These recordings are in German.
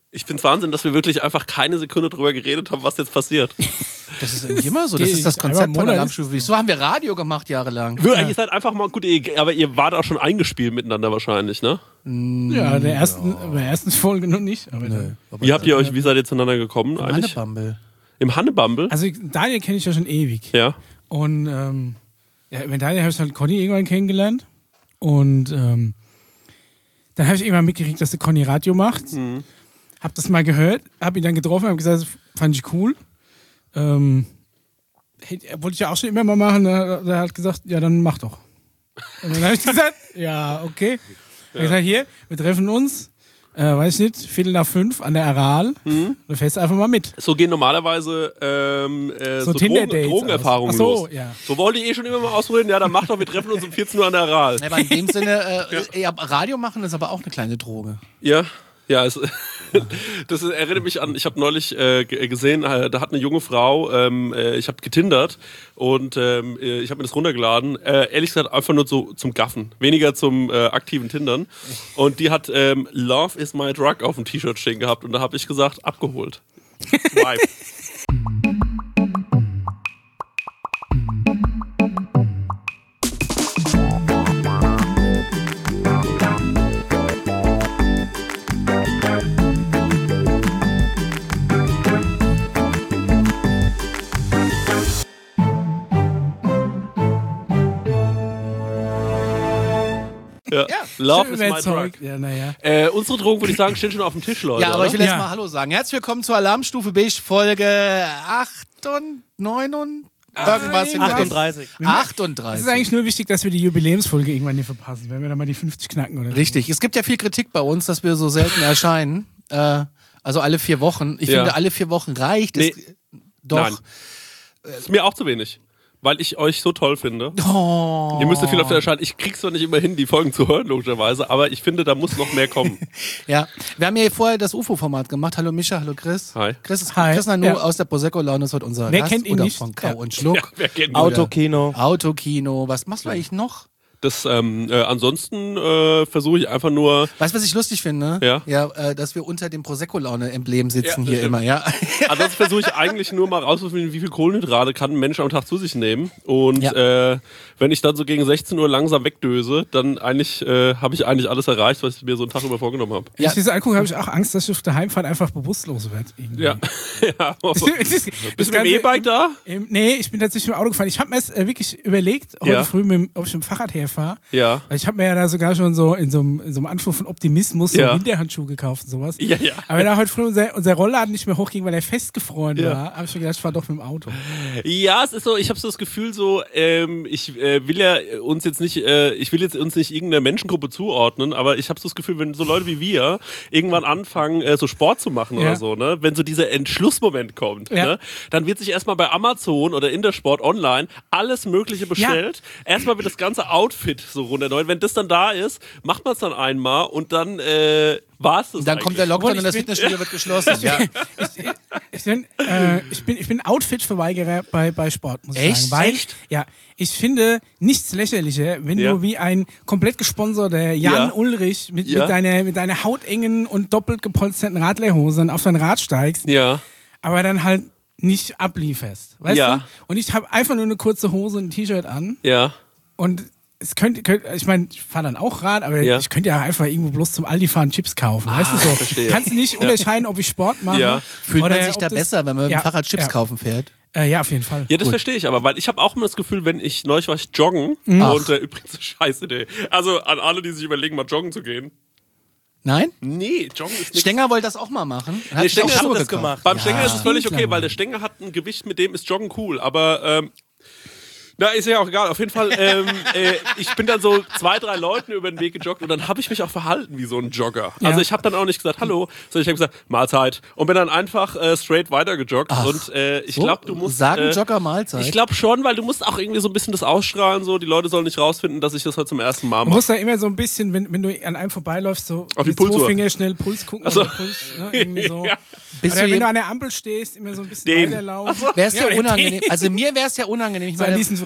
Ich find's Wahnsinn, dass wir wirklich einfach keine Sekunde drüber geredet haben, was jetzt passiert. Das ist irgendwie immer so. Das ist das Konzept von der Alarmstufe. Wieso haben wir Radio gemacht jahrelang? Ihr seid einfach mal gut, aber ihr wart auch schon eingespielt miteinander wahrscheinlich, ne? Ja, bei der ersten Folge noch nicht. Aber wie seid ihr zueinander gekommen eigentlich? Hannebumble. Im Hannebumble? Also Daniel kenne ich ja schon ewig. Ja. Und mit Daniel habe ich halt Conny irgendwann kennengelernt. Und dann habe ich irgendwann mitgekriegt, dass der Conny Radio macht. Mhm. Hab das mal gehört, hab ihn dann getroffen, hab gesagt, das fand ich cool. Wollte ich ja auch schon immer mal machen. Er hat gesagt, ja, dann mach doch. Und dann habe ich gesagt, ja, okay. Ich habe gesagt, hier, wir treffen uns, weiß ich nicht, 4:45 an der Aral. Du fährst einfach mal mit. So gehen normalerweise so Drogenerfahrungen los. Ja. So wollte ich schon immer mal ausprobieren. Ja, dann mach doch, wir treffen uns um 14 Uhr an der Aral. Aber in dem Sinne, Radio machen ist aber auch eine kleine Droge. Ja. Ja, das erinnert mich an, ich habe neulich gesehen, da hat eine junge Frau, ich habe getindert und ich habe mir das runtergeladen, ehrlich gesagt einfach nur so zum Gaffen, weniger zum aktiven Tindern. Und die hat Love is my drug auf dem T-Shirt stehen gehabt und da habe ich gesagt, abgeholt. Swipe. Ja. Love is my drug. Ja, naja. Unsere Drogen, würde ich sagen, stehen schon auf dem Tisch, Leute. Ja, aber ich will jetzt Ja. mal Hallo sagen. Herzlich willkommen zur Alarmstufe Beige Folge 8 und 9 und irgendwas. 38. Es 38. ist eigentlich nur wichtig, dass wir die Jubiläumsfolge irgendwann nicht verpassen, wenn wir dann mal die 50 knacken oder so. Richtig. Es gibt ja viel Kritik bei uns, dass wir so selten erscheinen. Also alle 4 Wochen. Ich finde, alle 4 Wochen reicht. Nee. Doch. Nein. Ist mir auch zu wenig. Weil ich euch so toll finde. Oh. Ihr müsst viel auf der erscheinen. Ich krieg's zwar nicht immer hin, die Folgen zu hören, logischerweise, aber ich finde, da muss noch mehr kommen. Ja, wir haben ja vorher das UFO-Format gemacht. Hallo Mischa, hallo Chris. Hi. Chris Hi. Nanu aus der Prosecco-Laune ist heute unser Wer Gast. kennt ihn oder nicht? von Kau Ja. und Schluck. Ja, wer kennt ihn? Autokino. Autokino. Was machst du eigentlich noch? Das, ansonsten versuche ich einfach nur. Weißt du, was ich lustig finde? Ja. Ja, dass wir unter dem Prosecco-Laune-Emblem sitzen Ja, hier stimmt. immer, ja. Ansonsten versuche ich eigentlich nur mal rauszufinden, wie viel Kohlenhydrate kann ein Mensch am Tag zu sich nehmen. Und wenn ich dann so gegen 16 Uhr langsam wegdöse, dann eigentlich habe ich eigentlich alles erreicht, was ich mir so einen Tag über vorgenommen habe. Wenn ich diese angucke, habe ich auch Angst, dass ich auf der Heimfahrt einfach bewusstlos werde. Ja. Ja. Bist Bist du mit dem E-Bike da? Nee, ich bin tatsächlich mit dem Auto gefahren. Ich habe mir erst wirklich überlegt, heute früh, ob ich mit dem Fahrrad herfahre. Ja. Weil ich habe mir ja da sogar schon so in so einem Anflug von Optimismus so Ja. Winterhandschuhe gekauft und sowas. Ja, ja. Aber da heute früh unser Rollladen nicht mehr hochging, weil er festgefroren Ja. war, habe ich mir gedacht, ich fahre doch mit dem Auto. Ja, es ist so, ich habe so das Gefühl so, ich will ja uns jetzt nicht, ich will jetzt uns nicht irgendeiner Menschengruppe zuordnen, aber ich habe so das Gefühl, wenn so Leute wie wir irgendwann anfangen, so Sport zu machen oder so, ne, wenn so dieser Entschlussmoment kommt, ne, dann wird sich erstmal bei Amazon oder Intersport online alles Mögliche bestellt. Erstmal wird das ganze Outfit so runterneut. Wenn das dann da ist, macht man es dann einmal und dann war's das. Dann kommt der Lockdown und das Ich bin- Fitnessstudio wird geschlossen. Ja. Ich bin Outfit-Verweigerer bei Sport, muss ich Echt? sagen. Weil, Echt? ja, ich finde nichts lächerlicher, wenn du wie ein komplett gesponserter Jan Ulrich mit deiner hautengen und doppelt gepolsterten Radlerhosen auf dein Rad steigst, Ja. aber dann halt nicht ablieferst. Weißt Ja. du? Und ich habe einfach nur eine kurze Hose und ein T-Shirt an Ja. und es könnte ich meine, ich fahre dann auch Rad, aber Ja. ich könnte ja einfach irgendwo bloß zum Aldi fahren Chips kaufen. Weißt du so? verstehe. Kannst du nicht unterscheiden, ob ich Sport mache. Ja. Fühlt oder man sich ob da das- besser, wenn man mit dem Ja. Fahrrad Chips Ja. kaufen fährt? Ja, auf jeden Fall. Ja, das verstehe ich aber, weil ich habe auch immer das Gefühl, wenn ich neulich war ich joggen und übrigens scheiße Idee. Also an alle, die sich überlegen, mal joggen zu gehen. Nein? Nee, joggen ist nicht. Stenger wollte das auch mal machen. Hat Nee, sich auch Stenger hat Schuhe das gekauft. gemacht. Beim Stenger ist es völlig okay, Stimmt, weil der Stenger hat ein Gewicht, mit dem ist Joggen cool. Aber na, ist ja auch egal. Auf jeden Fall, ich bin dann so 2, 3 Leuten über den Weg gejoggt und dann habe ich mich auch verhalten wie so ein Jogger. Ja. Also ich habe dann auch nicht gesagt Hallo, sondern ich habe gesagt Mahlzeit und bin dann einfach straight weiter gejoggt. Und ich So? glaube, du musst Sagen Jogger Mahlzeit? Ich glaube schon, weil du musst auch irgendwie so ein bisschen das ausstrahlen. So, die Leute sollen nicht rausfinden, dass ich das heute zum ersten Mal Du mache. musst da immer so ein bisschen, wenn du an einem vorbeiläufst, so Auf die mit zwei Pulsuhr. Finger schnell Puls gucken. Ach so. Oder Puls, ne, irgendwie so. Ja. Bist Oder du wenn du jem- an der Ampel stehst, immer so ein bisschen Den. weiterlaufen. Wär's Ja, ja oder unangenehm. den. Also mir wär's ja unangenehm. Ich So an meine, diesen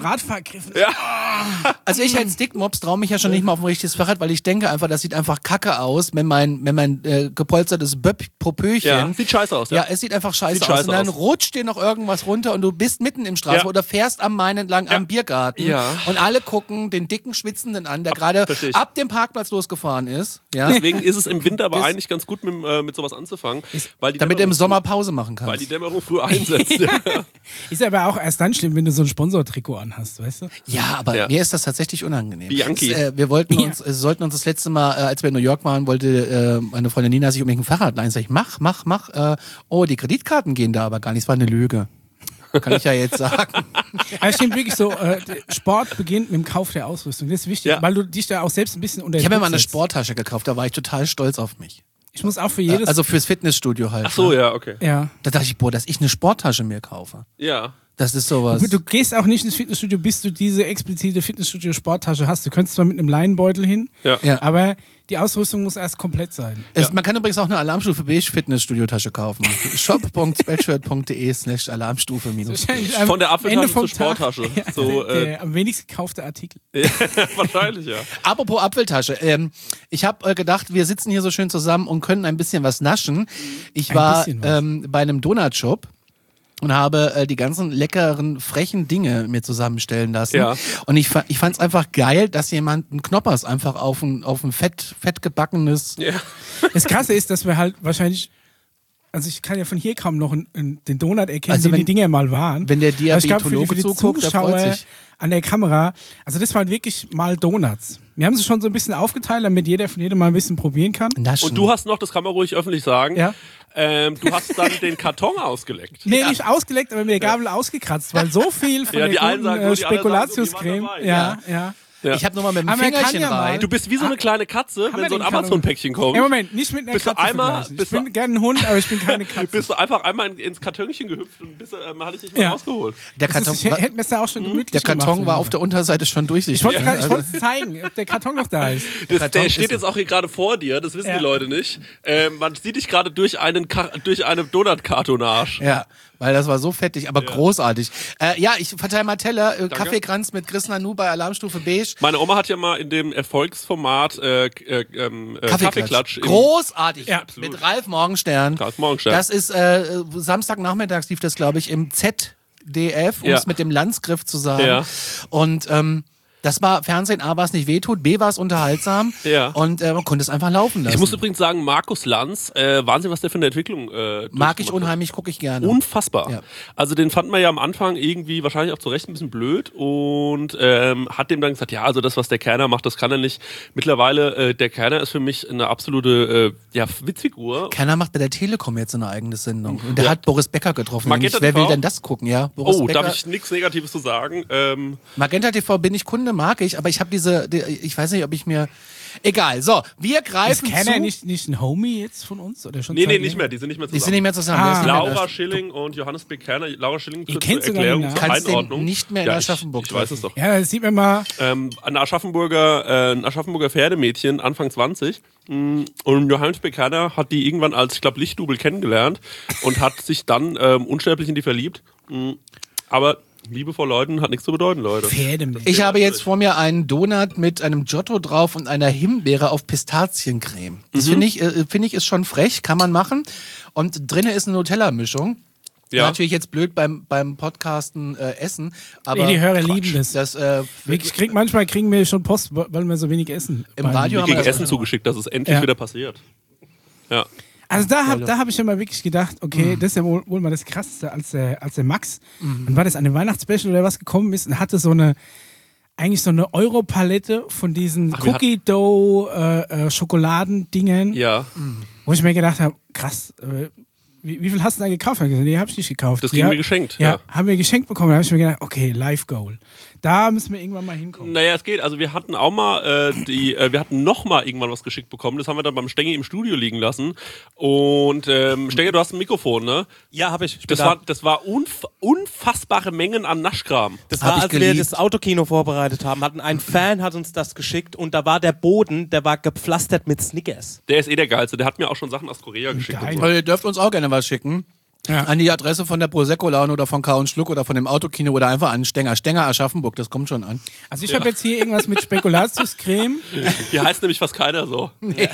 Radfahrgriffen. Ja. Also ich als Dickmops traue mich ja schon nicht mal auf ein richtiges Fahrrad, weil ich denke einfach, das sieht einfach kacke aus, wenn mein gepolstertes Popöchen. Ja, sieht scheiße aus. Ja, es sieht einfach scheiße Sieht aus. scheiße Und dann aus. rutscht dir noch irgendwas runter und du bist mitten im Straßenverkehr oder fährst am Main entlang am Biergarten. Ja. Und alle gucken den dicken Schwitzenden an, der gerade versteh ich. ab dem Parkplatz losgefahren ist. Ja. Deswegen ist es im Winter aber Das- eigentlich ganz gut, mit sowas anzufangen. Weil die Damit du im Dämmerung- Sommer Pause machen kannst. Weil die Dämmerung früh einsetzt. Ist aber auch erst dann schlimm, wenn du so ein Sponsortrikot anhast, weißt du? Ja, aber Ja. mir ist das tatsächlich unangenehm. Bianchi. Wir sollten uns das letzte Mal, als wir in New York waren, wollte meine Freundin Nina sich unbedingt ein Fahrrad leihen. Sag ich, mach. Oh, die Kreditkarten gehen da aber gar nicht. Es war eine Lüge. Kann ich ja jetzt sagen. Aber es stimmt wirklich so, Sport beginnt mit dem Kauf der Ausrüstung. Das ist wichtig, Ja. weil du dich da auch selbst ein bisschen unter Ich habe mir mal Druck eine setzt. Sporttasche gekauft, da war ich total stolz auf mich. Ich muss auch für jedes... Also fürs Fitnessstudio halt. Ach so, ne? ja, okay. ja. Da dachte ich, dass ich eine Sporttasche mir kaufe. Ja. Das ist sowas. Du gehst auch nicht ins Fitnessstudio, bis du diese explizite Fitnessstudio-Sporttasche hast. Du könntest zwar mit einem Leinenbeutel hin, Ja. Ja. aber die Ausrüstung muss erst komplett sein. Man kann übrigens auch eine Alarmstufe Beige Fitnessstudio-Tasche kaufen. shop.spreadshirt.de/Alarmstufe minus. Von der Apfeltasche Ende vom zur Sporttasche. Ja, So, der am wenigsten gekaufte Artikel. wahrscheinlich, ja. Apropos Apfeltasche. Ich habe gedacht, wir sitzen hier so schön zusammen und können ein bisschen was naschen. Ich Ein war bisschen was. bei einem Donutshop und habe die ganzen leckeren, frechen Dinge mir zusammenstellen lassen. Ja. Und ich fand es einfach geil, dass jemand einen Knoppers einfach auf ein fett gebackenes... Ja. Das Krasse ist, dass wir halt wahrscheinlich, also ich kann ja von hier kaum noch den Donut erkennen, Also wie wenn- die Dinger mal waren. wenn der Aber ich glaub, Diabetologe für die zuguckt, der freut Zuschauer sich. an der Kamera, also das waren wirklich mal Donuts. Wir haben sie schon so ein bisschen aufgeteilt, damit jeder von jedem mal ein bisschen probieren kann. Naschen. Und du hast noch, das kann man ruhig öffentlich sagen, Ja. Du hast dann den Karton ausgeleckt. Nee, nicht ausgeleckt, aber mit der Gabel ausgekratzt, weil so viel von Ja, die der einen guten sagen nur, die anderen sagen so, die Spekulatiuscreme. waren dabei. Ja. Ja. Ich habe nur mal mit dem Aber man kann Fingerchen ja mal- rein. Du bist wie so eine kleine Katze, Haben wenn wir so ein den Karton? Amazon-Päckchen kommt. Ja, Moment, nicht mit einer Bist du Katze einmal- vergleichen. Ich bist du- bin gerne ein Hund, aber ich bin keine Katze. Bist du einfach einmal ins Kartönchen gehüpft und hatte ich dich mal Ja. rausgeholt. Der Das Karton, ist, hätten wir es da auch schon gemütlich der Karton gemacht, war auf der Unterseite schon Ich durchsichtig. wollte es zeigen, ob der Karton noch da ist. Der Karton steht ist- jetzt auch hier gerade vor dir, das wissen Ja. die Leute nicht. Man sieht dich gerade durch eine Donut-Kartonage. Ja, weil das war so fettig, aber großartig. Ich verteile mal Teller, Kaffeekranz mit Chris Nanu bei Alarmstufe Beige. Meine Oma hat ja mal in dem Erfolgsformat Kaffeeklatsch. Großartig. Ja. Mit Ralf Morgenstern. Ralf Morgenstern. Das ist Samstagnachmittags lief das, glaube ich, im ZDF, um Ja. es mit dem Landsgriff zu sagen. Ja. Und das war Fernsehen, A, was nicht wehtut, B, war es unterhaltsam. Ja. Und man konnte es einfach laufen lassen. Ich muss übrigens sagen, Markus Lanz, Wahnsinn, was der für eine Entwicklung Mag ich durchgemacht hat. unheimlich, gucke ich gerne. Unfassbar. Ja. Also den fand man ja am Anfang irgendwie wahrscheinlich auch zu Recht ein bisschen blöd und hat dem dann gesagt, ja, also das, was der Kerner macht, das kann er nicht. Mittlerweile, der Kerner ist für mich eine absolute Witzfigur. Keiner macht bei der Telekom jetzt eine eigene Sendung. Und der Ja. hat Boris Becker getroffen. Magenta Wer will TV? denn das gucken, ja? Boris Oh, Becker. darf ich nichts Negatives zu sagen? Magenta TV bin ich Kunde, mag ich, aber ich habe ich weiß nicht, ob ich mir... Egal, so, wir Ist greifen Kenner zu... nicht ein Homie jetzt von uns? Oder schon Nee, Zeit nicht länger? mehr, die sind nicht mehr Die zusammen. sind nicht mehr zusammen. Ah. der ist nicht mehr Laura da. Schilling und Johannes B. Kerner. Laura Schilling Ihr zur kennt sogar Erklärung, den zur Namen. Kannst den Einordnung. nicht mehr in Aschaffenburg Ich weiß es doch. Ja, das sieht man mal. Ein Aschaffenburger Pferdemädchen, Anfang 20. Und Johannes B. Kerner hat die irgendwann als, ich glaube, Lichtdubel kennengelernt und hat sich dann unsterblich in die verliebt. Aber Liebe vor Leuten hat nichts zu bedeuten, Leute. Pferdemädchen. Ich habe jetzt vor mir einen Donut mit einem Giotto drauf und einer Himbeere auf Pistaziencreme. Das finde ich ist schon frech, kann man machen. Und drinnen ist eine Nutella-Mischung. Ja. Natürlich jetzt blöd beim Podcasten essen, aber Nee, die Hörer lieben das. Manchmal kriegen wir schon Post, weil wir so wenig essen. Im Radio haben Gegen wir das Essen auch. zugeschickt, dass es endlich Ja. wieder passiert. Ja. Also da hab ich ja mal wirklich gedacht, okay, das ist ja wohl mal das Krasseste, als der Max, dann war das an dem Weihnachtsspecial oder was gekommen ist und hatte so eine Europalette von diesen Cookie-Dough-Schokoladendingen, Ja. wo ich mir gedacht habe, krass, wie viel hast du da gekauft? Ich gesagt, nee, hab ich nicht gekauft. Das kriegen wir geschenkt, Ja, ja. haben wir geschenkt bekommen. Da habe ich mir gedacht, okay, Life Goal. Da müssen wir irgendwann mal hinkommen. Naja, es geht. Also wir hatten auch mal wir hatten noch mal irgendwann was geschickt bekommen. Das haben wir dann beim Stengi im Studio liegen lassen. Und Stengi, du hast ein Mikrofon, ne? Ja, habe ich. Das war unfassbare Mengen an Naschkram. Das Hab war, ich als wir geliebt. das Autokino vorbereitet haben, ein Fan hat uns das geschickt und da war der Boden, der war gepflastert mit Snickers. Der ist der geilste. Der hat mir auch schon Sachen aus Korea geschickt. Geil. Und so. Aber ihr dürft uns auch gerne was schicken. An die Adresse von der Prosecco-Laune oder von Kau und Schluck oder von dem Autokino oder einfach an Stenger. Stenger Aschaffenburg, das kommt schon an. Also ich habe jetzt hier irgendwas mit Spekulatiuscreme Hier heißt nämlich fast keiner so.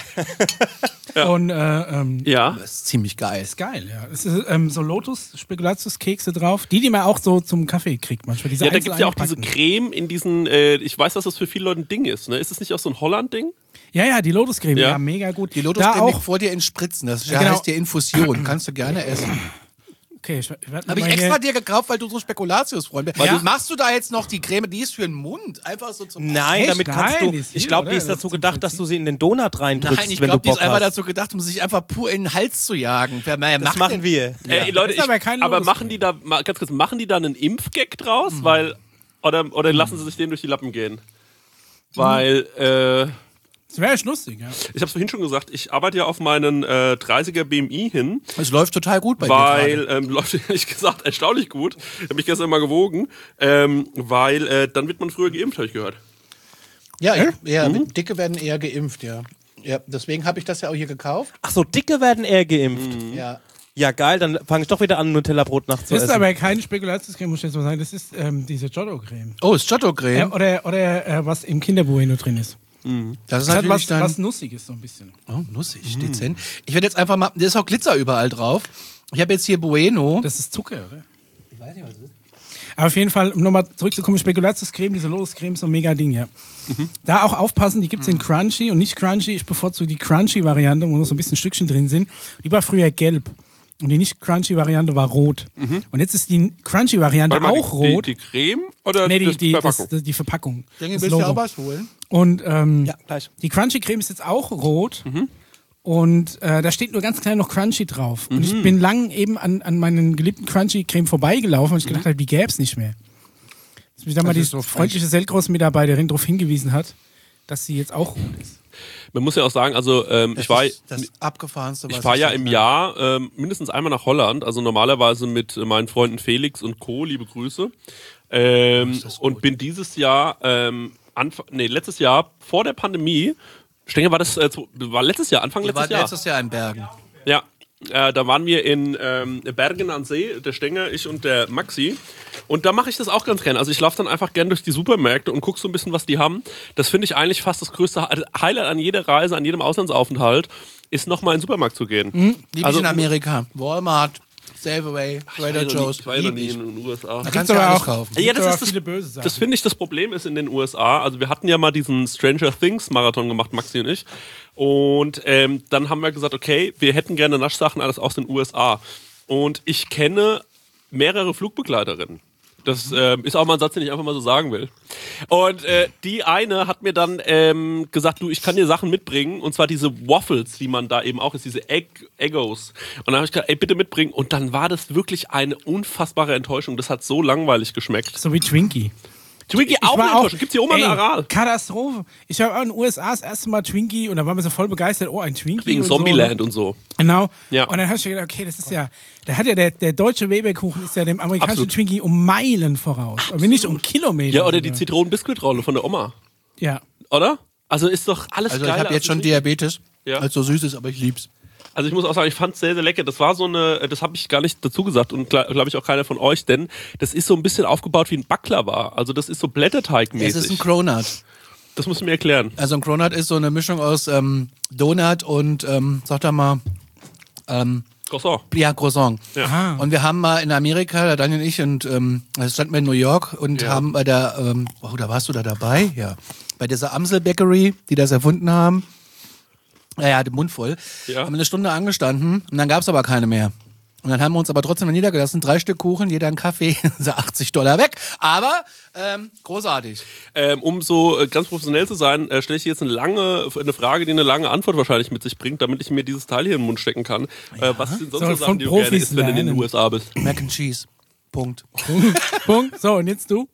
und Ja. Das ist ziemlich geil. ist geil, ja. Es ist so Lotus-Spekulatiuskekse drauf, die man auch so zum Kaffee kriegt manchmal. Diese Ja, da einzeln gibt's ja auch diese eingepackten. Creme in diesen, ich weiß, dass das für viele Leute ein Ding ist, ne? Ist das nicht auch so ein Holland-Ding? Ja, die Lotuscreme, Ja. ja, mega gut. Die Lotus da liegt auch. vor dir in Spritzen. Das Ja, genau. heißt dir Infusion. Kannst du gerne essen. Okay, ich werd Habe ich mal extra hier- dir gekauft, weil du so Spekulatius-Freund bist. Ja. Machst du da jetzt noch die Creme? Die ist für den Mund. Einfach so zum... Nein, Echt? damit kannst Nein, du. die ist Ich hier, glaube, oder? die ist Das dazu ist gedacht, dass du sie in den Donut reindrückst, Nein, ich wenn glaube, du die ist Bock einfach hast. dazu gedacht, um sich einfach pur in den Hals zu jagen. Das machen wir. Leute, Ist aber kein aber Lotus-Creme. machen die da, ganz kurz, machen die da einen Impfgag draus? Weil, oder lassen sie sich den durch die Lappen gehen? Weil, Das wäre echt lustig, ja. ich habe es vorhin schon gesagt, ich arbeite ja auf meinen 30er BMI hin, Es läuft total gut bei dir weil, gerade. läuft ehrlich gesagt erstaunlich gut. Habe ich gestern mal gewogen, weil dann wird man früher geimpft, habe ich gehört. Ja, Dicke werden eher geimpft, ja. Ja, deswegen habe ich das ja auch hier gekauft. Ach so, Dicke werden eher geimpft. Ja. Ja, geil, dann fange ich doch wieder an, Nutella-Brot Das nachzuessen. ist aber keine Spekulatiuscreme, muss ich jetzt mal sagen. Das ist diese Giotto-Creme. Oh, ist Giotto-Creme. Oder was im Kinderbueno drin ist. Das ist Das hat natürlich dann... was Nussiges so ein bisschen. Oh, nussig, dezent. Ich werde jetzt einfach mal... Da ist auch Glitzer überall drauf. Ich habe jetzt hier Bueno. Das ist Zucker, oder? Ich weiß nicht, was das ist. Aber auf jeden Fall, um nochmal zurückzukommen, Spekulatiuscreme, diese Lotuscreme, so ein mega Ding, ja. Da auch aufpassen, die gibt es in Crunchy und nicht Crunchy. Ich bevorzuge die Crunchy-Variante, wo noch so ein bisschen Stückchen drin sind. Die war früher gelb. Und die nicht Crunchy-Variante war rot. Und jetzt ist die Crunchy-Variante Warte mal, auch rot. Die Creme oder Nee, die Verpackung? die Verpackung. Denke, Das willst du Logo. auch was holen? Und Ja, gleich. die Crunchy-Creme ist jetzt auch rot. Und da steht nur ganz klein noch Crunchy drauf. Und ich bin lang eben an meinen geliebten Crunchy-Creme vorbeigelaufen und ich gedacht habe, die gäbe es nicht mehr. Dass mich da mal die ist so frech. freundliche Selgros-Mitarbeiterin darauf hingewiesen hat, dass sie jetzt auch rot ist. Man muss ja auch sagen, also ich war... Das ist das Abgefahrenste, was Ich fahre ja so im kann. Jahr mindestens einmal nach Holland, also normalerweise mit meinen Freunden Felix und Co., liebe Grüße. Und bin dieses Jahr, letztes Jahr vor der Pandemie, ich denke, war letztes Jahr, Anfang Ihr letztes wart Jahr. letztes Jahr in Bergen. Ja, da waren wir in Bergen an See, der Stenger, ich und der Maxi. Und da mache ich das auch ganz gerne. Also ich laufe dann einfach gerne durch die Supermärkte und gucke so ein bisschen, was die haben. Das finde ich eigentlich fast das größte Highlight an jeder Reise, an jedem Auslandsaufenthalt, ist nochmal in den Supermarkt zu gehen. Lieb Also- ich in Amerika. Walmart, Safeway, Trader Joe's. Ich war ja noch Lieb nie ich. in den USA. Da kannst aber du alles auch- kaufen. Ja, das aber ist viele böse Sachen. das finde ich das Problem ist in den USA. Also wir hatten ja mal diesen Stranger Things Marathon gemacht, Maxi und ich. Und dann haben wir gesagt, okay, wir hätten gerne Naschsachen alles aus den USA. Und ich kenne mehrere Flugbegleiterinnen. Das ist auch mal ein Satz, den ich einfach mal so sagen will. Und die eine hat mir dann gesagt, du, ich kann dir Sachen mitbringen. Und zwar diese Waffles, die man da eben auch ist, diese Eggos. Und dann habe ich gesagt, ey, bitte mitbringen. Und dann war das wirklich eine unfassbare Enttäuschung. Das hat so langweilig geschmeckt. So wie Twinkie. Twinkie auch eine Enttäuschung. Gibt's hier oben ey, eine Aral? Katastrophe. Ich habe auch in den USA das erste Mal Twinkie und da waren wir so voll begeistert. Oh, ein Twinkie. Wegen und Zombieland so. und so. Genau. Ja. Und dann habe ich gedacht, okay, das ist ja, da hat ja der deutsche Weberkuchen ist ja dem amerikanischen Absolut. Twinkie um Meilen voraus. Und wenn nicht um Kilometer. Ja, oder die sogar. Zitronenbiskuitrolle von der Oma. Ja. Oder? Also ist doch alles Also geil. ich habe jetzt schon Diabetes, Ja. als so süß ist, aber ich lieb's. Also ich muss auch sagen, ich fand es sehr, sehr lecker. Das war so eine, das habe ich gar nicht dazu gesagt und glaube ich auch keiner von euch, denn das ist so ein bisschen aufgebaut wie ein Baklava. Also das ist so Es Blätterteigmäßig. ist ein Cronut. Das musst du mir erklären. Also ein Cronut ist so eine Mischung aus Donut und, sag doch mal, Croissant. ja, Croissant. Ja. Ah. Und wir haben mal in Amerika, der Daniel und ich, und das standen wir in New York und Ja. haben bei der, da warst du da dabei? Ja. Bei dieser Amsel Bakery, die das erfunden haben. Naja, den Mund voll. Ja. Haben eine Stunde angestanden und dann gab's aber keine mehr. Und dann haben wir uns aber trotzdem niedergelassen, 3 Stück Kuchen, jeder einen Kaffee, so $80 weg. Aber großartig. Um so ganz professionell zu sein, stelle ich jetzt eine Frage, die eine lange Antwort wahrscheinlich mit sich bringt, damit ich mir dieses Teil hier in den Mund stecken kann. Was sind sonst Soll so von Sachen, die du gerne Profis isst, wenn du in den lernen. USA bist? Mac and Cheese. Punkt. Punkt. So, und jetzt du?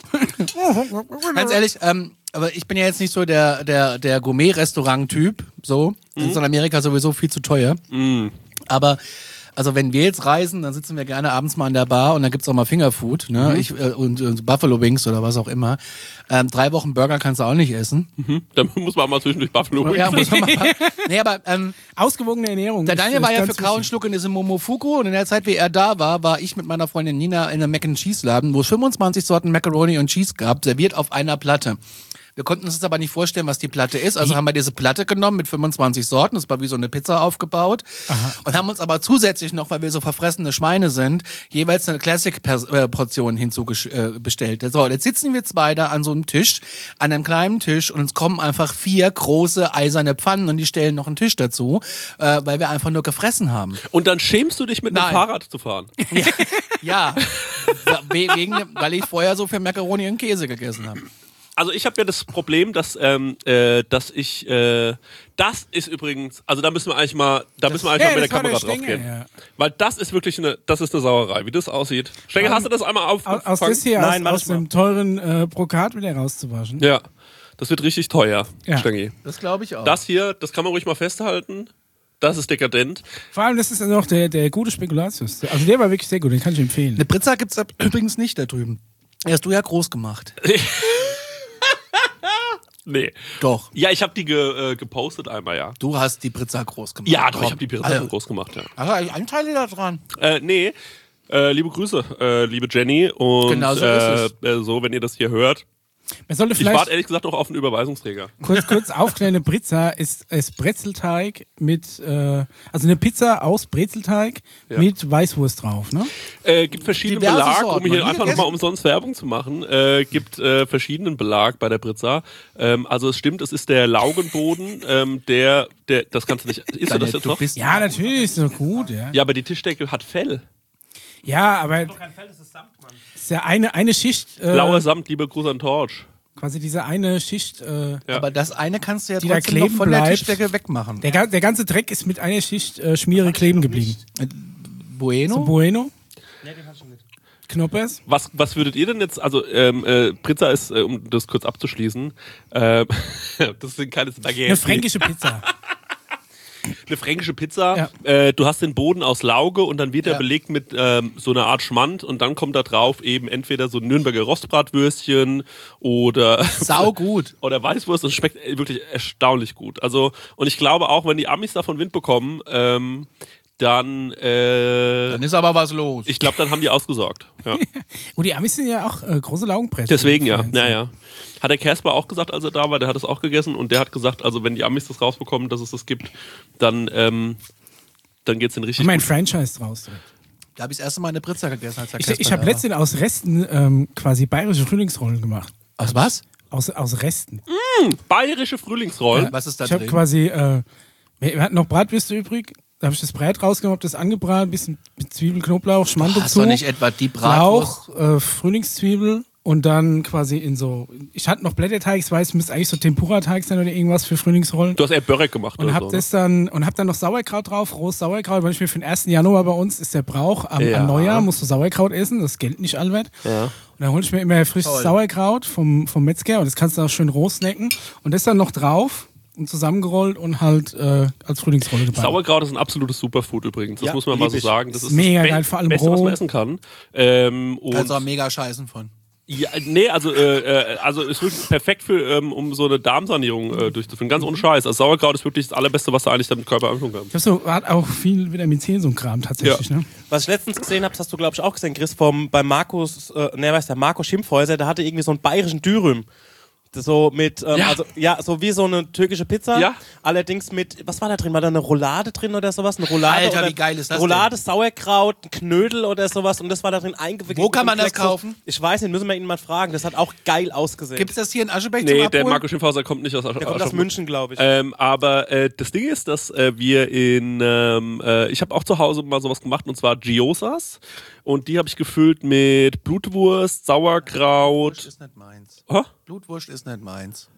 Ganz ehrlich, aber ich bin ja jetzt nicht so der Gourmet-Restaurant-Typ, so. Das ist in Amerika sowieso viel zu teuer. Aber Also wenn wir jetzt reisen, dann sitzen wir gerne abends mal an der Bar und dann gibt's auch mal Fingerfood, ne? Und Buffalo Wings oder was auch immer. 3 Wochen Burger kannst du auch nicht essen. Dann muss man mal zwischendurch Buffalo Wings. Ja, muss man mal. Nee, aber Ausgewogene Ernährung. der Daniel war ja für ganz Kau und wichtig. Schluck in diesem Momofuku und in der Zeit, wie er da war ich mit meiner Freundin Nina in einem Mac and Cheese Laden, wo es 25 Sorten Macaroni und Cheese gab, serviert auf einer Platte. Wir konnten uns jetzt aber nicht vorstellen, was die Platte ist. Also haben wir diese Platte genommen mit 25 Sorten. Das war wie so eine Pizza aufgebaut. Und haben uns aber zusätzlich noch, weil wir so verfressene Schweine sind, jeweils eine Classic-Portion bestellt. So, jetzt sitzen wir 2 da an so einem Tisch, an einem kleinen Tisch und uns kommen einfach 4 große eiserne Pfannen und die stellen noch einen Tisch dazu, weil wir einfach nur gefressen haben. Und dann schämst du dich mit einem Nein. Fahrrad zu fahren. Ja, weil ich vorher so viel Macaroni und Käse gegessen habe. Also ich habe ja das Problem, dass ich das ist übrigens, also da müssen wir eigentlich mal mit der das Kamera war der drauf Stengel, gehen. ja. Weil das ist wirklich eine Sauerei, wie das aussieht. Stengel, hast du das einmal Aus aufgefangen? das hier, Nein, aus dem teuren Brokat wieder rauszuwaschen. Ja, das wird richtig teuer, Ja. Stengi. Das glaube ich auch. Das hier, das kann man ruhig mal festhalten. Das ist dekadent. Vor allem, das ist dann noch der gute Spekulatius. Also der war wirklich sehr gut, den kann ich empfehlen. Eine Pizza gibt's übrigens nicht da drüben. Hast du ja groß gemacht. Nee. Doch. Ja, ich habe die gepostet einmal, ja. Du hast die Pizza groß gemacht. Ja, doch, ich habe die Pizza Also, groß gemacht, ja. also Anteile da dran. Nee, liebe Grüße, liebe Jenny. Und Genau so ist so, wenn ihr das hier hört. Man sollte Ich vielleicht warte ehrlich gesagt noch auf einen Überweisungsträger. kurz aufklären, eine Pizza ist Brezelteig mit, also eine Pizza aus Brezelteig mit Weißwurst drauf, ne? Gibt verschiedenen Diverse Belag, Sorten. um hier Noch nie einfach gegessen? nochmal umsonst Werbung zu machen. Gibt verschiedenen Belag bei der Pizza. Also es stimmt, es ist der Laugenboden, der das kannst du nicht. Isst du das jetzt noch? Ja, natürlich, ist so gut, ja. Ja, aber die Tischdecke hat Fell. Ja, aber ist ja eine Schicht, Blauer Samt, liebe Gruß an Torch. quasi diese eine Schicht, Ja. Aber das eine kannst du ja Die da trotzdem noch kleben von der bleibt. Tischdecke wegmachen. der ganze Dreck ist mit einer Schicht Schmiere kleben geblieben. Bueno? So Bueno? Knoppers? Was würdet ihr denn jetzt, also Pizza ist, um das kurz abzuschließen, das ist ein kleines Baguette. Eine fränkische Pizza. Eine fränkische Pizza. Ja. Du hast den Boden aus Lauge und dann wird er Ja. belegt mit so einer Art Schmand und dann kommt da drauf eben entweder so ein Nürnberger Rostbratwürstchen oder Sau gut. oder Weißwurst. Das schmeckt wirklich erstaunlich gut. Also und ich glaube auch, wenn die Amis davon Wind bekommen, dann Dann ist aber was los. ich glaube, dann haben die ausgesorgt. Ja. Und die Amis sind ja auch große Laugenpressen. Deswegen ja. Naja. Hat der Casper auch gesagt, als er da war, der hat es auch gegessen und der hat gesagt, also wenn die Amis das rausbekommen, dass es das gibt, dann geht's den richtig Und mein gut. Franchise draus. Da habe ich das erste Mal eine Pizza gegessen. Als der Ich Kasper habe da war. letztens aus Resten quasi bayerische Frühlingsrollen gemacht. Aus was? Aus Resten. Bayerische Frühlingsrollen. Was ist da Ich habe drin? quasi, wir hatten noch Bratwürste übrig. Da habe ich das Brät rausgemacht, das angebraten, bisschen mit Zwiebel, Knoblauch, Schmand Hast dazu. du nicht etwa die Bratwurst? Lauch, Frühlingszwiebel und dann quasi in so. Ich hatte noch Blätterteig, ich weiß, es müsste eigentlich so Tempura-Teig sein oder irgendwas für Frühlingsrollen. Du hast eher Börek gemacht Und oder hab so. das dann und hab dann noch Sauerkraut drauf, rohes Sauerkraut, weil ich mir für den 1. Januar bei uns ist der Brauch Ja. am Neujahr musst du Sauerkraut essen, das gilt nicht allweit. Ja. Und dann hol ich mir immer frisches Toll. Sauerkraut vom Metzger und das kannst du auch schön roh snacken und das dann noch drauf und zusammengerollt und halt als Frühlingsrolle gebacken. Sauerkraut ist ein absolutes Superfood übrigens. Das Ja, muss man mal lieb so ich. sagen. Das ist Mega das geil, vor allem Beste, was roh. man essen kann. Und Kannst auch mega scheißen von. ja, nee, also ist wirklich perfekt für, um so eine Darmsanierung durchzuführen. Ganz ohne Scheiß. Also Sauerkraut ist wirklich das Allerbeste, was du eigentlich deinem Körper antun kannst. Ich hab so, hat auch viel Vitamin C so ein Kram tatsächlich, ne? Was ich letztens gesehen habe, das hast du, glaube ich, auch gesehen, Chris, bei Markus, Marco Schimpfhäuser, der hatte irgendwie so einen bayerischen Dürüm. So mit, Ja. also, ja, so wie so eine türkische Pizza. Ja. Allerdings mit, was war da drin? War da eine Roulade drin oder sowas? Eine Roulade Alter, oder wie geil ist das Roulade, Sauerkraut, ein Knödel oder sowas und das war da drin eingewickelt. Wo kann man das Komplex so- kaufen? Ich weiß nicht, müssen wir ihn mal fragen. Das hat auch geil ausgesehen. Gibt es das hier in Aschebeck zum Nee, Abholen? der Marco Schimpfhauser kommt nicht aus der kommt aus Aschaffenburg. München, glaube ich. Aber das Ding ist, dass wir ich habe auch zu Hause mal sowas gemacht und zwar Gyozas und die habe ich gefüllt mit Blutwurst, Sauerkraut. Blutwurst ist nicht meins. Hä? Blutwurst ist nicht meins.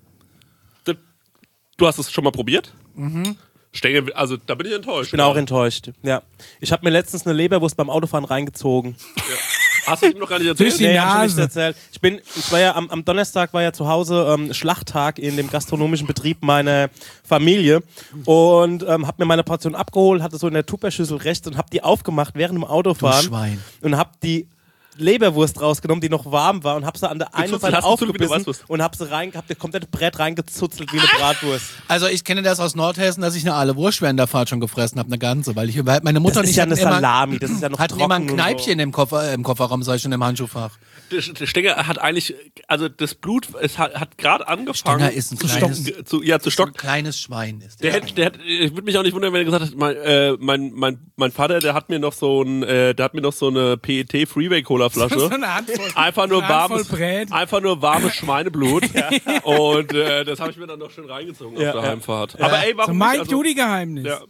Du hast es schon mal probiert? Stengel, also da bin ich enttäuscht. Ich bin auch enttäuscht. Ja. Ich habe mir letztens eine Leberwurst beim Autofahren reingezogen. Hast du ihm noch gar nicht erzählt? Durch die Nee, hab ich Nase. nicht erzählt. Ich war ja am Donnerstag war ja zu Hause Schlachttag in dem gastronomischen Betrieb meiner Familie und hab mir meine Portion abgeholt, hatte so in der Tupperschüssel rechts und hab die aufgemacht während dem Autofahren Schwein. und hab die Leberwurst rausgenommen, die noch warm war und hab sie an der einen Gezuzelt, Seite hast du gezuzelt wie eine aufgebissen Weißwurst? und hab das komplette Brett reingezuzelt wie eine Bratwurst. Also ich kenne das aus Nordhessen, dass ich eine aale Wurst während der Fahrt schon gefressen habe, eine ganze, weil meine Mutter Das und ist ich ja hatten eine immer, Salami, das ist ja noch hatten trocken immer ein und Kneipchen im Kofferraum, sag ich schon, im Handschuhfach. Der Stenger hat eigentlich, also das Blut, es hat gerade angefangen. Stenger ist ein kleines, zu so stocken. ein kleines Schwein. Ist Der hätte, ich würde mich auch nicht wundern, wenn er gesagt hat, mein Vater, der hat mir noch so eine PET Freeway Cola Flasche. So eine Handvoll. Einfach nur Eine Handvoll warmes, Brät. einfach nur warmes Schweineblut. Und das habe ich mir dann noch schön reingezogen auf der Heimfahrt. Aber ey, So warum mein nicht? Judy-Geheimnis. Ja.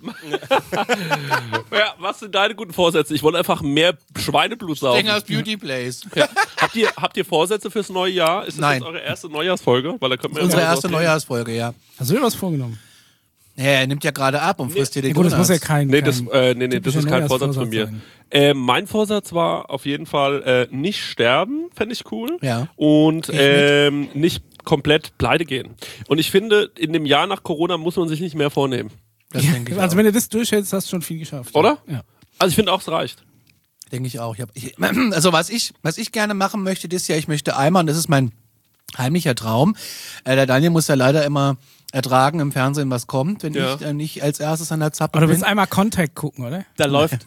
Ja, was sind deine guten Vorsätze? Ich wollte einfach mehr Schweineblut saugen. Stengers Beauty Place. Ja. Habt ihr Vorsätze fürs neue Jahr? Ist das Nein. jetzt eure erste Neujahrsfolge? Weil da könnt man Unsere ja erste Neujahrsfolge, ja. Hast du dir was vorgenommen? Ja, er nimmt ja gerade ab und frisst dir den Ja, gut, das muss ja Donuts. kein. Nee, das typischer ist kein Vorsatz von Neujahrsvorsatz mir. sein. Mein Vorsatz war auf jeden Fall nicht sterben, fände ich cool. Ja. Und nicht komplett pleite gehen. Und ich finde, in dem Jahr nach Corona muss man sich nicht mehr vornehmen. Das denke ich Also auch. wenn du das durchhältst, hast du schon viel geschafft. Oder? Ja. Also ich finde auch, es reicht. Denke ich auch. Also was ich gerne machen möchte dieses Jahr, ich möchte einmal, und das ist mein heimlicher Traum, der Daniel muss ja leider immer ertragen im Fernsehen, was kommt, wenn Ja. ich nicht als erstes an der Zappe Aber du bin. willst einmal Contact gucken, oder? Da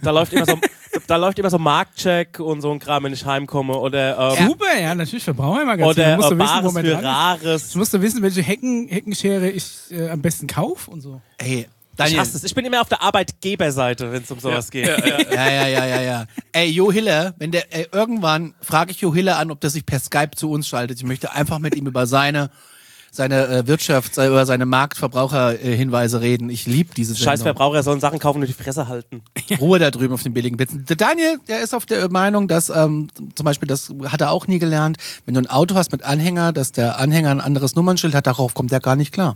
läuft immer so Marktcheck und so ein Kram, wenn ich heimkomme oder Super, ja, natürlich Verbrauchermagazin. oder Du musst doch wissen, wo Bares man für dran ist. Rares. Du musst doch wissen, welche Heckenschere ich am besten kaufe und so. Ey, Ich Daniel. hasse es. Ich bin immer auf der Arbeitgeberseite, wenn es um sowas geht. Ja. Ey, Jo Hiller, irgendwann frage ich Jo Hiller an, ob der sich per Skype zu uns schaltet. Ich möchte einfach mit ihm über seine Wirtschaft, über seine Marktverbraucherhinweise reden. Ich liebe diese Scheiß Sendung. Verbraucher sollen Sachen kaufen und die Fresse halten. Ruhe da drüben auf den billigen Plätzen. Der Daniel, der ist auf der Meinung, dass zum Beispiel, das hat er auch nie gelernt, wenn du ein Auto hast mit Anhänger, dass der Anhänger ein anderes Nummernschild hat, darauf kommt er gar nicht klar.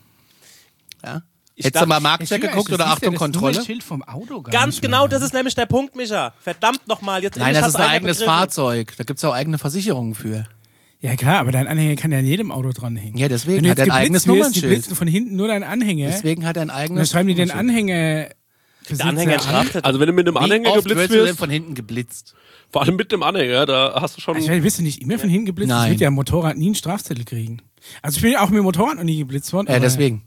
Ja? Hättest du mal Marktcheck geguckt oder Achtung, Kontrolle? Das Schild vom Auto gar Ganz nicht genau, mehr. das ist nämlich der Punkt, Micha. Verdammt nochmal. Jetzt Nein, endlich das ist hat's ein einer eigenes begriffen. Fahrzeug. Da gibt's auch eigene Versicherungen für. Ja klar, aber dein Anhänger kann ja an jedem Auto dranhängen. Ja, deswegen Wenn du hat er ein jetzt eigenes geblitzt wirst, Nummernschild. Die blitzen von hinten nur deinen Anhänger. Deswegen hat er ein Und dann eigenes schreiben die den Nummernschild. Anhänger. Der Anhänger in Straftat. Also wenn du mit einem Anhänger Wie oft geblitzt wirst du denn wirst, von hinten geblitzt? vor allem mit einem Anhänger, da hast du schon... Ich meine, wirst du nicht immer von hinten geblitzt? Nein. Ich will ja am Motorrad nie einen Strafzettel kriegen. Also ich bin ja auch mit dem Motorrad noch nie geblitzt worden. aber- Deswegen.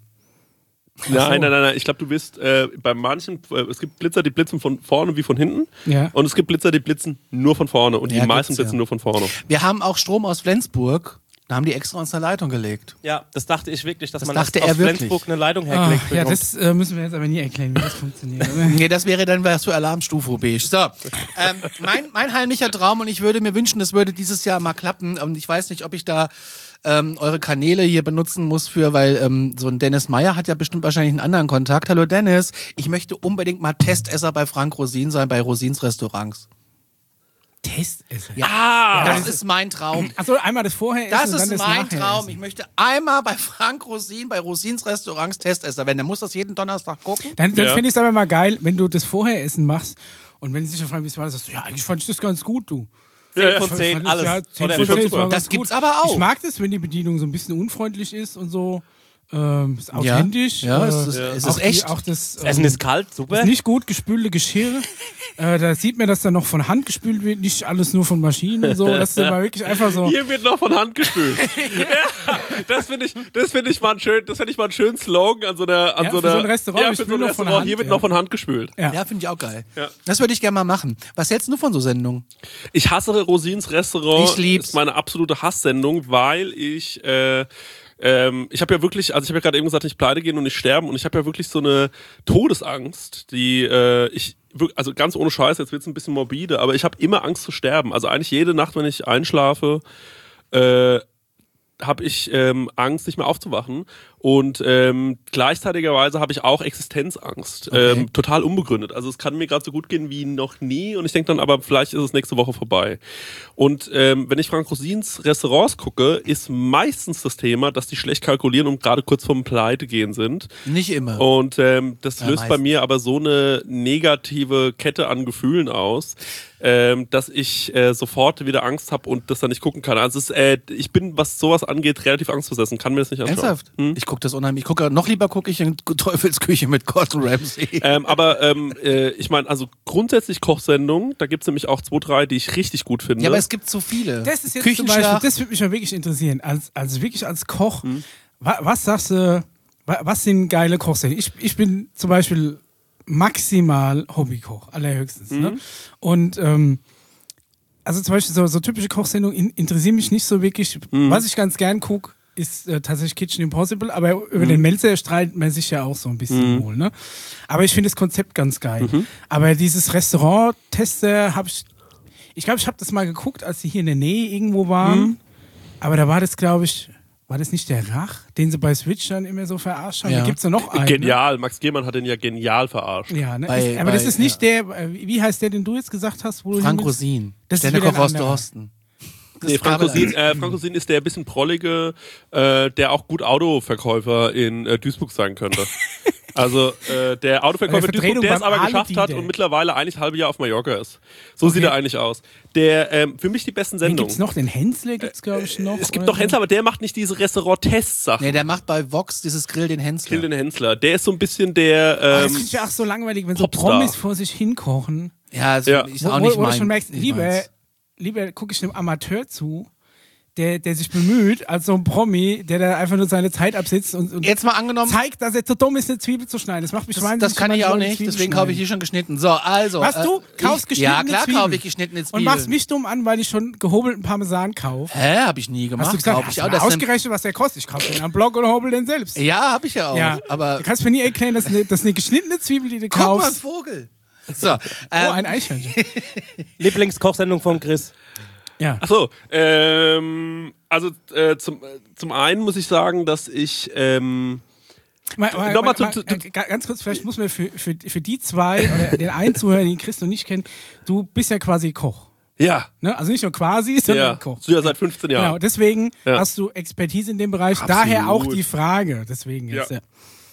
Nein. Ich glaube, du bist bei manchen, es gibt Blitzer, die blitzen von vorne wie von hinten. Ja. Und es gibt Blitzer, die blitzen nur von vorne. Und Ja, die meisten gibt's ja. blitzen nur von vorne. Wir haben auch Strom aus Flensburg. Da haben die extra uns eine Leitung gelegt. Ja, das dachte ich wirklich, dass Das man dachte aus er wirklich. Flensburg eine Leitung Ah, hergelegt ja, bekommt. das müssen wir jetzt aber nie erklären, wie das funktioniert. oder? Nee, das wäre dann was für Alarmstufe beige. So, mein heimlicher Traum, und ich würde mir wünschen, das würde dieses Jahr mal klappen. Und ich weiß nicht, ob ich da eure Kanäle hier benutzen muss weil so ein Dennis Meyer hat ja bestimmt wahrscheinlich einen anderen Kontakt. Hallo Dennis, ich möchte unbedingt mal Testesser bei Frank Rosin sein, bei Rosins Restaurants. Testesser. Ja, das ist mein Traum. Achso, einmal das vorher Das essen und ist dann das mein nachher Traum. essen. Ich möchte einmal bei Frank Rosin, bei Rosins Restaurants Testesser werden. Der muss das jeden Donnerstag gucken. Dann Ja. finde ich es aber mal geil, wenn du das vorher essen machst und wenn sie sich dann fragen, wie es war, dann sagst du, ja, eigentlich fand ich das ganz gut, du. 10 von 10, alles. Ja, 10 Oder von 10, super. war ganz Das gibt's gut. aber auch. Ich mag das, wenn die Bedienung so ein bisschen unfreundlich ist und so. Ist authentisch. Ja, es ist echt. Auch das Essen ist kalt, super. das nicht gut gespülte Geschirr. Da sieht man, dass da noch von Hand gespült wird, nicht alles nur von Maschinen und so. Das ist immer wirklich einfach so. Hier wird noch von Hand gespült. Ja, das finde ich mal einen schönen Slogan an so einer, für so ein Restaurant, Ja, ich für so will ein noch von Restaurant. Hand, Hier wird ja. noch von Hand gespült. Ja. Ja, finde ich auch geil. Ja. Das würde ich gerne mal machen. Was hältst du von so Sendungen? Ich hasse Rosins Restaurant. Ich lieb's. Das ist meine absolute Hasssendung, weil ich habe ja wirklich, also ich habe ja gerade eben gesagt, ich pleite gehen und nicht sterben und ich habe ja wirklich so eine Todesangst, die also ganz ohne Scheiß, jetzt wird's ein bisschen morbide, aber ich habe immer Angst zu sterben. Also eigentlich jede Nacht, wenn ich einschlafe, habe ich Angst, nicht mehr aufzuwachen. Und gleichzeitigerweise habe ich auch Existenzangst. Okay. Total unbegründet. Also es kann mir gerade so gut gehen wie noch nie und ich denke dann aber, vielleicht ist es nächste Woche vorbei. Und wenn ich Frank Rosins Restaurants gucke, ist meistens das Thema, dass die schlecht kalkulieren und gerade kurz vorm Pleite gehen sind. Nicht immer. Und das löst bei meistens. mir aber so eine negative Kette an Gefühlen aus, dass ich sofort wieder Angst habe und das dann nicht gucken kann. Also ich bin, was sowas angeht, relativ angstbesessen. Kann mir das nicht anschauen. Ernsthaft? Ich gucke das unheimlich. Noch lieber gucke ich in Teufelsküche mit Gordon Ramsay. Aber ich meine, also grundsätzlich Kochsendungen, da gibt es nämlich auch 2, 3, die ich richtig gut finde. Ja, aber es gibt so viele. Das ist jetzt zum Beispiel, Küchenschlacht. das würde mich mal wirklich interessieren. Also wirklich als Koch, was sagst du, was sind geile Kochsendungen? Ich bin zum Beispiel maximal Hobbykoch, allerhöchstens. Ne? Und also zum Beispiel so typische Kochsendungen interessieren mich nicht so wirklich. Was ich ganz gern gucke, ist tatsächlich Kitchen Impossible, aber über den Melzer streitet man sich ja auch so ein bisschen wohl. Ne? Aber ich finde das Konzept ganz geil. Aber dieses Restaurant-Tester habe ich glaube, ich habe das mal geguckt, als sie hier in der Nähe irgendwo waren. Aber da war das, glaube ich, war das nicht der Rach, den sie bei Switch dann immer so verarscht haben? Ja. Da gibt es ja noch einen. Genial, Max Gehmann hat den ja genial verarscht. Ne? Ja, ne? Bei- Aber das bei- ist nicht der, wie heißt der, den du jetzt gesagt hast? Wo du Frank hin willst? Rosin. Das ist Sternekoch wieder ein aus der anderer. Osten. Das Nee, ist Frank Kabel- Rosin ist der bisschen prollige, der auch gut Autoverkäufer in Duisburg sein könnte. Also der Autoverkäufer in Duisburg, Vertretung der es beim aber geschafft Ali hat Day. und mittlerweile eigentlich das halbe Jahr auf Mallorca ist. So sieht er eigentlich aus. Der für mich die besten Wen Sendungen. gibt's noch? Den Hensler gibt's, glaube ich, noch. Es gibt oder noch Hensler, aber der macht nicht diese Restaurant-Tests-Sachen. Nee, der macht bei Vox dieses Grill den Hensler. Kill den Hensler. Der ist so ein bisschen der Das finde ich ja auch so langweilig, wenn so Popstar. Promis vor sich hinkochen. Ja, das Ja. ist auch nicht Wo du mein. schon merkst, nicht lieber meins. gucke ich einem Amateur zu, der sich bemüht, als so ein Promi, der da einfach nur seine Zeit absitzt und Jetzt mal angenommen, zeigt, dass er zu dumm ist, eine Zwiebel zu schneiden. Das macht mich wahnsinnig. das kann ich wenn auch Leute nicht, Zwiebeln deswegen kaufe ich schneiden. die schon geschnitten. So, also. Was, du kaufst geschnittene Ja, klar Zwiebeln. kaufe ich geschnittene Und Zwiebeln. machst mich dumm an, weil ich schon gehobelten Parmesan kaufe. Hä, hab ich nie gemacht. Hast du gesagt, Kauf hast ich du auch. mal Das sind- ausgerechnet, was der kostet? Ich kaufe den am Blog und hobel den selbst. Ja, hab ich ja auch. Ja, Aber du kannst mir nie erklären, dass eine geschnittene Zwiebel, die du guck mal, ein kaufst. Vogel. So, Oh, ein Eichhörnchen. Lieblingskochsendung von Chris. Ja. Achso, also zum einen muss ich sagen, dass ich Nochmal Ganz kurz, vielleicht muss man für die zwei oder den einen Zuhörer, den Chris noch nicht kennt, du bist ja quasi Koch. ja, Ne? Also nicht nur quasi, sondern Koch. so ja seit 15 Jahren. Genau, deswegen Ja. hast du Expertise in dem Bereich. Absolut. Daher auch die Frage. Deswegen jetzt. Ja. Ja.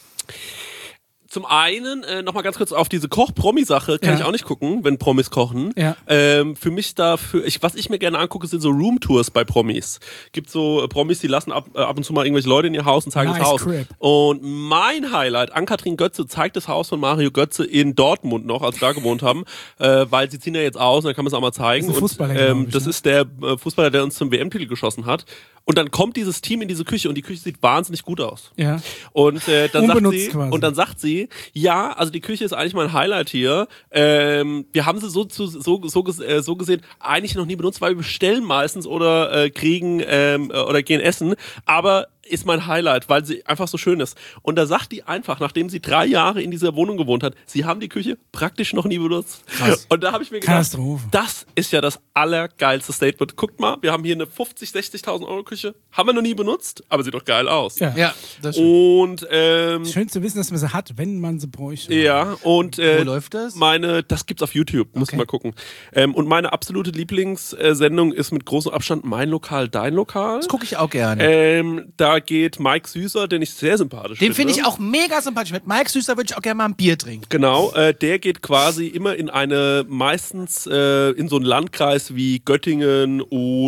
Zum einen, nochmal ganz kurz auf diese Koch-Promi-Sache, kann Ja. ich auch nicht gucken, wenn Promis kochen. Ja. Für mich was ich mir gerne angucke, sind so Roomtours bei Promis. Gibt so Promis, die lassen ab und zu mal irgendwelche Leute in ihr Haus und zeigen Nice das Haus. crib. Und mein Highlight, Ann-Kathrin Götze zeigt das Haus von Mario Götze in Dortmund noch, als wir da gewohnt haben, weil sie ziehen ja jetzt aus und dann kann man es auch mal zeigen. Das ist ein Fußballer, und, glaub ich, das ne? ist der Fußballer, der uns zum WM-Titel geschossen hat. Und dann kommt dieses Team in diese Küche und die Küche sieht wahnsinnig gut aus. Ja. Und Unbenutzt quasi. dann sagt sie, ja, also die Küche ist eigentlich mein Highlight hier. Wir haben sie so gesehen eigentlich noch nie benutzt, weil wir bestellen meistens oder kriegen oder gehen essen. Aber ist mein Highlight, weil sie einfach so schön ist. Und da sagt die einfach, nachdem sie 3 Jahre in dieser Wohnung gewohnt hat, sie haben die Küche praktisch noch nie benutzt. Krass. Und da habe ich mir gedacht, Katastrophe. das ist ja das allergeilste Statement. Guckt mal, wir haben hier eine 50.000, 60.000 Euro Küche, haben wir noch nie benutzt, aber sieht doch geil aus. Ja. ja, das stimmt. Und Schön zu wissen, dass man sie hat, wenn man sie bräuchte. ja, und Wo läuft das? das gibt's auf YouTube, musst du mal gucken. Und meine absolute Lieblingssendung ist mit großem Abstand Mein Lokal, Dein Lokal. Das gucke ich auch gerne. Da geht Mike Süßer, den ich sehr sympathisch finde. Den finde ich auch mega sympathisch. Mit Mike Süßer würde ich auch gerne mal ein Bier trinken. Genau, der geht quasi immer meistens in so einen Landkreis wie Göttingen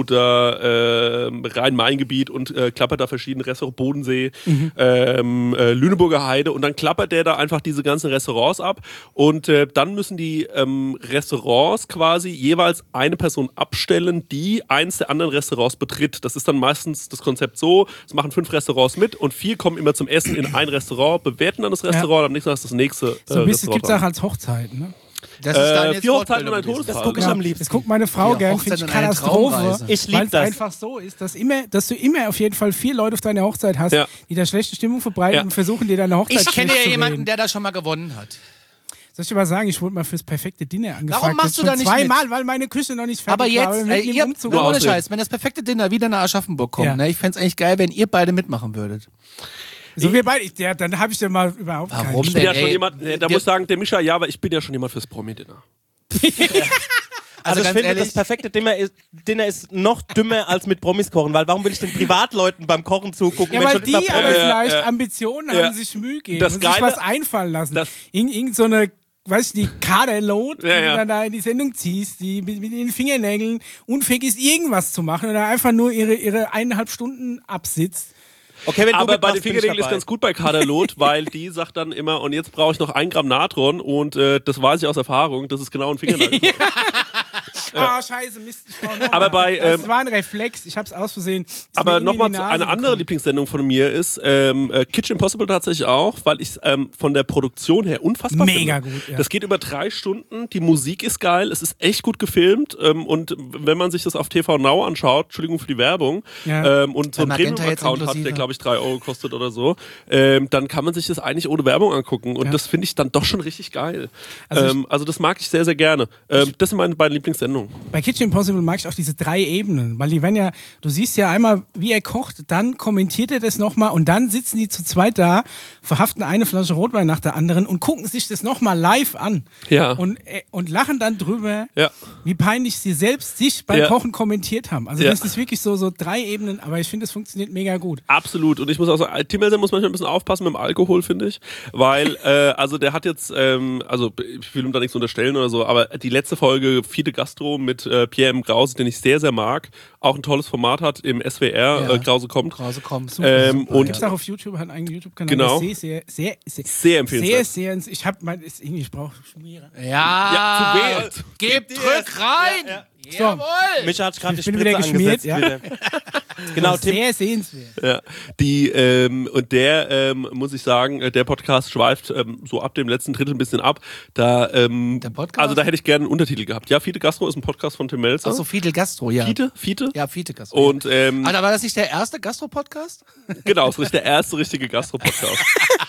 oder Rhein-Main-Gebiet und klappert da verschiedene Restaurants, Bodensee, Lüneburger Heide und dann klappert der da einfach diese ganzen Restaurants ab und dann müssen die Restaurants quasi jeweils eine Person abstellen, die eins der anderen Restaurants betritt. Das ist dann meistens das Konzept so, es machen 5 Restaurants mit und 4 kommen immer zum Essen in ein Restaurant, bewerten dann das Restaurant, am nächsten Tag ist das nächste So ein bisschen Restaurant gibt es auch als Hochzeiten. Ne? Das ist Daniels 4 Hochzeiten und Fortbildung ein gewesen. Todesfall. Das gucke ich am liebsten. Das guckt meine Frau Ja, gern, finde ich Hochzeit und eine Katastrophe. Traumreise. Ich lieb Weil es das. einfach so ist, dass du immer auf jeden Fall 4 Leute auf deiner Hochzeit hast, Ja. die da schlechte Stimmung verbreiten Ja. und versuchen, dir deine Hochzeit Ich kenne schlecht ja zu jemanden, reden. der da schon mal gewonnen hat. Soll ich dir mal sagen, ich wurde mal fürs perfekte Dinner angefragt. Warum machst Jetzt du da schon nicht zweimal, weil meine Küche noch nicht fertig Aber war. jetzt, mitten im ihr, Umzug Nur ohne aussehen. Scheiß, wenn das perfekte Dinner wieder nach Aschaffenburg kommt, Ja. ne, ich fände es eigentlich geil, wenn ihr beide mitmachen würdet. So wir beide, dann habe ich ja mal überhaupt Warum keinen. Ich bin ja Ey, schon jemand, da muss ich sagen, der Mischa, ja, aber ich bin ja schon jemand fürs Promi-Dinner. Also ich ganz finde, ehrlich, das perfekte Dinner ist noch dümmer als mit Promis kochen, weil warum will ich den Privatleuten beim Kochen zugucken? Ja, wenn weil schon die immer aber Promis- vielleicht ja. Ambitionen Ja. haben, sich Mühe geben Das und sich Geile- was einfallen lassen. das- Irgend so eine, weißt du, die Kaderlot, die Ja, ja. du dann da in die Sendung ziehst, die mit den Fingernägeln unfähig ist, irgendwas zu machen oder einfach nur ihre 1,5 Stunden absitzt. Okay, wenn du Aber bei den mitmachst, bin ich Fingernägeln ist dabei. ganz gut bei Kaderlot, weil die sagt dann immer, und jetzt brauche ich noch 1 Gramm Natron und das weiß ich aus Erfahrung, das ist genau ein Fingernagel. Ah, scheiße, Mist. Ich brauch noch Aber mal. bei, das war ein Reflex, ich hab's aus Versehen. Ist Aber mir irgendwie nochmal in die Nase eine andere gekommen. Lieblingssendung von mir ist Kitchen Impossible tatsächlich auch, weil ich von der Produktion her unfassbar Mega finde. gut, ja. Das geht über 3 Stunden, die Musik ist geil, es ist echt gut gefilmt und wenn man sich das auf TV Now anschaut, Entschuldigung für die Werbung, Ja. und so einen Magenta jetzt Premium-Account hat, der inklusive. glaube ich 3 Euro kostet oder so, dann kann man sich das eigentlich ohne Werbung angucken und Ja. das finde ich dann doch schon richtig geil. Also Also das mag ich sehr, sehr gerne. Das sind meine beiden Lieblingssendungen. Bei Kitchen Impossible mag ich auch diese 3 Ebenen, weil die werden ja, du siehst ja einmal, wie er kocht, dann kommentiert er das nochmal und dann sitzen die zu zweit da, verhaften eine Flasche Rotwein nach der anderen und gucken sich das nochmal live an. Ja. Und lachen dann drüber, Ja. wie peinlich sie selbst sich beim Ja. Kochen kommentiert haben. Also Ja. das ist wirklich so 3 Ebenen, aber ich finde, es funktioniert mega gut. Absolut. Und ich muss auch sagen, Tim Melzer muss manchmal ein bisschen aufpassen mit dem Alkohol, finde ich. Weil, also der hat jetzt, also ich will ihm da nichts unterstellen oder so, aber die letzte Folge, Fide Gastro mit Pierre M. Krause, den ich sehr, sehr mag, auch ein tolles Format hat im SWR, Ja. Krause kommt. Krause kommt. Und Gibt's auch auf YouTube, hat einen eigenen YouTube-Kanal. Genau. der ist sehr Sehr empfehlenswert. sehr, ich hab mal, ich brauche Schmierer. Ja, zu wert. Gib, drück rein! Jawohl! Micha hat gerade die Ich bin Spritze wieder geschmiert, angesetzt. Bitte. Genau, Tim. Sehr sehenswert. Ja, und der, muss ich sagen, der Podcast schweift so ab dem letzten Drittel ein bisschen ab. Da, Der Podcast? also da hätte ich gerne einen Untertitel gehabt. Ja, Fide Gastro ist ein Podcast von Tim Melzer. Achso, Fidel Gastro, ja. Fide? Ja, Fidel Gastro. Und, Alter, war das nicht der erste Gastro-Podcast? genau, das ist der erste richtige Gastro-Podcast.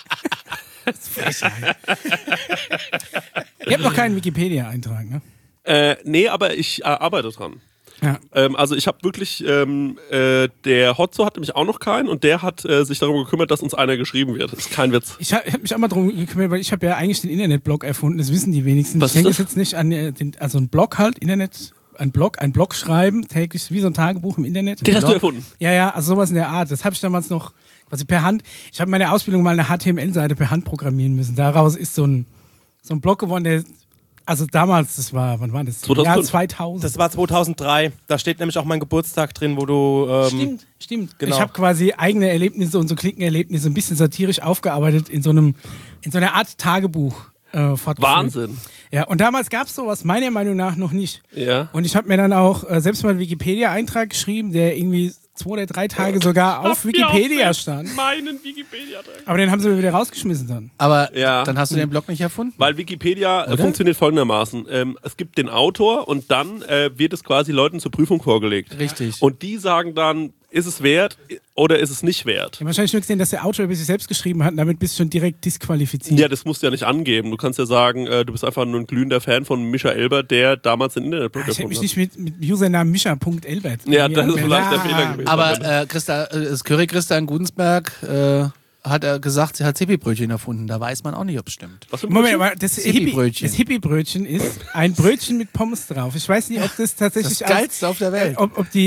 Ihr habt noch keinen Wikipedia-Eintrag, ne? Nee, aber ich arbeite dran. Ja. Also ich habe wirklich, der Hotzo hat nämlich auch noch keinen und der hat sich darum gekümmert, dass uns einer geschrieben wird. Das ist kein Witz. Ich hab mich auch mal drum gekümmert, weil ich habe ja eigentlich den Internetblog erfunden, das wissen die wenigsten. Was Ich denke ist jetzt nicht an also ein Blog halt, ein Blog schreiben, täglich, wie so ein Tagebuch im Internet. Den hast du Blog. erfunden? Ja, also sowas in der Art. Das habe ich damals noch quasi per Hand, ich habe meine Ausbildung mal eine HTML-Seite per Hand programmieren müssen. Daraus ist so ein Blog geworden, der, also damals, wann war das? 2005. Jahr 2000. Das war 2003. Da steht nämlich auch mein Geburtstag drin, wo du... Stimmt. Genau. Ich habe quasi eigene Erlebnisse und so Klickenerlebnisse ein bisschen satirisch aufgearbeitet in so einer Art Tagebuch fortgeführt. Wahnsinn. Ja, und damals gab es sowas meiner Meinung nach noch nicht. Ja. Und ich habe mir dann auch selbst mal einen Wikipedia-Eintrag geschrieben, der irgendwie 2 oder 3 Tage sogar auf Wikipedia stand. Meinen Wikipedia-Tag. Aber den haben sie mir wieder rausgeschmissen dann. Aber Ja. dann hast du den Blog nicht erfunden? Weil Wikipedia funktioniert folgendermaßen. Es gibt den Autor und dann wird es quasi Leuten zur Prüfung vorgelegt. Richtig. Und die sagen dann, ist es wert oder ist es nicht wert? Ja, wahrscheinlich nur gesehen, dass der Autor über sich selbst geschrieben hat und damit bist du schon direkt disqualifiziert. Ja, das musst du ja nicht angeben. Du kannst ja sagen, du bist einfach nur ein glühender Fan von Mischa Elbert, der damals den Internetblog Ich hätte erfunden mich hat. nicht mit Usernamen Mischa.elbert. Ja, das ist vielleicht der Fehler gewesen. Aber das Curry Christa in Gudensberg hat er gesagt, sie hat Zippy-Brötchen erfunden. Da weiß man auch nicht, ob es stimmt. Was für ein Moment, Brötchen? aber das Hippie-Brötchen. Hippie-Brötchen ist ein Brötchen mit Pommes drauf. Ich weiß nicht, ob das tatsächlich Das Geilste auf der Welt.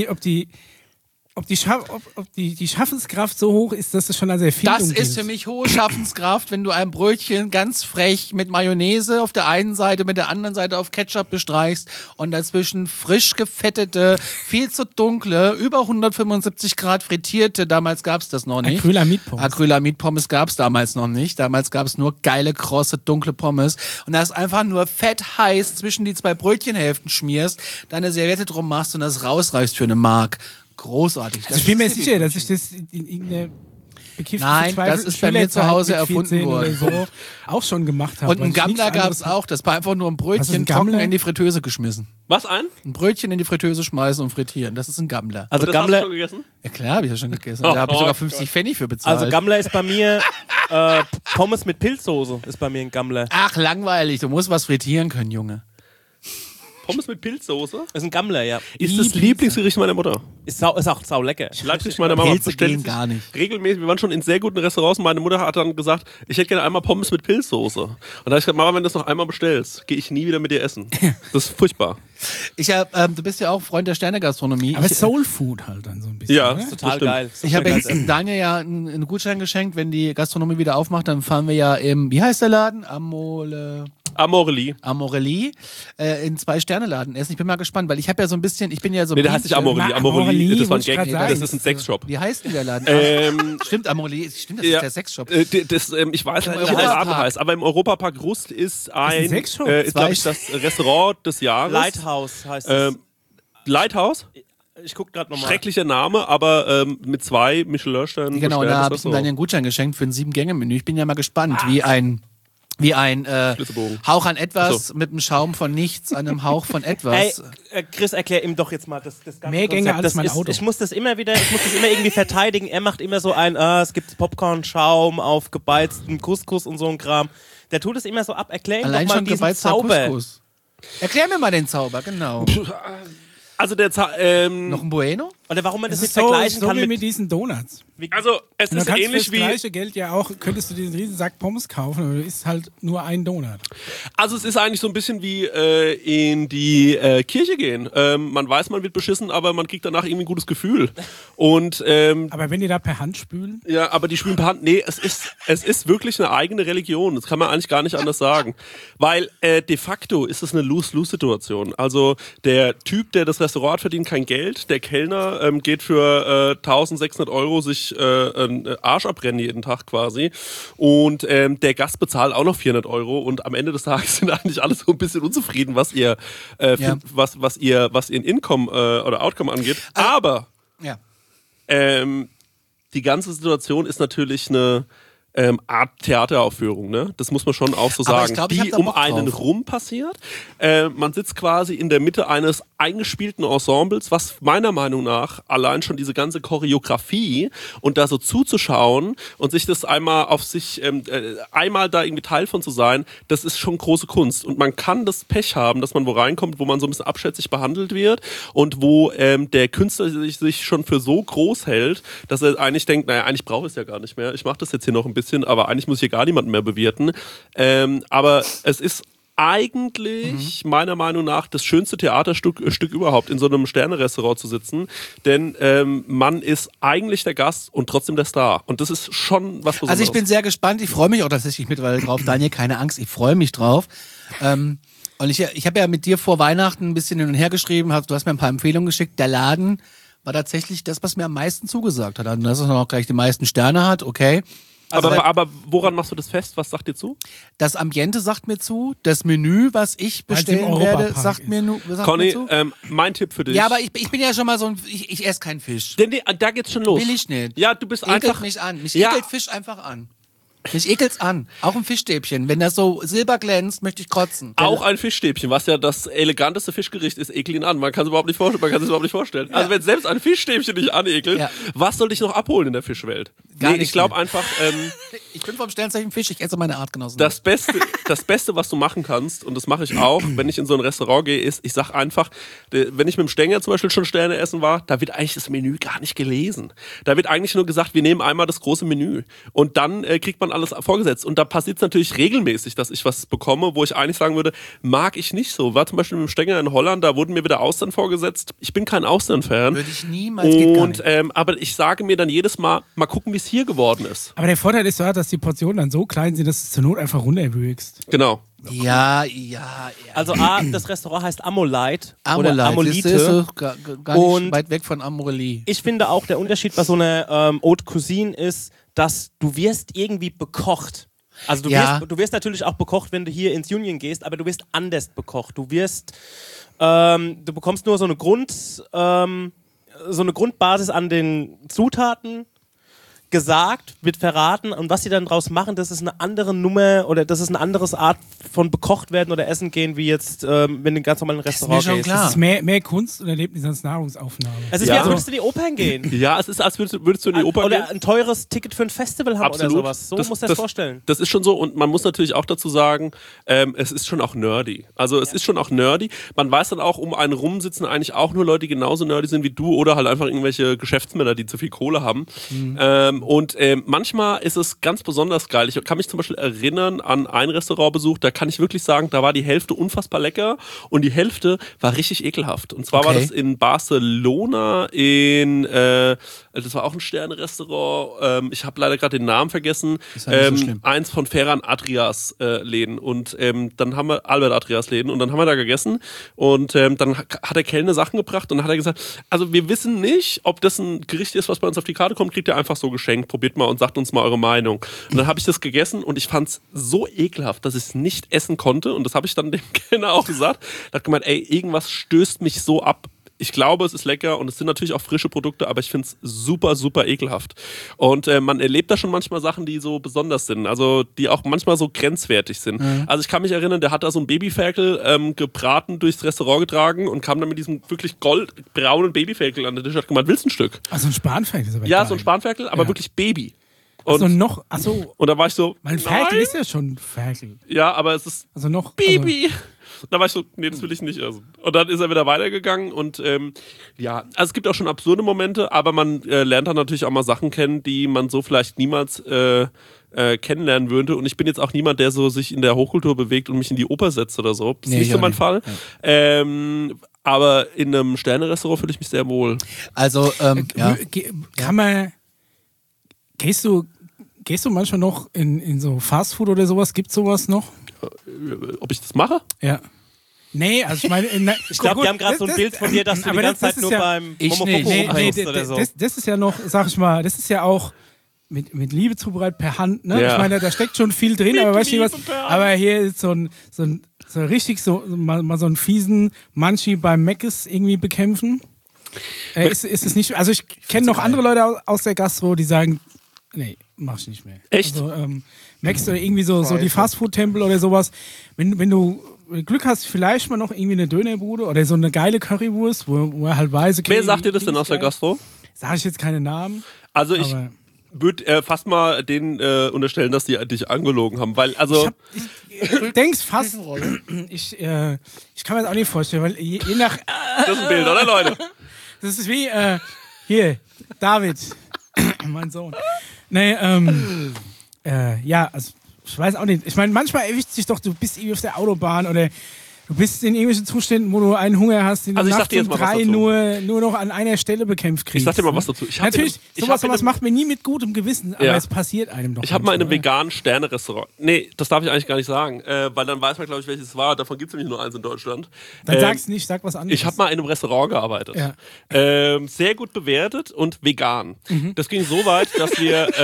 ob die Schaffenskraft so hoch ist, dass es schon als Erfindung Das ist für gilt. mich hohe Schaffenskraft, wenn du ein Brötchen ganz frech mit Mayonnaise auf der einen Seite, mit der anderen Seite auf Ketchup bestreichst und dazwischen frisch gefettete, viel zu dunkle, über 175 Grad frittierte, damals gab's das noch nicht. Acrylamid-Pommes. Acrylamid-Pommes gab's damals noch nicht. Damals gab's nur geile, krosse, dunkle Pommes. Und das einfach nur fett heiß zwischen die 2 Brötchenhälften schmierst, deine Serviette drum machst und das rausreißt für eine Mark. Großartig. Also ich bin mir sicher, dass ich das in irgendeiner bekifften Nein, das ist bei mir zu Hause erfunden worden. Oder so auch schon gemacht habe. Und einen Gammler gab's auch. Das war einfach nur ein Was ist Brötchen ein trocken Gammler? in die Fritteuse geschmissen. Was ein? Ein Brötchen in die Fritteuse schmeißen und frittieren. Das ist ein Gammler. Also das hast du Gammler, schon gegessen? Ja klar, hab ich ja schon gegessen. Da habe ich sogar 50 Pfennig für bezahlt. also Gammler ist bei mir Pommes mit Pilzsoße ist bei mir ein Gammler. Ach, langweilig. Du musst was frittieren können, Junge. Pommes mit Pilzsoße? Das ist ein Gammler, ja. Ist das Lieblingsgericht meiner Mutter. Ist auch sau lecker. Leipzig meiner Mama Pilze bestellt gehen sich gar nicht. regelmäßig. Wir waren schon in sehr guten Restaurants und meine Mutter hat dann gesagt, ich hätte gerne einmal Pommes mit Pilzsoße. Und da habe ich gesagt, Mama, wenn du das noch einmal bestellst, gehe ich nie wieder mit dir essen. Das ist furchtbar. Du bist ja auch Freund der Sternegastronomie. Aber Soul Food halt dann so ein bisschen. Ja, ne? Total stimmt. geil. Ich habe jetzt Daniel ja einen Gutschein geschenkt, wenn die Gastronomie wieder aufmacht, dann fahren wir ja im, wie heißt der Laden? Amorelie, in 2-Sterne-Laden essen. Ich bin mal gespannt, weil ich habe ja so ein bisschen, ich bin ja so Nee, der heißt nicht Amorelie. Amorelie, Das war ein wollte ich Gag. grad Das sagen. ist ein Sexshop. Wie heißt denn der Laden? Stimmt, Amorelie, stimmt, das Ja. ist der Sexshop. Ich weiß leider nicht, wie der Europapark. Laden heißt, aber im Europapark Rust ist ein, Sexshop? ist glaube ich das Restaurant des Jahres. Lighthouse heißt es. Lighthouse? Ich guck gerade nochmal. Schrecklicher Name, aber mit 2 Michelin-Sternen. Genau, da bestelltes habe ich ihm dann Restaurant. einen Gutschein geschenkt für ein 7-Gänge-Menü. Ich bin ja mal gespannt, wie ein Flitzebogen. Hauch an etwas So. mit einem Schaum von nichts an einem Hauch von etwas. Chris, erklär ihm doch jetzt mal das ganze Mehr Gänge Konzept. als Das mein ist, Auto. Ich muss das immer irgendwie verteidigen. Er macht immer so es gibt Popcorn-Schaum auf gebeizten Couscous und so ein Kram. Der tut es immer so ab. Erklär ihm Allein doch mal schon diesen gebeizter Zauber. Couscous. Erklär mir mal den Zauber, genau. Also Noch ein Bueno? Oder warum man das Das nicht ist vergleichen so kann wie mit... mit diesen Donuts. also es Und du ist kannst ähnlich fürs wie. gleiche Geld ja auch, könntest du diesen riesen Sack Pommes kaufen, aber du isst halt nur einen Donut. Also es ist eigentlich so ein bisschen wie in die Kirche gehen. Man weiß, man wird beschissen, aber man kriegt danach irgendwie ein gutes Gefühl. Und Aber wenn die da per Hand spülen, ja, aber die spülen per Hand. Nee, es ist wirklich eine eigene Religion. Das kann man eigentlich gar nicht anders sagen. Weil de facto ist es eine Lose-Lose-Situation. Also der Typ, der das Restaurant hat, verdient kein Geld. Der Kellner geht für 1.600 Euro sich einen Arsch abbrennen jeden Tag quasi. Und der Gast bezahlt auch noch 400 Euro. Und am Ende des Tages sind eigentlich alle so ein bisschen unzufrieden, was ihr was ihren Income oder Outcome angeht. Aber Ja. die ganze Situation ist natürlich eine Art Theateraufführung, ne? Das muss man schon auch so Aber sagen. ich glaub, ich hab die da um Bock einen drauf. rum passiert. Man sitzt quasi in der Mitte eines eingespielten Ensembles, was meiner Meinung nach allein schon diese ganze Choreografie und da so zuzuschauen und sich das einmal auf sich, einmal da irgendwie Teil von zu sein, das ist schon große Kunst. Und man kann das Pech haben, dass man wo reinkommt, wo man so ein bisschen abschätzig behandelt wird und wo der Künstler sich schon für so groß hält, dass er eigentlich denkt, naja, eigentlich brauche ich es ja gar nicht mehr. Ich mache das jetzt hier noch ein bisschen, aber eigentlich muss ich hier gar niemanden mehr bewirten. Aber es ist eigentlich meiner Meinung nach das schönste Theaterstück überhaupt, in so einem Sterne-Restaurant zu sitzen, denn man ist eigentlich der Gast und trotzdem der Star und das ist schon was Besonderes. Also ich bin sehr gespannt. Ich freue mich auch tatsächlich mittlerweile drauf. Daniel, keine Angst, ich freue mich drauf. Und ich habe ja mit dir vor Weihnachten ein bisschen hin und her geschrieben, du hast mir ein paar Empfehlungen geschickt. Der Laden war tatsächlich das, was mir am meisten zugesagt hat. Also, dass es noch gleich die meisten Sterne hat, okay. aber woran machst du das fest? Was sagt dir zu? Das Ambiente sagt mir zu. Das Menü, was ich Weil's im bestellen Europapark werde, sagt mir Conny, zu. mein Tipp für dich. Ja, aber ich bin ja schon mal so ein, ich esse keinen Fisch. Denn da geht's schon los. Will ich nicht. Ja, du bist Ekelt einfach. mich an. Mich Ja. ekelt Fisch einfach an. Mich ekelt's an. Auch ein Fischstäbchen. Wenn das so silber glänzt, möchte ich kotzen. Auch ein Fischstäbchen, was ja das eleganteste Fischgericht ist, ekelt ihn an. Man kann es überhaupt nicht vorstellen. Also wenn selbst ein Fischstäbchen dich anekelt, Ja. was soll dich noch abholen in der Fischwelt? Gar Ich nicht glaube mehr. einfach, Ich bin vom Sternzeichen Fisch, ich esse meine Artgenossen. das Beste, was du machen kannst, und das mache ich auch, wenn ich in so ein Restaurant gehe, ist, ich sag einfach, wenn ich mit dem Stenger zum Beispiel schon Sterne essen war, da wird eigentlich das Menü gar nicht gelesen. Da wird eigentlich nur gesagt, wir nehmen einmal das große Menü. Und dann kriegt man alles vorgesetzt. Und da passiert es natürlich regelmäßig, dass ich was bekomme, wo ich eigentlich sagen würde, mag ich nicht so. War zum Beispiel mit dem Stenger in Holland, da wurden mir wieder Austern vorgesetzt. Ich bin kein Austern-Fan. Würde ich niemals, geht gar Und nicht. aber ich sage mir dann jedes Mal gucken, wie es hier geworden ist. aber der Vorteil ist ja, dass die Portionen dann so klein sind, dass du es zur Not einfach runterwürgst. Genau. Ja. Also das Restaurant heißt Amolite. Oder Amolite. Amolite. Das ist so gar nicht Und- weit weg von Amorelie. Ich finde auch, der Unterschied bei so einer Haute Cuisine ist, dass du wirst irgendwie bekocht. Also Ja. du wirst natürlich auch bekocht, wenn du hier ins Union gehst, aber du wirst anders bekocht. Du bekommst nur so eine Grundbasis an den Zutaten. gesagt, wird verraten und was sie dann draus machen, das ist eine andere Nummer oder das ist eine andere Art von bekocht werden oder essen gehen, wie jetzt, wenn du in ein ganz normalen Restaurant schon gehst. klar. Das ist mehr Kunst und Erlebnis als Nahrungsaufnahme. Es ist wie, als würdest du in die Opern gehen. Ja, es ist, als würdest du in die Oper gehen. Oder ein teures Ticket für ein Festival haben Absolut. oder sowas. So muss das vorstellen. Das ist schon so und man muss natürlich auch dazu sagen, es ist schon auch nerdy. Also es ist schon auch nerdy. Man weiß dann auch, um einen rum sitzen eigentlich auch nur Leute, die genauso nerdy sind wie du oder halt einfach irgendwelche Geschäftsmänner, die zu viel Kohle haben. Manchmal ist es ganz besonders geil. Ich kann mich zum Beispiel erinnern an einen Restaurantbesuch, da kann ich wirklich sagen, da war die Hälfte unfassbar lecker und die Hälfte war richtig ekelhaft. Und zwar war das in Barcelona das war auch ein Sterne-Restaurant. Ich habe leider gerade den Namen vergessen. Ist ja nicht so schlimm. Eins von Ferran Adrias Läden. Und dann haben wir Albert Adrias Läden und dann haben wir da gegessen und dann hat der Kellner Sachen gebracht und dann hat er gesagt, also wir wissen nicht, ob das ein Gericht ist, was bei uns auf die Karte kommt, kriegt ihr einfach so geschenkt. Probiert mal und sagt uns mal eure Meinung. Und dann habe ich das gegessen und ich fand es so ekelhaft, dass ich es nicht essen konnte und das habe ich dann dem Kellner auch gesagt. Er hat gemeint, ey, irgendwas stößt mich so ab. Ich glaube, es ist lecker und es sind natürlich auch frische Produkte, aber ich finde es super, super ekelhaft. Und man erlebt da schon manchmal Sachen, die so besonders sind, also die auch manchmal so grenzwertig sind. Mhm. Also ich kann mich erinnern, der hat da so ein Babyferkel gebraten durchs Restaurant getragen und kam dann mit diesem wirklich goldbraunen Babyferkel an den Tisch und hat gemeint, willst du ein Stück? Also ein Spanferkel ist aber Ja, geil. so ein Spanferkel, aber wirklich Baby. Und und da war ich so, mein Ferkel ist ja schon Ferkel. Ja, aber es ist also noch Baby. Da war ich so, nee, das will ich nicht essen. Und dann ist er wieder weitergegangen und also es gibt auch schon absurde Momente, aber man lernt dann natürlich auch mal Sachen kennen, die man so vielleicht niemals kennenlernen würde. Und ich bin jetzt auch niemand, der so sich in der Hochkultur bewegt und mich in die Oper setzt oder so. Das ist nicht so mein Fall. Ja. Aber in einem Sterne-Restaurant fühle ich mich sehr wohl. Also, kann man... Gehst du manchmal noch in so Fastfood oder sowas? Gibt's sowas noch? Ob ich das mache? Ja. Nee, also ich meine... ich glaube, wir haben gerade so ein Bild von dir, dass du die ganze Zeit nur beim Momofoko oder so. Das ist ja noch, sag ich mal, das ist ja auch mit Liebe zubereitet per Hand, ne? Ja. Ich meine, da steckt schon viel drin, aber weißt du was? Aber hier ist so richtig mal so einen fiesen Munchie beim Mc's irgendwie bekämpfen. Ist es nicht... Also ich kenne noch andere Leute aus der Gastro, die sagen... Nee, mach ich nicht mehr. Echt? Also, Max oder irgendwie so die Fastfood-Tempel oder sowas. Wenn du Glück hast, vielleicht mal noch irgendwie eine Dönerbude oder so eine geile Currywurst, wo er halt weiß, okay, wer sagt dir das denn aus der Gastro? Sag ich jetzt keine Namen. Also ich würde fast mal denen unterstellen, dass die dich angelogen haben, weil also... Du denkst fast... Ich kann mir das auch nicht vorstellen, weil je nach... Das ist ein Bild, oder Leute? Das ist wie... hier, David... mein Sohn. Nee, ja, also ich weiß auch nicht. Ich meine, manchmal erwischt sich doch, du bist irgendwie auf der Autobahn oder du bist in irgendwelchen Zuständen, wo du einen Hunger hast, den du nachts um 3 nur noch an einer Stelle bekämpft kriegst. Ich sag dir mal was dazu. Natürlich, sowas macht mir nie mit gutem Gewissen, aber es passiert einem doch. Ich habe mal in einem veganen Sterne-Restaurant. Nee, das darf ich eigentlich gar nicht sagen, weil dann weiß man, glaube ich, welches es war. Davon gibt es nämlich nur eins in Deutschland. Dann sag's nicht, sag was anderes. Ich habe mal in einem Restaurant gearbeitet. Ja. Sehr gut bewertet und vegan. Mhm. Das ging so weit, dass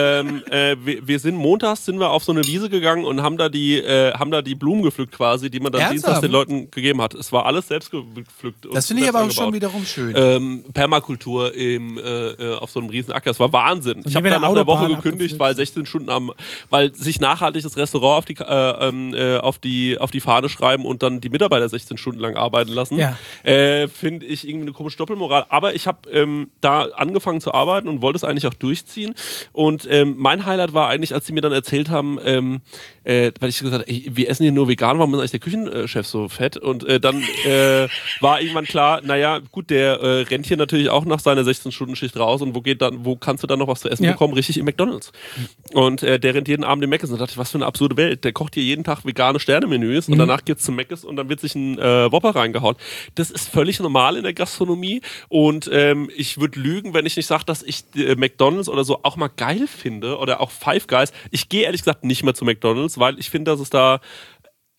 wir sind montags sind wir auf so eine Wiese gegangen und haben da die Blumen gepflückt quasi, die man dann dienstags den Leuten gegeben hat. Es war alles selbst gepflückt. Das finde ich aber auch schon wiederum schön. Permakultur auf so einem riesen Acker. Das war Wahnsinn. Ich habe dann nach einer Woche gekündigt, weil 16 Stunden weil sich nachhaltig das Restaurant auf die Fahne schreiben und dann die Mitarbeiter 16 Stunden lang arbeiten lassen. Ja. Finde ich irgendwie eine komische Doppelmoral. Aber ich habe da angefangen zu arbeiten und wollte es eigentlich auch durchziehen. Und mein Highlight war eigentlich, als sie mir dann erzählt haben, weil ich gesagt habe, wir essen hier nur vegan, warum ist eigentlich der Küchenchef so fett? Und dann war irgendwann klar, naja, gut, der rennt hier natürlich auch nach seiner 16-Stunden-Schicht raus und wo kannst du dann noch was zu essen bekommen? Richtig, im McDonald's. Und der rennt jeden Abend im Mc's und da dachte ich, was für eine absurde Welt. Der kocht hier jeden Tag vegane Sterne-Menüs und danach geht's zum Mc's und dann wird sich ein Whopper reingehauen. Das ist völlig normal in der Gastronomie und ich würde lügen, wenn ich nicht sage, dass ich McDonald's oder so auch mal geil finde oder auch Five Guys. Ich gehe ehrlich gesagt nicht mehr zu McDonald's, weil ich finde, dass es da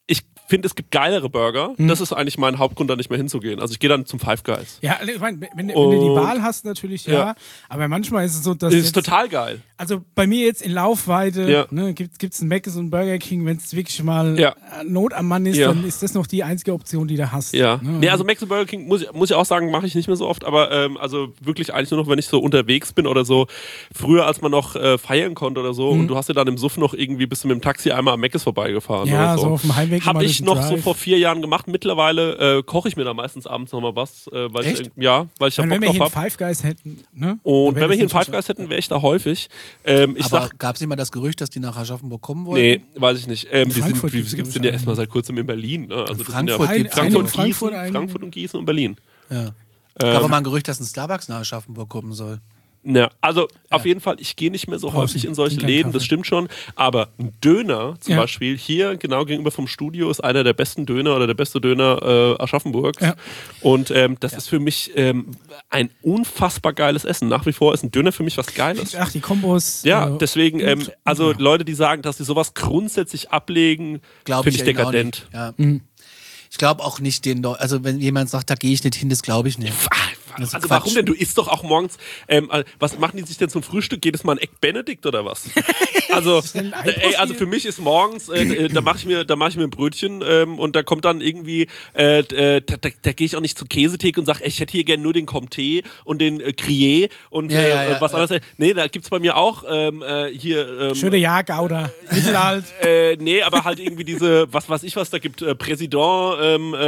finde, es gibt geilere Burger. Das ist eigentlich mein Hauptgrund, da nicht mehr hinzugehen. Also ich gehe dann zum Five Guys. Ja, ich meine, wenn du die Wahl hast, natürlich ja. Aber manchmal ist es so, dass. Das ist total geil. Also bei mir jetzt in Laufweite Ja. gibt's einen Mc's und einen Burger King, wenn es wirklich mal Ja. Not am Mann ist, Ja. dann ist das noch die einzige Option, die du hast. Ja. Ne? Nee, also Mac und Burger King muss ich auch sagen, mache ich nicht mehr so oft, aber also wirklich eigentlich nur noch, wenn ich so unterwegs bin oder so. Früher, als man noch feiern konnte oder so und du hast ja dann im Suff noch irgendwie bist du mit dem Taxi einmal am Mc's vorbeigefahren Ja, oder so. so auf dem Heimweg Habe immer ich durch den noch so Drive. vor 4 Jahren gemacht. Mittlerweile koche ich mir da meistens abends nochmal was, weil Echt? ich da Wenn Bock wir hier drauf einen habe. Five Guys hätten, ne? Und dann wär wenn wir hier einen das Five natürlich Guys hätten, wäre ich da häufig. Ich Aber sag, gab es nicht mal das Gerücht, dass die nach Aschaffenburg kommen wollten? nee, weiß ich nicht. Wir Frankfurt sind, gibt's, wir glaub sind ich, ja erstmal seit kurzem in Berlin. Ne? Also das sind Frankfurt ja gibt's Frankfurt, noch. Frankfurt, Gießen, Frankfurt und Gießen und Berlin. Ja. Gab aber mal ein Gerücht, dass ein Starbucks nach Aschaffenburg kommen soll. Ja, also auf jeden Fall, ich gehe nicht mehr so häufig in solche Läden, das stimmt schon. Aber ein Döner zum Ja. Beispiel hier genau gegenüber vom Studio ist einer der besten Döner oder der beste Döner Aschaffenburgs. Ja. Und das ist für mich ein unfassbar geiles Essen. Nach wie vor ist ein Döner für mich was Geiles. Ach, die Kombos. Ja, deswegen, also ja. Leute, die sagen, dass sie sowas grundsätzlich ablegen, Glaube finde ich eben auch dekadent. nicht. Ja. Ich glaube auch nicht also wenn jemand sagt, da gehe ich nicht hin, das glaube ich nicht. Das ist Also Quatsch. warum denn? Du isst doch auch morgens. Was machen die sich denn zum Frühstück? Geht es mal ein Egg Benedict oder was? Also, also für mich ist morgens, da mache ich mir ein Brötchen und da kommt dann irgendwie, da gehe ich auch nicht zur Käsetheke und sage, ich hätte hier gerne nur den Comté und den Crier und was anderes. Nee, da gibt's bei mir auch hier. Schöne Jahrgauder. Mittelalt. Nee, aber halt irgendwie diese, was weiß ich was da gibt, Präsident,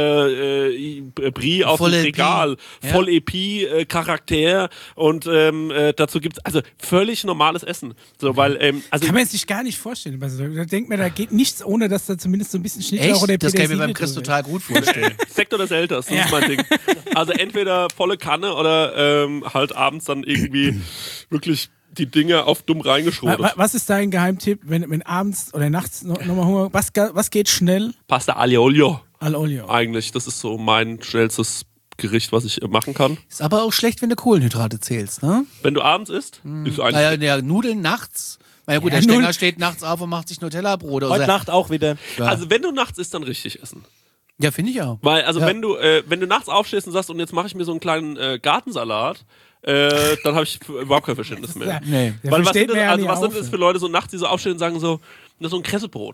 Brie auf dem Voll EP. Regal, Ja. voll EP, Charakter und dazu gibt's also völlig normales Essen. So, weil, also Kann man sich gar nicht vorstellen. Also, da denkt man, da geht nichts, ohne dass da zumindest so ein bisschen Schnittlauch oder Echt? Das kann ich mir Petersilie beim Chris drin ist. total gut vorstellen. Sekt oder Selters, das ist mein Ding. Also entweder volle Kanne oder halt abends dann irgendwie wirklich die Dinge auf dumm reingeschrotet. Was ist dein Geheimtipp, wenn abends oder nachts nochmal Hunger? Was geht schnell? Pasta aglio olio Al Olio. eigentlich. Das ist so mein schnellstes Gericht, was ich machen kann. Ist aber auch schlecht, wenn du Kohlenhydrate zählst, ne? Wenn du abends isst, ist eigentlich Naja, Nudeln nachts. Na ja gut, Ja, der Stenger Nudeln- steht nachts auf und macht sich Nutella-Brote. Heute Nacht auch wieder. Also wenn du nachts isst, dann richtig essen. Ja, finde ich auch. Weil, also Ja. wenn du nachts aufstehst und sagst, und jetzt mache ich mir so einen kleinen Gartensalat, dann habe ich überhaupt kein Verständnis mehr. Nee. Der Weil was versteht sind, das, mir ja also nie was sind auf. das für Leute so nachts, die so aufstehen und sagen so ein Kressebrot.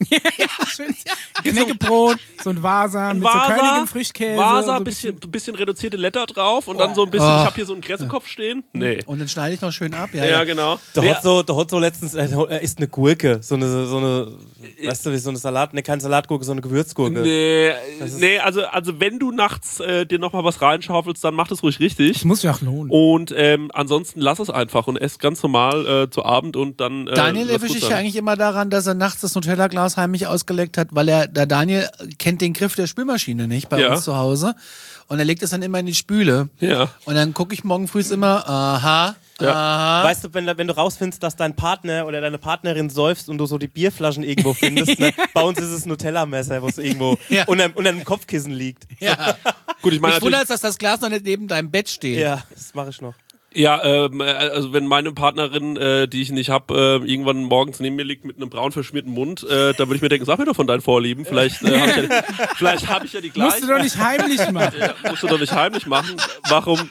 Knäckebrot, so ein Vasa mit so körnigem Frischkäse. Vasa, so bisschen reduzierte Letter drauf und dann so ein bisschen, ich habe hier so einen Kressekopf stehen. Nee. Und dann schneide ich noch schön ab. Ja, genau. Der hat so letztens, er isst eine Gurke, so eine, weißt du, wie so eine Salat, ne, keine Salatgurke, so eine Gewürzgurke. Nee, also wenn du nachts dir nochmal was reinschaufelst, dann mach das ruhig richtig. Das muss sich auch lohnen. Und ansonsten lass es einfach und ess ganz normal zu Abend und dann. Daniel lass erwische gut ich sein. ja eigentlich immer daran, dass er nachts das Nutella-Glas heimlich ausgeleckt hat, weil der Daniel kennt den Griff der Spülmaschine nicht bei Ja. uns zu Hause. Und er legt es dann immer in die Spüle. Ja. Und dann gucke ich morgen früh immer, aha. Weißt du, wenn du rausfindest, dass dein Partner oder deine Partnerin seufzt und du so die Bierflaschen irgendwo findest, ne? Bei uns ist es Nutella-Messer, wo es irgendwo Ja. unter dem Kopfkissen liegt. Ja. Gut, ich meine Mich wundert natürlich, es, dass das Glas noch nicht neben deinem Bett steht. Ja, das mache ich noch. ja, also wenn meine Partnerin, die ich nicht habe, irgendwann morgens neben mir liegt mit einem braun verschmierten Mund, da würde ich mir denken, sag mir doch von deinen Vorlieben, vielleicht habe ich ja die Musst du gleichen. doch nicht heimlich machen. Ja, musst du doch nicht heimlich machen. Warum?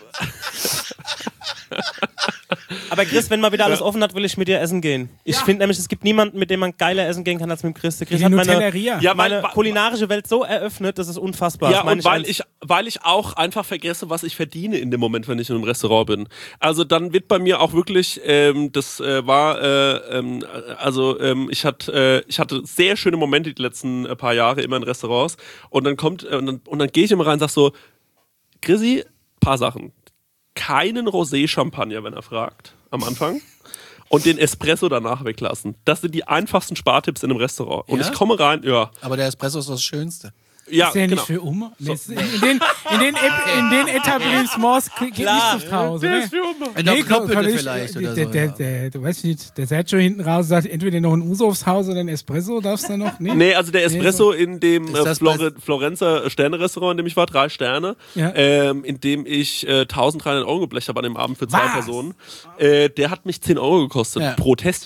Aber Chris, wenn mal wieder alles offen hat, will ich mit dir essen gehen. Ich finde nämlich, es gibt niemanden, mit dem man geiler essen gehen kann als mit dem Chris. Der Chris Die hat meine, Nutelleria. Ja, meine weil- kulinarische Welt so eröffnet, das ist unfassbar. Ja, Das meine und weil ernst. weil ich auch einfach vergesse, was ich verdiene in dem Moment, wenn ich in einem Restaurant bin. Also dann wird bei mir auch wirklich, ich hatte sehr schöne Momente die letzten paar Jahre immer in Restaurants und dann dann gehe ich immer rein und sag so, Chrissy, paar Sachen. Keinen Rosé-Champagner, wenn er fragt, am Anfang. Und den Espresso danach weglassen. Das sind die einfachsten Spartipps in einem Restaurant. Und Ja? ich komme rein, ja. Aber der Espresso ist das Schönste. Ja, Ist der genau. nicht für Oma? Nee, in den Etablissements geht Klar. nichts zu Hause. Ne? In der Nee, Knopfhütte kann ich- vielleicht oder der, so. du weißt nicht, der Sergio hinten raus sagt, entweder noch ein Uso aufs Haus oder ein Espresso, darfst du noch? Nee, also der Espresso in dem Ist das Florenzer Sterne-Restaurant, in dem ich war, 3 Sterne, Ja. in dem ich 1.300 € geblecht habe an dem Abend für 2 Was? Personen, der hat mich 10 € gekostet Ja. pro Tässchen.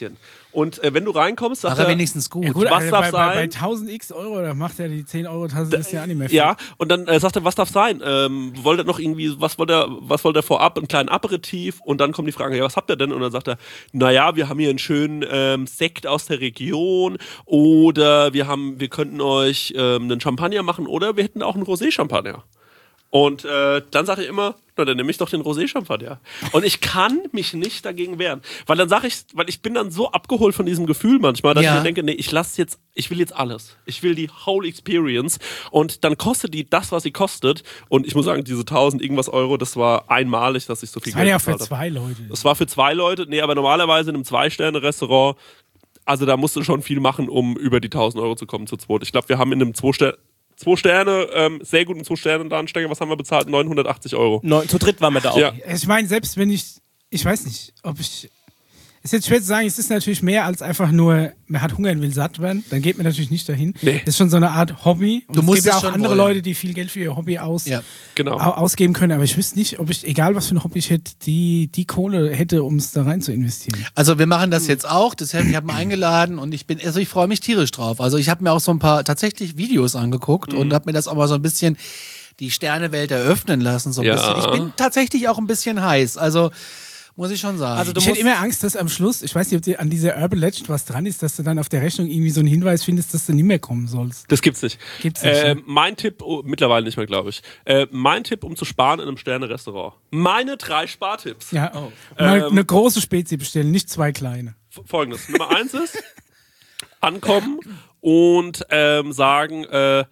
Und wenn du reinkommst, sagt War er er, wenigstens gut. Ja, gut, Was darf bei sein? 1000 x Euro, da macht er die 10-Euro-Tasse das ja nicht mehr. ja, und dann sagt er, was darf sein? Wollt ihr noch irgendwie, was wollt ihr vorab? Einen kleinen Aperitif? Und dann kommt die Frage, ja, was habt ihr denn? Und dann sagt er, naja, wir haben hier einen schönen Sekt aus der Region oder wir könnten euch einen Champagner machen oder wir hätten auch einen Rosé-Champagner. Und dann sage ich immer, na, dann nehme ich doch den Rosé-Champagner. Und ich kann mich nicht dagegen wehren. Weil ich bin dann so abgeholt von diesem Gefühl manchmal, dass ich mir denke, nee, ich will jetzt alles. Ich will die whole experience. Und dann kostet die das, was sie kostet. Und ich muss sagen, diese 1000 irgendwas Euro, das war einmalig, dass ich so viel Das war Geld ja für bezahlt habe. 2 Leute. Das war für 2 Leute. Nee, aber normalerweise in einem 2-Sterne-Restaurant, also da musst du schon viel machen, um über die 1000 Euro zu kommen zu zweit. Ich glaube, wir haben in einem 2-Sterne, sehr guten 2-Sterne-Ansteiger, was haben wir bezahlt? 980 Euro. Zu dritt waren wir da auch. Ja. Ich meine, selbst wenn ich weiß nicht, ob ich. Ist jetzt schwer zu sagen, es ist natürlich mehr als einfach nur, man hat Hunger und will satt werden, dann geht man natürlich nicht dahin. Nee. Das ist schon so eine Art Hobby. Und Du musst es gibt ja es auch schon andere wollen. Leute, die viel Geld für ihr Hobby Genau. ausgeben können, aber ich wüsste nicht, ob ich, egal was für ein Hobby ich hätte, die Kohle hätte, um es da rein zu investieren. Also wir machen das jetzt auch. Das heißt, ich habe ihn eingeladen und ich freue mich tierisch drauf. Also ich habe mir auch so ein paar tatsächlich Videos angeguckt und habe mir das auch mal so ein bisschen die Sternewelt eröffnen lassen. So ein Ja. bisschen. Ich bin tatsächlich auch ein bisschen heiß. Also muss ich schon sagen. Also du Ich hätte musst- immer Angst, dass am Schluss, ich weiß nicht, ob dir an dieser Urban Legend was dran ist, dass du dann auf der Rechnung irgendwie so einen Hinweis findest, dass du nicht mehr kommen sollst. Das gibt's nicht. Gibt's nicht, ne? Mein Tipp, mittlerweile nicht mehr, glaube ich. Mein Tipp, um zu sparen in einem Sterne-Restaurant. Meine 3 Spartipps. Ja, mal eine große Spezie bestellen, nicht 2 kleine. Folgendes. Nummer 1 ist, ankommen und sagen,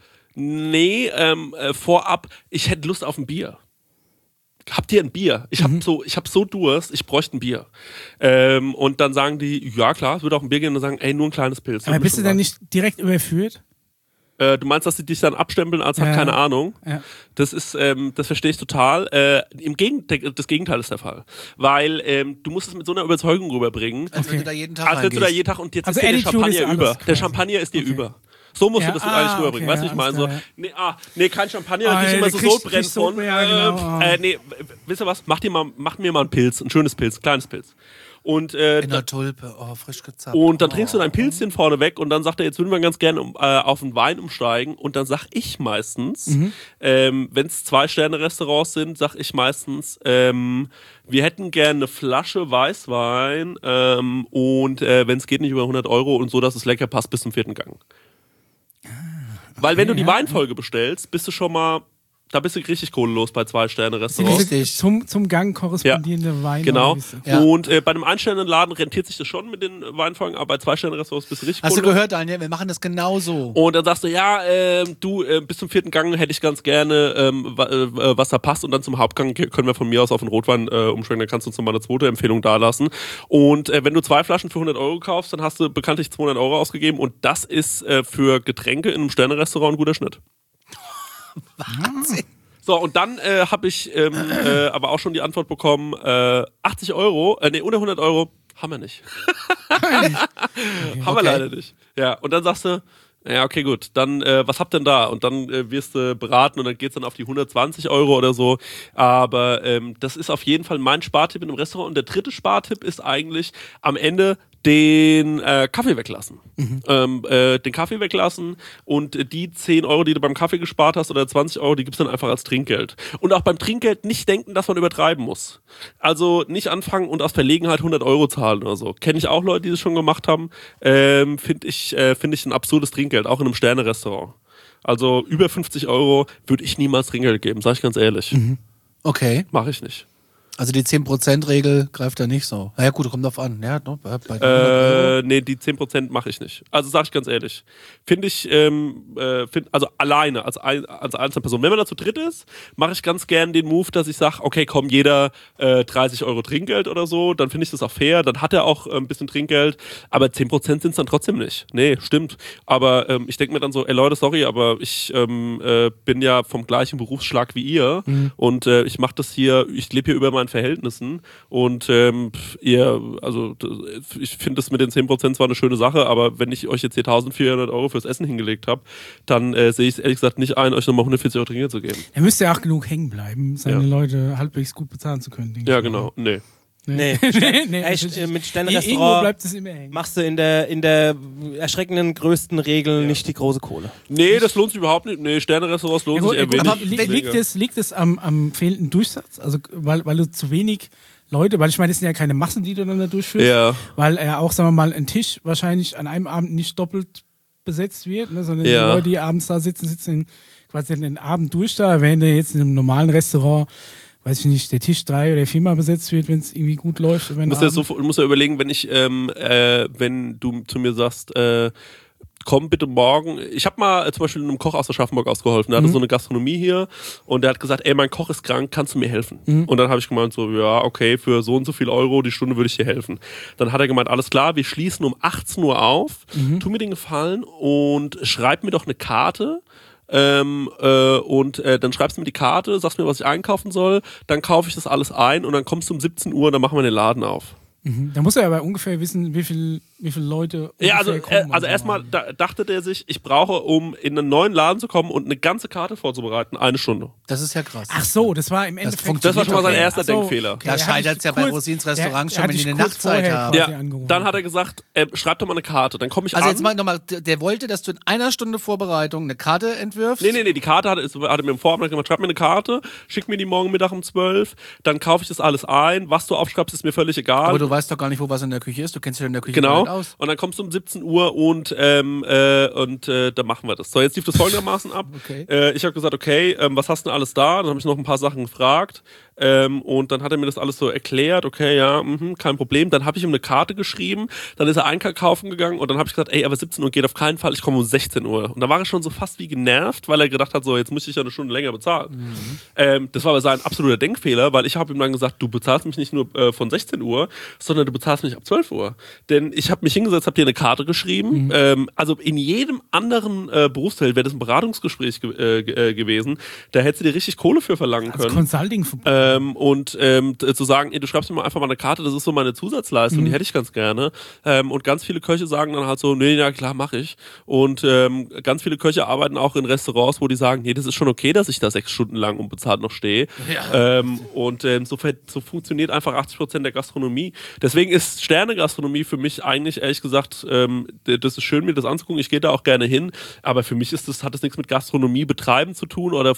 vorab, ich hätte Lust auf ein Bier. Habt ihr ein Bier? Ich hab so Durst, ich bräuchte ein Bier. Und dann sagen die, ja klar, es wird auch ein Bier geben und sagen, ey, nur ein kleines Pilz. Aber bist du dann nicht direkt überführt? Du meinst, dass sie dich dann abstempeln, als hab Ja. keine Ahnung? Ja. Das verstehe ich total. Das Gegenteil ist der Fall. Weil du musst es mit so einer Überzeugung rüberbringen, als wenn du da jeden Tag als wenn du da reingehst. jeden Tag und jetzt Also ist dir der Attitude ist Champagner alles über. quasi. Der Champagner ist dir über. So musst Ja, du das eigentlich rüberbringen. okay, Weißt du, ich ja, meine so, alles nee, kein Champagner, dann krieg ich nee, immer so kriegst Sodbrennen von. Sodbrennen, ja, genau. Nee, wisst ihr was? Macht mir mal ein Pilz, ein schönes Pilz, ein kleines Pilz. Und In der Tulpe, frisch gezapft. und dann trinkst du dein Pilzchen vorne weg und dann sagt er, jetzt würden wir ganz gerne auf den Wein umsteigen. Und dann sag ich meistens, wenn es 2-Sterne-Restaurants sind, sag ich meistens, wir hätten gerne eine Flasche Weißwein und wenn es geht, nicht über 100 Euro und so, dass es lecker passt bis zum 4. Gang. Weil wenn du die Weinfolge bestellst, bist du richtig Kohle los bei 2-Sterne-Restaurants. Richtig. Zum Gang korrespondierende Weine. Genau. oder wie es- Ja. Und bei einem Ein-Sterne-Laden rentiert sich das schon mit den Weinfolgen, aber bei 2-Sterne-Restaurants bist du richtig Hast du Kohle los. gehört, Daniel? Wir machen das genauso. Und dann sagst du, ja, bis zum 4. Gang hätte ich ganz gerne, was da passt. Und dann zum Hauptgang können wir von mir aus auf den Rotwein umschwenken. Dann kannst du uns nochmal eine 2. Empfehlung dalassen. Und wenn du 2 Flaschen für 100 Euro kaufst, dann hast du bekanntlich 200 Euro ausgegeben. Und das ist für Getränke in einem Sterne-Restaurant ein guter Schnitt. Wahnsinn. So, und dann habe ich aber auch schon die Antwort bekommen, 80 Euro, unter 100 Euro haben wir nicht. Haben wir leider nicht. Ja, und dann sagst du, ja, okay, gut, dann was habt denn da? Und dann wirst du beraten und dann geht's dann auf die 120 Euro oder so. Aber das ist auf jeden Fall mein Spartipp in einem Restaurant. Und der 3. Spartipp ist eigentlich am Ende den Kaffee weglassen. Den Kaffee weglassen und die 10 Euro, die du beim Kaffee gespart hast oder 20 Euro, die gibt's dann einfach als Trinkgeld. Und auch beim Trinkgeld nicht denken, dass man übertreiben muss. Also nicht anfangen und aus Verlegenheit 100 Euro zahlen oder so. Kenne ich auch Leute, die das schon gemacht haben. Finde ich ein absurdes Trinkgeld, auch in einem Sterne-Restaurant. Also über 50 Euro würde ich niemals Trinkgeld geben, sag ich ganz ehrlich. Okay. Mache ich nicht. Also die 10%-Regel greift da nicht so. Na ja gut, kommt drauf an. Ja, bei 100 Euro. Nee, die 10% mache ich nicht. Also sag ich ganz ehrlich. Finde ich, also alleine, als einzelne Person. Wenn man da zu dritt ist, mache ich ganz gern den Move, dass ich sage, okay, komm, jeder 30 Euro Trinkgeld oder so, dann finde ich das auch fair, dann hat er auch ein bisschen Trinkgeld, aber 10% sind es dann trotzdem nicht. Nee, stimmt. Aber ich denke mir dann so, ey Leute, sorry, aber ich bin ja vom gleichen Berufsschlag wie ihr und ich mache das hier, ich lebe hier über meinen Verhältnissen und ich finde das mit den 10% zwar eine schöne Sache, aber wenn ich euch jetzt hier 1400 Euro fürs Essen hingelegt habe, dann sehe ich es ehrlich gesagt nicht ein, euch nochmal 140 Euro Trinkgeld zu geben. Er müsste ja auch genug hängen bleiben, seine Ja. Leute halbwegs gut bezahlen zu können. denke Ja, ich mal. genau. Nee. Nee, Nee, echt, natürlich. mit Irgendwo Sterne-Restaurant bleibt es immer hängen. machst du in der erschreckenden größten Regel nicht die große Kohle. Nee, das lohnt sich überhaupt nicht. Nee, Sterne-Restaurants lohnt sich eher wenig. Aber liegt es am fehlenden Durchsatz? Also, weil du zu wenig Leute, weil ich meine, das sind ja keine Massen, die du dann da durchführst. Ja. Weil er auch, sagen wir mal, ein Tisch wahrscheinlich an einem Abend nicht doppelt besetzt wird, ne, sondern Ja. die Leute, die abends da sitzen quasi den Abend durch da, während der jetzt in einem normalen Restaurant, weiß ich nicht, der Tisch 3 oder 4 Mal besetzt wird, wenn es irgendwie gut läuft. Du musst ja überlegen, wenn du zu mir sagst, komm bitte morgen. Ich habe mal zum Beispiel einem Koch aus Aschaffenburg ausgeholfen. Der hatte so eine Gastronomie hier und der hat gesagt, ey, mein Koch ist krank, kannst du mir helfen? Und dann habe ich gemeint so, ja, okay, für so und so viel Euro die Stunde würde ich dir helfen. Dann hat er gemeint, alles klar, wir schließen um 18 Uhr auf, tu mir den Gefallen und schreib mir doch eine Karte. Dann schreibst du mir die Karte, sagst mir, was ich einkaufen soll, dann kaufe ich das alles ein und dann kommst du um 17 Uhr und dann machen wir den Laden auf. Da muss er aber ungefähr wissen, wie viele Leute Ja, ungefähr kommen. also erstmal dachte der sich, ich brauche, um in einen neuen Laden zu kommen und eine ganze Karte vorzubereiten, 1 Stunde. Das ist ja krass. Ach so, das war im Endeffekt... Das war schon mal sein Okay. erster Ach so, Denkfehler. okay. Da Ja, scheitert es ja bei Rosins Restaurant schon, wenn die eine Nachtzeit haben. Ja, dann hat er gesagt, schreib doch mal eine Karte, dann komme ich Also an. jetzt mal nochmal, der wollte, dass du in einer Stunde Vorbereitung eine Karte entwirfst. Nee, die Karte hatte mir im Vorabend gemacht, schreib mir eine Karte, schick mir die morgen Mittag um 12, dann kaufe ich das alles ein, was du aufschreibst, ist mir völlig egal. Aber du weißt doch gar nicht, wo was in der Küche ist. Du kennst dich in der Küche Genau, nicht aus. und dann kommst du um 17 Uhr und dann machen wir das. So, jetzt lief das folgendermaßen ab. Okay. Ich habe gesagt, okay, was hast du denn alles da? Dann habe ich noch ein paar Sachen gefragt und dann hat er mir das alles so erklärt. Okay, ja, kein Problem. Dann habe ich ihm eine Karte geschrieben, dann ist er einkaufen gegangen und dann habe ich gesagt, ey, aber 17 Uhr geht auf keinen Fall, ich komme um 16 Uhr. Und da war er schon so fast wie genervt, weil er gedacht hat, so, jetzt muss ich ja eine Stunde länger bezahlen. Das war aber sein absoluter Denkfehler, weil ich habe ihm dann gesagt, du bezahlst mich nicht nur von 16 Uhr, sondern du bezahlst mich ab 12 Uhr. Denn ich habe mich hingesetzt, habe dir eine Karte geschrieben. Also in jedem anderen Berufsfeld wäre das ein Beratungsgespräch gewesen. Da hättest du dir richtig Kohle für verlangen Als können. Consulting Zu sagen, ey, du schreibst mir mal einfach mal eine Karte, das ist so meine Zusatzleistung, die hätte ich ganz gerne. Und ganz viele Köche sagen dann halt so, nee, ja klar, mache ich. Und ganz viele Köche arbeiten auch in Restaurants, wo die sagen, nee, das ist schon okay, dass ich da 6 Stunden lang unbezahlt noch stehe. Ja. So funktioniert einfach 80% der Gastronomie. Deswegen ist Sterne-Gastronomie für mich eigentlich, ehrlich gesagt, das ist schön, mir das anzugucken. Ich gehe da auch gerne hin. Aber für mich hat das nichts mit Gastronomie betreiben zu tun oder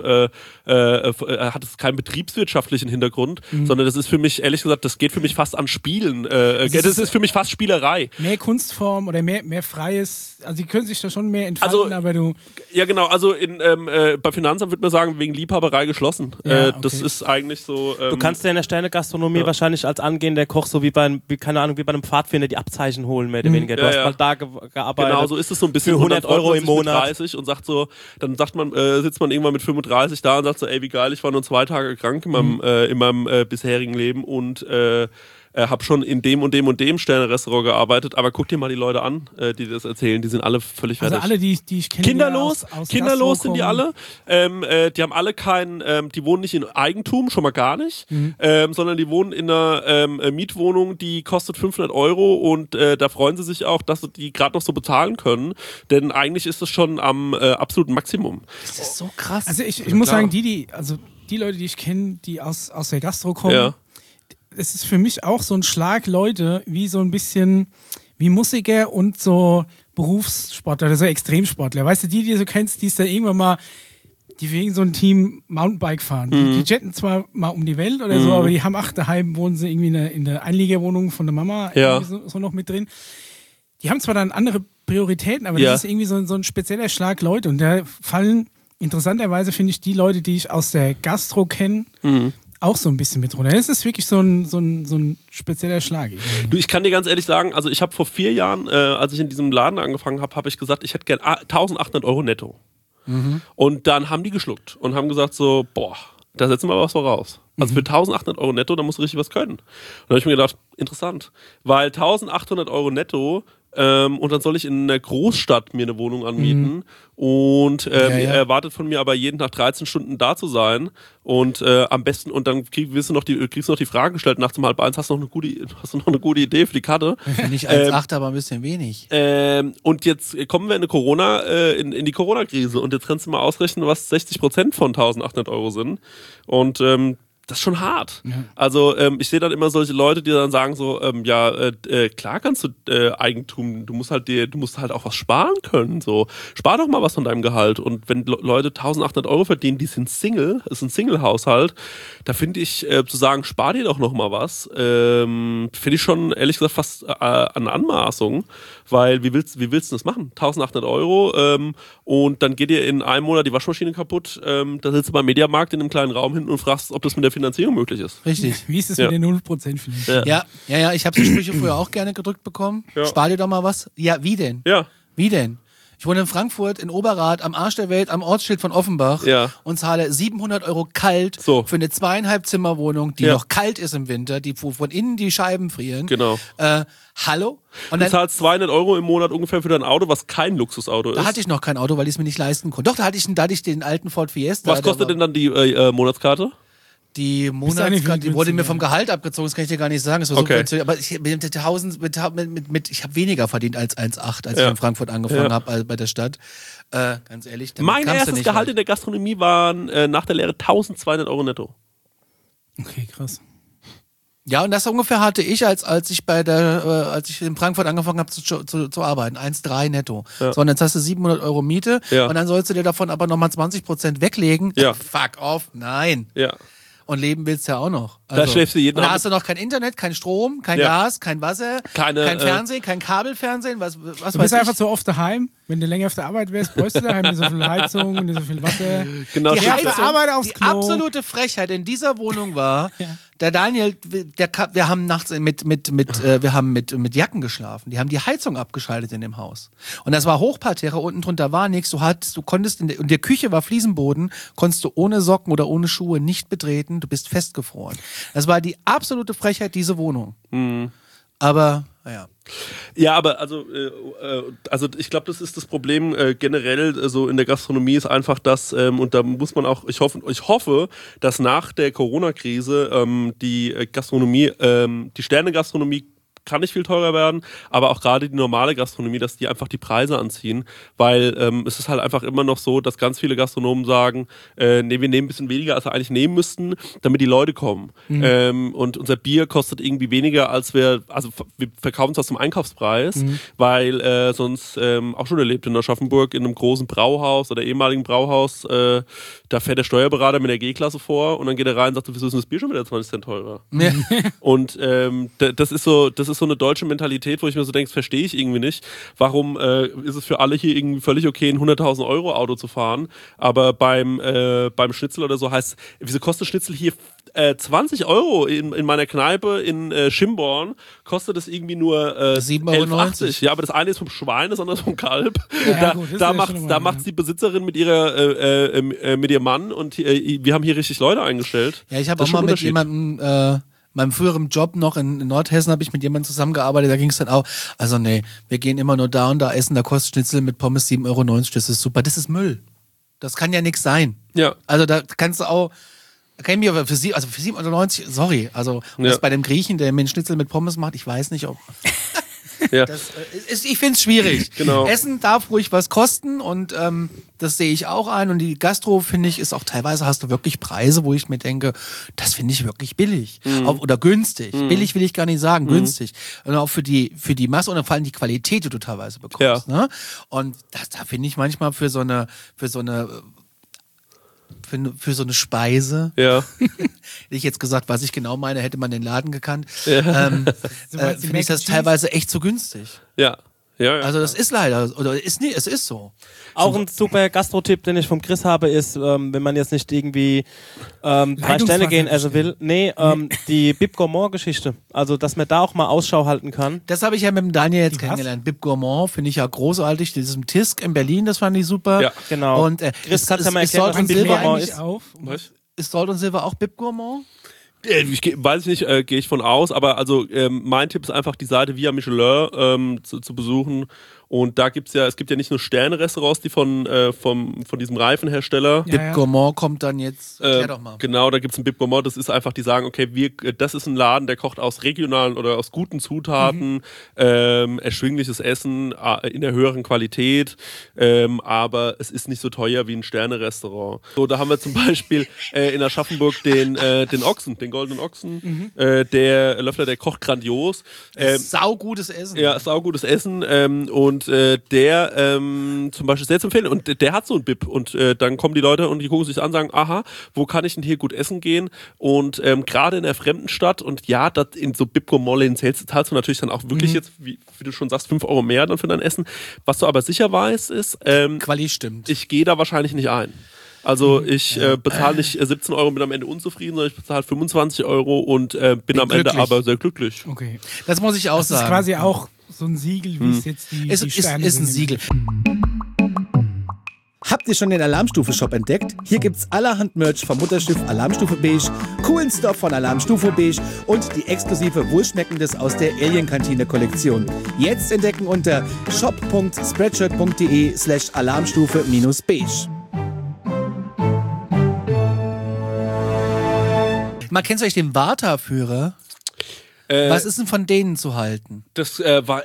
hat es keinen betriebswirtschaftlichen Hintergrund, sondern das ist für mich, ehrlich gesagt, das geht für mich fast an Spielen. Das ist für mich fast Spielerei. mehr Kunstform oder mehr freies, also die können sich da schon mehr entfalten, aber du... Ja, genau, also bei Finanzamt würde man sagen, wegen Liebhaberei geschlossen. Ja, okay. Das ist eigentlich so... Du kannst ja in der Sterne-Gastronomie wahrscheinlich als angehender Koch so wie bei einem Pfadfinder die Abzeichen holen, mehr oder weniger. Du hast mal da gearbeitet. Genau, so ist es so ein bisschen. Für 100 Euro im Monat. 30 und sagt so, dann sitzt man irgendwann mit 35 da und sagt so, ey, wie geil, ich war nur 2 Tage krank in meinem bisherigen Leben und habe schon in dem und dem und dem Sterne-Restaurant gearbeitet, aber guck dir mal die Leute an, die das erzählen, die sind alle völlig fertig. Also alle, die ich kenne, Kinderlos, aus kinderlos Gastro sind die alle. Die haben alle die wohnen nicht in Eigentum, schon mal gar nicht, sondern die wohnen in einer Mietwohnung, die kostet 500 Euro und da freuen sie sich auch, dass sie die gerade noch so bezahlen können, denn eigentlich ist das schon am absoluten Maximum. Das ist so krass. Also ich muss sagen, die Leute, die ich kenne, die aus der Gastro kommen, Ja. es ist für mich auch so ein Schlag Leute, wie so ein bisschen wie Musiker und so Berufssportler oder so Extremsportler. Weißt du, die du kennst, die ist da irgendwann mal, die wegen so ein Team Mountainbike fahren. Die jetten zwar mal um die Welt oder so, aber die haben daheim wohnen sie irgendwie in der Einliegerwohnung von der Mama so noch mit drin. Die haben zwar dann andere Prioritäten, aber das ist irgendwie so ein spezieller Schlag Leute und da fallen interessanterweise, finde ich, die Leute, die ich aus der Gastro kenne, auch so ein bisschen mit runter. Das ist wirklich so ein spezieller Schlag. Du, ich kann dir ganz ehrlich sagen, also ich habe vor 4 Jahren, als ich in diesem Laden angefangen habe, habe ich gesagt, ich hätte gern 1.800 Euro netto. Und dann haben die geschluckt und haben gesagt so, boah, da setzen wir was voraus. Also für 1.800 Euro netto, da musst du richtig was können. Und da habe ich mir gedacht, interessant, weil 1.800 Euro netto und dann soll ich in einer Großstadt mir eine Wohnung anmieten und erwartet von mir aber jeden Tag 13 Stunden da zu sein und am besten, und dann kriegst du noch die Frage gestellt nachts um 12:30, hast du noch eine gute Idee für die Karte? Finde ich 1,8 aber ein bisschen wenig. Und jetzt kommen wir in die Corona-Krise und jetzt kannst du mal ausrechnen, was 60% von 1.800 Euro sind und das ist schon hart. Ja. Also ich sehe dann immer solche Leute, die dann sagen so, klar kannst du Eigentum, du musst halt auch was sparen können. So, spar doch mal was von deinem Gehalt. Und wenn Leute 1.800 € verdienen, die sind Single, ist ein Single-Haushalt, da finde ich zu sagen, spar dir doch noch mal was, finde ich schon ehrlich gesagt fast eine Anmaßung, weil wie willst du das machen? 1.800 € und dann geht dir in einem Monat die Waschmaschine kaputt, da sitzt du beim Mediamarkt in einem kleinen Raum hinten und fragst, ob das mit der Finanzierung möglich ist. Richtig. Wie ist es mit den 0% Finanzierung? Ja, ich habe die Sprüche früher auch gerne gedrückt bekommen. Ja. Spar dir doch mal was. Ja, wie denn? Ja. Wie denn? Ich wohne in Frankfurt, in Oberrad, am Arsch der Welt, am Ortsschild von Offenbach und zahle 700 € kalt für eine 2,5 Zimmerwohnung, die noch kalt ist im Winter, wo von innen die Scheiben frieren. Genau. Hallo? Und du zahlst 200 € im Monat ungefähr für dein Auto, was kein Luxusauto ist. Da hatte ich noch kein Auto, weil ich es mir nicht leisten konnte. Doch, da hatte ich den alten Ford Fiesta. Was kostet denn dann die Monatskarte? Die Monatskarte, die wurde mir vom Gehalt abgezogen, das kann ich dir gar nicht sagen. Das war so aber ich habe weniger verdient als 1,8, als ich in Frankfurt angefangen habe bei der Stadt. Ganz ehrlich. Mein erstes Gehalt in der Gastronomie waren nach der Lehre 1.200 € netto. Okay, krass. Ja, und das ungefähr hatte ich, als ich in Frankfurt angefangen habe zu arbeiten. 1,3 netto. Ja. So, und jetzt hast du 700 € Miete und dann sollst du dir davon aber nochmal 20% weglegen. Ja. Fuck off, nein. Ja. Und leben willst du ja auch noch. Also, da schläfst du jeden Abend. Da hast du noch kein Internet, kein Strom, kein Gas, kein Wasser, kein Fernsehen, kein Kabelfernsehen. Was du bist einfach so oft daheim. Wenn du länger auf der Arbeit wärst, bräuchst du daheim nicht so viel Heizung, nicht so viel Wasser. Genau. Die Arbeit aufs Klo. Absolute Frechheit in dieser Wohnung war, der Daniel, wir haben nachts wir haben mit Jacken geschlafen. Die haben die Heizung abgeschaltet in dem Haus. Und das war Hochparterre, unten drunter war nichts. Du konntest und die Küche war Fliesenboden, konntest du ohne Socken oder ohne Schuhe nicht betreten. Du bist festgefroren. Das war die absolute Frechheit, diese Wohnung. Mhm. Aber, naja. Ja, aber also ich glaube, das ist das Problem generell so in der Gastronomie ist einfach das, und da muss man auch, ich hoffe, dass nach der Corona-Krise die Gastronomie, die Sterne-Gastronomie kann nicht viel teurer werden, aber auch gerade die normale Gastronomie, dass die einfach die Preise anziehen, weil es ist halt einfach immer noch so, dass ganz viele Gastronomen sagen, wir nehmen ein bisschen weniger, als wir eigentlich nehmen müssten, damit die Leute kommen. Mhm. Und unser Bier kostet irgendwie weniger, als wir verkaufen es aus dem Einkaufspreis, weil sonst auch schon erlebt in Aschaffenburg in einem großen Brauhaus oder ehemaligen Brauhaus, da fährt der Steuerberater mit der G-Klasse vor und dann geht er rein und sagt, wieso ist denn das Bier schon wieder 20 Cent teurer? Ja. Und das ist so eine deutsche Mentalität, wo ich mir so denke, das verstehe ich irgendwie nicht. Warum ist es für alle hier irgendwie völlig okay, ein 100.000 € Auto zu fahren, aber beim Schnitzel oder so heißt, wieso kostet Schnitzel hier 20 € in meiner Kneipe in Schimborn, kostet es irgendwie nur 7,90 €. Ja, aber das eine ist vom Schwein, das andere ist vom Kalb. Ja, da macht's die Besitzerin mit ihrem Mann und wir haben hier richtig Leute eingestellt. Ja, ich habe auch mal mit jemandem meinem früheren Job noch in Nordhessen habe ich mit jemandem zusammengearbeitet, da ging es dann auch, also nee, wir gehen immer nur da und da essen, da kostet Schnitzel mit Pommes 7,90 €, das ist super, das ist Müll. Das kann ja nichts sein. Ja. Also da kannst du auch, kann ich mir für 7,90 €, sorry, also das bei dem Griechen, der mir einen Schnitzel mit Pommes macht, ich weiß nicht, ob... Ja. Ich finde es schwierig. Genau. Essen darf ruhig was kosten und das sehe ich auch ein. Und die Gastro, finde ich, ist auch teilweise hast du wirklich Preise, wo ich mir denke, das finde ich wirklich billig. Oder günstig. Billig will ich gar nicht sagen, günstig. Und auch für die Masse und vor allem die Qualität, die du teilweise bekommst. Ja. Ne? Und da finde ich manchmal für so eine Speise. Ja. Hätte ich jetzt gesagt, was ich genau meine, hätte man den Laden gekannt. Ja. Finde ich das teilweise echt zu günstig. Ja. Ja. Also das ist leider, oder es ist so. Auch ein super Gastro-Tipp, den ich vom Chris habe, ist, wenn man jetzt nicht irgendwie 3 Sterne gehen essen will, die Bib Gourmand-Geschichte. Also, dass man da auch mal Ausschau halten kann. Das habe ich ja mit dem Daniel jetzt kennengelernt. Bib Gourmand finde ich ja großartig. Das ist im Tisk in Berlin, das fand ich super. Ja, genau. Und Chris, kannst du ja mal erklären, was Bib Gourmand ist? Ist Salt und Silver auch Bib Gourmand? Weiß ich nicht, gehe ich von aus, aber also mein Tipp ist einfach die Seite Via Michelin zu besuchen Und da es gibt ja nicht nur Sterne-Restaurants, die von diesem Reifenhersteller. Ja. Bib Gourmand kommt dann jetzt. Erklär doch mal. Genau, da gibt es einen Bib Gourmand, das ist einfach, die sagen, okay, das ist ein Laden, der kocht aus regionalen oder aus guten Zutaten, erschwingliches Essen in der höheren Qualität, aber es ist nicht so teuer wie ein Sterne-Restaurant. So, da haben wir zum Beispiel in Aschaffenburg den Ochsen, den goldenen Ochsen. Der Löffler, der kocht grandios. Saugutes Essen. Ja, saugutes Essen und der zum Beispiel sehr zu empfehlen. Und der hat so ein Bib und dann kommen die Leute und die gucken sich an und sagen, aha, wo kann ich denn hier gut essen gehen? Und gerade in der fremden Stadt und ja, in so Bib Gourmand zahlst du natürlich dann auch wirklich jetzt, wie du schon sagst, 5 Euro mehr dann für dein Essen. Was du aber sicher weißt, ist, Quali stimmt. ich gehe da wahrscheinlich nicht ein. Also ich bezahle nicht 17 Euro und bin am Ende unzufrieden, sondern ich bezahle 25 Euro und bin am Ende aber sehr glücklich. Okay. Das muss ich auch Das ist sagen. quasi auch so ein Siegel, wie es jetzt die Sterne ist ein sind. Siegel. Habt ihr schon den Alarmstufe-Shop entdeckt? Hier gibt's allerhand Merch vom Mutterschiff Alarmstufe Beige, coolen Stuff von Alarmstufe Beige und die exklusive Wohlschmeckendes aus der Alien-Kantine-Kollektion. Jetzt entdecken unter shop.spreadshirt.de/alarmstufe-beige. Mal kennst du euch den Warta-Führer? Was ist denn von denen zu halten? Das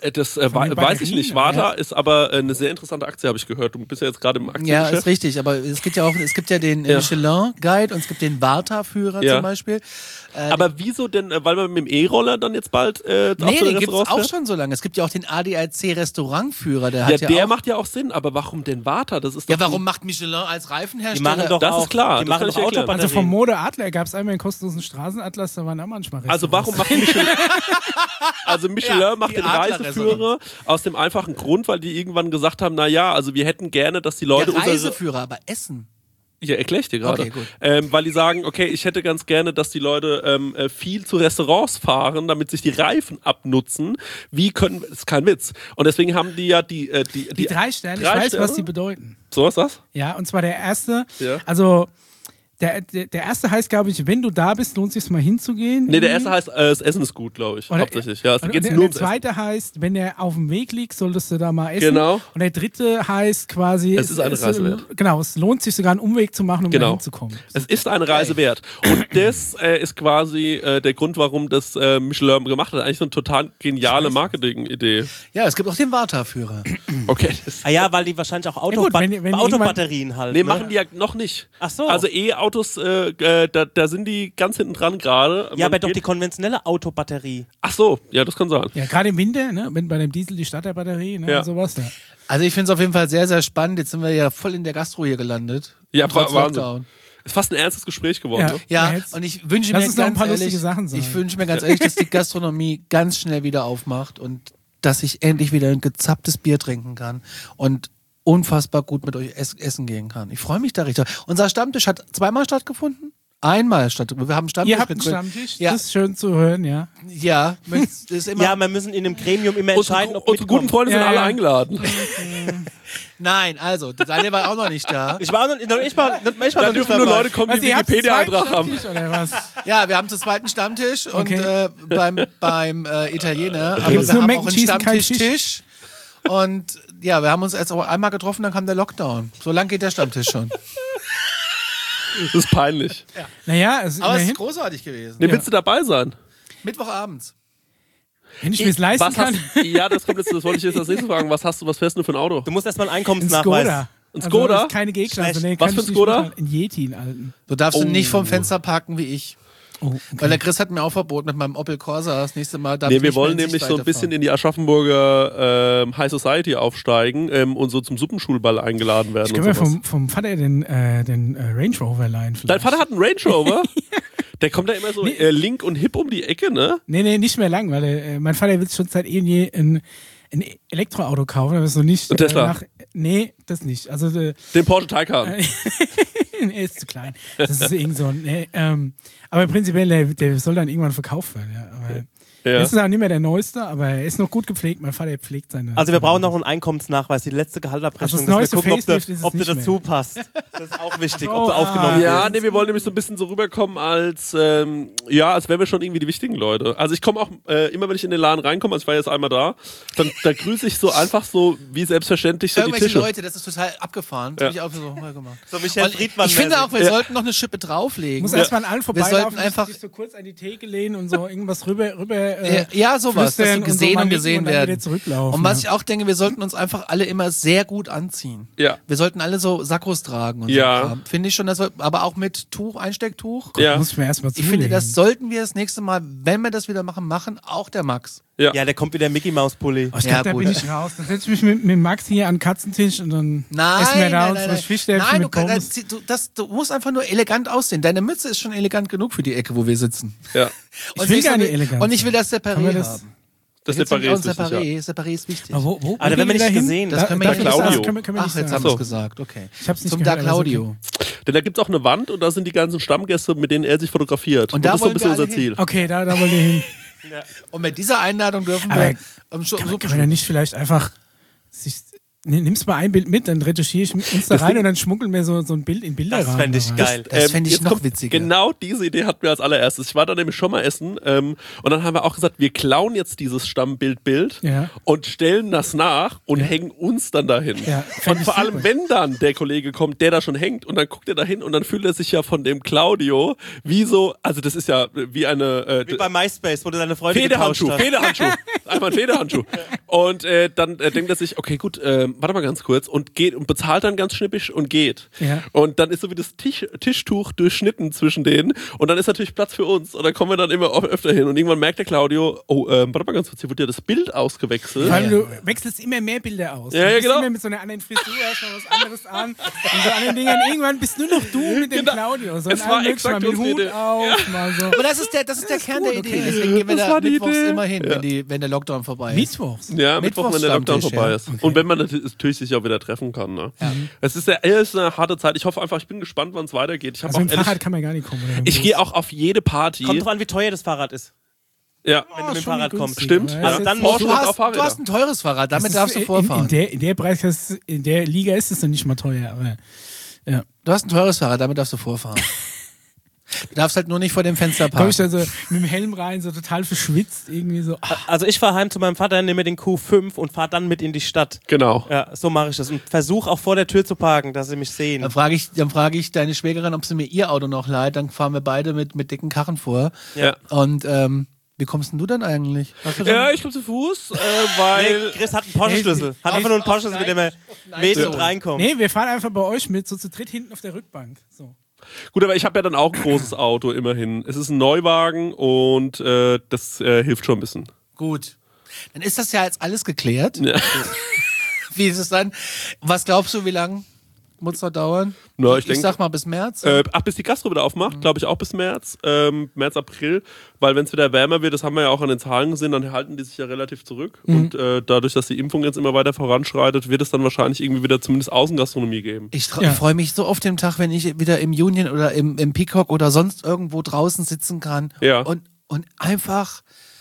weiß ich nicht. Warta ist aber eine sehr interessante Aktie, habe ich gehört. Du bist ja jetzt gerade im Aktiengeschäft. Ja, ist richtig, aber es gibt ja den Michelin-Guide und es gibt den Warta-Führer zum Beispiel. Aber wieso denn, weil man mit dem E-Roller dann jetzt bald Nee, den gibt's auch rausfährt? schon so lange. Es gibt ja auch den ADAC-Restaurantführer, der hat Der auch... macht ja auch Sinn, aber warum denn Warta? Das ist doch Ja, warum macht Michelin als Reifenhersteller... Die machen doch Das auch, ist klar, die das machen kann ich doch erklären. Autobatterien. Also vom Mode Adler gab es einmal einen kostenlosen Straßenatlas, da waren auch manchmal Restaurants. Also warum macht Michelin... Also Michelin Ja, macht die den Adler-Restaurants. Reiseführer aus dem einfachen Grund, weil die irgendwann gesagt haben, naja, also wir hätten gerne, dass die Leute Der Reiseführer, aber Essen. Ja, erkläre ich dir gerade. Okay, gut. Weil die sagen, okay, ich hätte ganz gerne, dass die Leute viel zu Restaurants fahren, damit sich die Reifen abnutzen. Das ist kein Witz. Und deswegen haben die ja die 3 Sterne, ich drei weiß, Sterne? was die bedeuten. So ist das? Ja, und zwar der erste, Ja. also der erste heißt, glaube ich, wenn du da bist, lohnt es sich mal hinzugehen. Nee, der erste heißt, das Essen ist gut, glaube ich, Oder- hauptsächlich. Ja, es Und geht der nur ums Essen. zweite heißt, wenn er auf dem Weg liegt, solltest du da mal essen. Genau. Und der dritte heißt quasi... Es ist eine Reise wert. Genau, es lohnt sich sogar einen Umweg zu machen, um da Genau. hinzukommen. Es ist eine Reise wert. Und das ist quasi der Grund, warum das Michelin gemacht hat. Eigentlich so eine total geniale Marketing-Idee. Ja, es gibt auch den Warta-Führer. Okay. Ah ja, weil die wahrscheinlich auch gut, wenn Autobatterien halt. Nee, ne? machen die ja noch nicht. Ach so. Also E-Autos, da sind die ganz hinten dran gerade. Ja, Man aber doch geht- die konventionelle Autobatterie. Ach so, ja, das kann sein. Ja, gerade im Winter, ne, wenn bei dem Diesel die Starterbatterie, ne, Ja. und sowas. Ja. Also ich finde es auf jeden Fall sehr, sehr spannend. Jetzt sind wir ja voll in der Gastro hier gelandet. Ja, Trotz Wahnsinn. Lockdown. Ist fast ein ernstes Gespräch geworden. Ja. Ne? Ja, jetzt- und ich wünsche Lass mir uns noch ein ganz paar ehrlich, lustige Sachen sagen. ich wünsche mir ganz ehrlich, dass die Gastronomie ganz schnell wieder aufmacht und dass ich endlich wieder ein gezapptes Bier trinken kann und unfassbar gut mit euch essen gehen kann. Ich freue mich da richtig. Unser Stammtisch hat zweimal stattgefunden. Einmal stattgefunden. Wir haben einen Stammtisch Ihr habt einen gegründet. Stammtisch, Ja. das ist schön zu hören, ja. Ja, das ist immer. Ja, wir müssen in einem Gremium immer entscheiden, ob Unsere guten Freunde sind Ja, alle ja. eingeladen. Nein, also, Daniel war auch noch nicht da. Ich war auch noch, ich war Da noch nicht dürfen nur dabei. Leute kommen, Was, die ihr habt einen Wikipedia-Eintrag zweiten haben. Stammtisch, oder was? Ja, wir haben zu zweiten Stammtisch Okay. und beim Italiener. Aber Gibt's wir nur haben Mac auch and einen Cheese und kein Stammtisch-Tisch. Und ja, wir haben uns jetzt auch einmal getroffen, dann kam der Lockdown. So lang geht der Stammtisch schon. Das ist peinlich. Naja, es ist Aber es immerhin, ist großartig gewesen. Nee, willst du dabei sein? Mittwochabends. wenn ich mir es leisten Was kann, hast, ja, das wollte ich jetzt als nächstes fragen. Was fährst du für ein Auto? Du musst erstmal einen ein Einkommensnachweis. Skoda. Ein Skoda? Also, das ist keine G-Klasse. Nee, Was kann für ich ein nicht Skoda? beurteilen. Ein Yeti, einen alten. Du darfst du nicht vom Fenster parken wie ich. Oh, okay. Weil der Chris hat mir auch verboten, mit meinem Opel Corsa das nächste Mal darf Nee, ich wir nicht mehr wollen in nämlich Sichtweite so ein bisschen fahren. in die Aschaffenburger High Society aufsteigen und so zum Suppenschulball eingeladen werden. Ich kann und mir sowas. vom Vater den Range Rover leihen vielleicht. Dein Vater hat einen Range Rover? Der kommt da immer so link und hip um die Ecke, ne? Nee, nicht mehr lang, weil mein Vater will schon seit je ein Elektroauto kaufen, aber so nicht. Ein Tesla? Nee, das nicht. Also Den Porsche Taycan. er ist zu klein. Das ist irgend so ein. Nee, aber prinzipiell, der soll dann irgendwann verkauft werden. Ja. Aber Ja. Das ist auch nicht mehr der Neueste, aber er ist noch gut gepflegt. Mein Vater pflegt seine. Also wir brauchen noch einen Einkommensnachweis, die letzte Gehaltsabrechnung, Also das dass wir neueste gucken, Facelift ist es ob du nicht dazu mehr. passt. Das ist auch wichtig, Oh, ob du aufgenommen Ja, wirst. nee, wir wollen nämlich so ein bisschen so rüberkommen als wären wir schon irgendwie die wichtigen Leute. Also ich komme auch, immer wenn ich in den Laden reinkomme, also ich war jetzt einmal da, dann grüße ich so einfach so wie selbstverständlich so die Irgendwelche Tische. Leute, das ist total abgefahren. Das Ja. habe ich auch so mal gemacht. So Michel Und Friedmann. ich finde auch, wir Ja. sollten noch eine Schippe drauflegen. Muss erstmal an allen vorbeilaufen, sollten einfach- sich so kurz an die Theke lehnen und so irgendwas rüber Ja, sowas, dass flüstern sie und so gesehen mal und nicken gesehen und dann werden. wieder zurücklaufen. Und was ich ja. auch denke, wir sollten uns einfach alle immer sehr gut anziehen. Ja. Wir sollten alle so Sakkos tragen und Ja. so Kram. Finde ich schon, dass wir, aber auch mit Tuch, Einstecktuch. Ja. Muss ich mir erstmal Ich finde, das sollten wir das nächste Mal, wenn wir das wieder machen, auch der Max. Ja. Ja, der kommt wieder Mickey Maus Pulli. Oh, ich Ja, glaub, da gut. bin ich raus. Dann setze ich mich mit Max hier an den Katzentisch und dann essen wir da unsere Fischstäbchen Nein, mit Pommes. du musst einfach nur elegant aussehen. Deine Mütze ist schon elegant genug für die Ecke, wo wir sitzen. Ja. Und will nicht gar so- nicht elegant Und ich will sein. das Separé Kann man das- haben. Das Da gibt's nämlich auch Separé ist ein wichtig, ja. Separé. Separé ist wichtig. Aber wo Aber da gehen werden wir nicht dahin? gesehen. Das können wir Da Claudio. Können wir Ach, nicht jetzt sagen. haben wir es So. gesagt, okay. Ich hab's nicht Zum gehört, Da aber ist Claudio. Denn da gibt's auch eine Wand und da sind die ganzen Stammgäste, mit denen er sich fotografiert. Und da das ist so ein wollen bisschen wir unser alle hin. Ziel. Okay, da wollen wir hin. Und mit dieser Einladung dürfen Aber wir Kann man da nicht vielleicht einfach nimmst mal ein Bild mit, dann retuschiere ich uns da rein und dann schmuggeln wir so ein Bild in Bilder Das rein. fände ich oder was? geil. Das fände ich jetzt noch kommt witziger. Genau diese Idee hatten wir als allererstes. Ich war da nämlich schon mal essen und dann haben wir auch gesagt, wir klauen jetzt dieses Stammbild Ja. und stellen das nach und hängen uns dann dahin. Ja, und fänd ich vor allem, super. wenn dann der Kollege kommt, der da schon hängt und dann guckt er da hin und dann fühlt er sich ja von dem Claudio wie so, also das ist ja wie eine Wie bei MySpace, wo du deine Freunde getauscht Federhandschuh, hast. Federhandschuh. Einmal ein Federhandschuh. Und dann denkt er sich, okay, gut, warte mal ganz kurz und geht und bezahlt dann ganz schnippisch und geht. Ja. Und dann ist so wie das Tischtuch durchschnitten zwischen denen und dann ist natürlich Platz für uns und dann kommen wir dann immer öfter hin und irgendwann merkt der Claudio, warte mal ganz kurz, hier wird ja das Bild ausgewechselt. Vor allem, du wechselst immer mehr Bilder aus. Ja, ja, du bist genau. immer mit so einer anderen Frisur, hast mal was anderes an. Und so anderen Dingern. Irgendwann bist nur noch du mit dem Genau. Claudio. So Es in war allem möglichen, exakt mal mit unsere Hut Idee. auf, mal so. Aber das ist der Kern der Idee. Deswegen gehen wir Das da war die mittwochs Idee. immer hin, wenn der Lockdown vorbei ist. Mittwochs. Ja, Mittwoch, wenn der Lockdown Mittwochsstammtisch, vorbei ja. ist. Und wenn man natürlich sich auch wieder treffen kann. Ne? Es ist eine harte Zeit. Ich hoffe einfach, ich bin gespannt, wann es weitergeht. Ich, hab Also auch mit dem Fahrrad ehrlich, kann man gar nicht kommen. oder? ich gehe auch auf jede Party. Kommt drauf an, wie teuer das Fahrrad ist, Ja. wenn du mit dem schon Fahrrad günstig, kommst. Stimmt. aber Ja. ist Dann jetzt Porsche nicht- macht auch Fahrräder. Du hast ein teures Fahrrad, damit Das darfst du ist- vorfahren. in der Liga ist es noch nicht mal teuer, aber ja. Du hast ein teures Fahrrad, damit darfst du vorfahren. Du darfst halt nur nicht vor dem Fenster Komm ich parken. dann so mit dem Helm rein, so total verschwitzt, irgendwie so. Also ich fahre heim zu meinem Vater, nehme den Q5 und fahre dann mit in die Stadt. Genau. Ja, so mache ich das. Und versuche auch vor der Tür zu parken, dass sie mich sehen. Dann frage ich deine Schwägerin, ob sie mir ihr Auto noch leiht. Dann fahren wir beide mit dicken Karren vor. Ja. Und wie kommst denn du denn eigentlich? Hast du schon- Ja, ich komme zu Fuß, weil. Nee, Chris hat einen Porsche-Schlüssel. Hat einfach nur einen Porsche-Schlüssel, mit dem er weht und reinkommt. Nee, wir fahren einfach bei euch mit, so zu dritt hinten auf der Rückbank. So. Gut, aber ich habe ja dann auch ein großes Auto, immerhin. Es ist ein Neuwagen und das hilft schon ein bisschen. Gut. Dann ist das ja jetzt alles geklärt. Ja. Wie ist es dann? Was glaubst du, wie lange muss es noch dauern? Na, ich denk- sag mal bis März. Bis die Gastro wieder aufmacht, glaube ich auch bis März, März, April, weil wenn es wieder wärmer wird, das haben wir ja auch an den Zahlen gesehen, dann halten die sich ja relativ zurück und dadurch, dass die Impfung jetzt immer weiter voranschreitet, wird es dann wahrscheinlich irgendwie wieder zumindest Außengastronomie geben. Ich Ja. freue mich so auf den Tag, wenn ich wieder im Union oder im Peacock oder sonst irgendwo draußen sitzen kann Ja. und einfach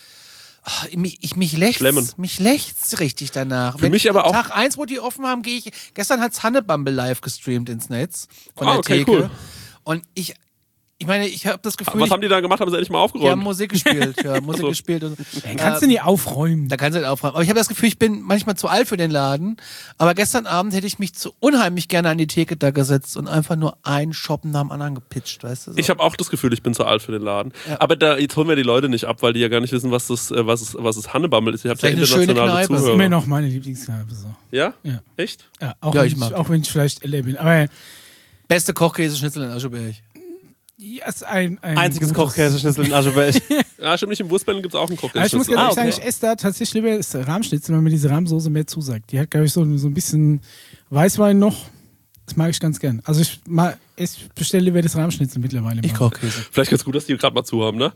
mich Schlemmen. lächzt richtig danach. Für mich aber auch- Tag 1, wo die offen haben, gehe ich. Gestern hat's Hannebumble live gestreamt ins Netz von Ah, der okay, Theke. cool. Und ich meine, ich habe das Gefühl, Was haben die da gemacht? Haben sie endlich mal die haben aufgeräumt? Musik gespielt, ja, Musik so. gespielt und Kannst du nie aufräumen? da kannst du halt aufräumen. Aber ich habe das Gefühl, ich bin manchmal zu alt für den Laden. Aber gestern Abend hätte ich mich unheimlich gerne an die Theke da gesetzt und einfach nur einen Shoppen nach dem anderen gepitcht, weißt du? So. Ich habe auch das Gefühl, ich bin zu alt für den Laden. Aber jetzt holen wir die Leute nicht ab, weil die ja gar nicht wissen, was das Hannebumble ist. Ihr habt ja Vielleicht eine schöne internationale Kneipe. Das ist Zuhörer. immer noch meine Lieblingskneipe. So. Ja? Ja. Echt? Ja, auch, Ja, wenn ich mag auch wenn ich vielleicht älter bin. Aber Beste Kochkäseschnitzel in Ascheberg. ja, ist ein Einziges gutes- Kochkäseschnitzel in Ascheberg. Ja, stimmt nicht. Im Wurstbänden gibt es auch einen Koch. Aber ich muss ganz ehrlich sagen, okay. ich esse da tatsächlich lieber das Rahmschnitzel, weil mir diese Rahmsoße mehr zusagt. Die hat, glaube ich, so ein bisschen Weißwein noch. Das mag ich ganz gern. Also ich bestelle lieber das Rahmschnitzel mittlerweile. Ich mal. Kochkäse. Vielleicht ganz gut, dass die gerade mal zu haben, ne?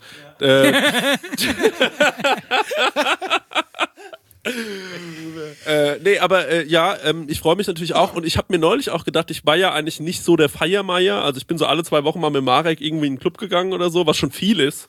Nee, aber ich freue mich natürlich auch und ich habe mir neulich auch gedacht, ich war ja eigentlich nicht so der Feiermeier, also ich bin so alle 2 Wochen mal mit Marek irgendwie in den Club gegangen oder so, was schon viel ist.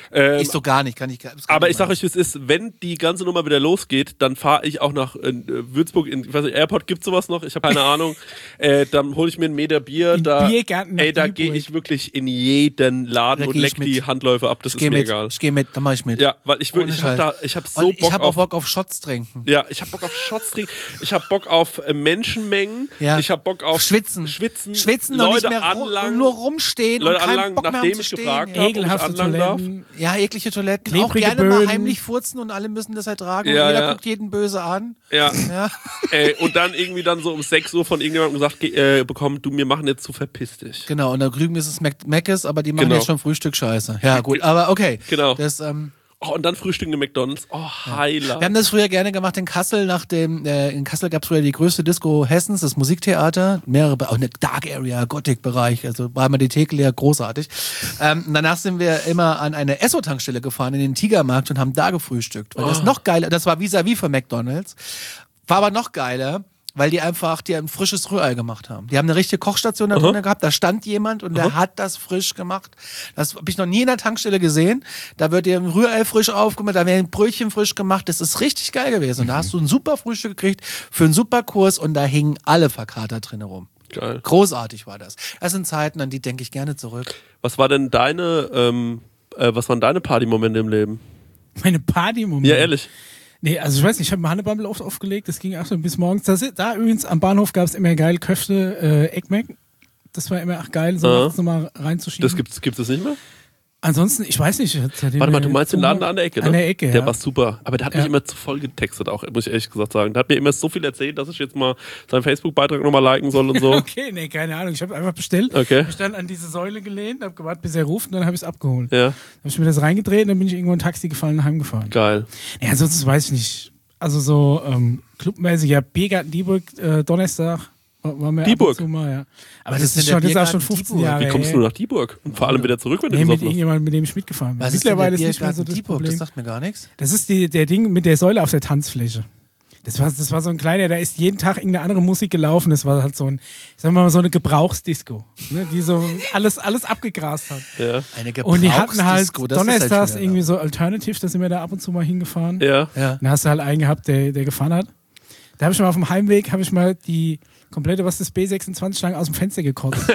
Ich so gar nicht, kann ich. Aber ich sag euch, wie es ist, wenn die ganze Nummer wieder losgeht, dann fahre ich auch nach Würzburg, ich weiß nicht, Airport gibt's sowas noch? Ich habe keine Ahnung. Dann hole ich mir einen Meter Bier. Da gehe ich wirklich in jeden Laden und leck die Handläufe ab. Das ist mir egal. Ich gehe mit, dann mach ich mit. Ja, weil ich hab so ich hab auch Bock auf Shots trinken. Ja, ich hab Bock auf Shots trinken. Ich hab Bock auf Menschenmengen. Ja. Ich hab Bock auf Schwitzen noch Leute nicht mehr anlangen. Nur rumstehen. Leute und keinen anlangen, Bock mehr nachdem zu ich stehen. gefragt habe, ob ich Ekelhafte anlangen darf. Toiletten. Ja, eklige Toiletten. Auch Klebrige gerne mal Böden. heimlich furzen und alle müssen das ertragen. Ja, und jeder ja. guckt jeden böse an. Ja. Ja. Und dann irgendwie dann so um 6 Uhr von irgendjemandem gesagt bekommen, du, wir machen jetzt zu, verpiss dich. Genau, und da drüben ist es Mc's, aber die machen Genau. jetzt schon Frühstück scheiße. Ja, gut, aber okay. Genau. Das, Oh, und dann frühstücken im McDonalds. Oh, Heiler. wir haben das früher gerne gemacht in Kassel, in Kassel gab es früher die größte Disco Hessens, das Musiktheater, auch eine Dark Area, Gothic-Bereich, also war immer die Theke leer, großartig. Danach sind wir immer an eine Esso-Tankstelle gefahren, in den Tigermarkt und haben da gefrühstückt. Weil das noch geiler, das war vis-à-vis von McDonalds, war aber noch geiler, weil die ein frisches Rührei gemacht haben. Die haben eine richtige Kochstation da drin gehabt, da stand jemand und der hat das frisch gemacht. Das habe ich noch nie in der Tankstelle gesehen. Da wird dir ein Rührei frisch aufgemacht, da werden Brötchen frisch gemacht. Das ist richtig geil gewesen. Und da hast du ein super Frühstück gekriegt für einen super Kurs und da hingen alle verkatert drin rum. Geil. Großartig war das. Das sind Zeiten, an die denke ich gerne zurück. Was waren deine Partymomente im Leben? Meine Party-Momente. Ja, ehrlich. Nee, also ich weiß nicht, ich habe Hannebumble oft aufgelegt, das ging auch so bis morgens. Da übrigens am Bahnhof gab es immer geil Köfte, Eggmac. Das war immer auch geil, so nachts nochmal reinzuschieben. Das gibt's nicht mehr? Ansonsten, ich weiß nicht. Warte mal, du meinst den Laden da an der Ecke, ne? An der Ecke, Der ja. war super. Aber der hat mich immer zu voll getextet auch, muss ich ehrlich gesagt sagen. Der hat mir immer so viel erzählt, dass ich jetzt mal seinen Facebook-Beitrag nochmal liken soll und so. Okay, nee, keine Ahnung. Ich habe einfach bestellt. Okay. Hab ich dann an diese Säule gelehnt, habe gewartet, bis er ruft und dann habe ich es abgeholt. Ja, Dann habe ich mir das reingedreht und dann bin ich irgendwo in ein Taxi gefallen und heimgefahren. geil. Ja, ansonsten weiß ich nicht. Also so clubmäßig, ja, Biergarten Dieburg, Donnerstag. Waren wir Dieburg? ab und zu mal, ja. Aber Was das ist ist denn schon, der das ist auch schon Biergarten 15 Dieburg? Jahre Wie kommst her. du nach Dieburg? Und vor allem wieder zurück, wenn du Nee, mit gesagt hast. irgendjemandem, mit dem ich mitgefahren bin. Was ist denn Mittlerweile der ist nicht mehr so Biergarten das Dieburg? Problem. Das sagt mir gar nichts. Das ist der Ding mit der Säule auf der Tanzfläche. Das war so ein kleiner, da ist jeden Tag irgendeine andere Musik gelaufen. Das war halt so ein, sagen wir mal, so eine Gebrauchsdisco, ne, die so alles abgegrast hat. Ja. Eine Und die hatten halt Gebrauchsdisco, das ist halt donnerstags schon irgendwie wieder- so Alternative, da sind wir da ab und zu mal hingefahren. Ja. Ja. Dann hast du halt einen gehabt, der gefahren hat. Da habe ich mal auf dem Heimweg, die komplette, was das B26 lang aus dem Fenster gekotzt.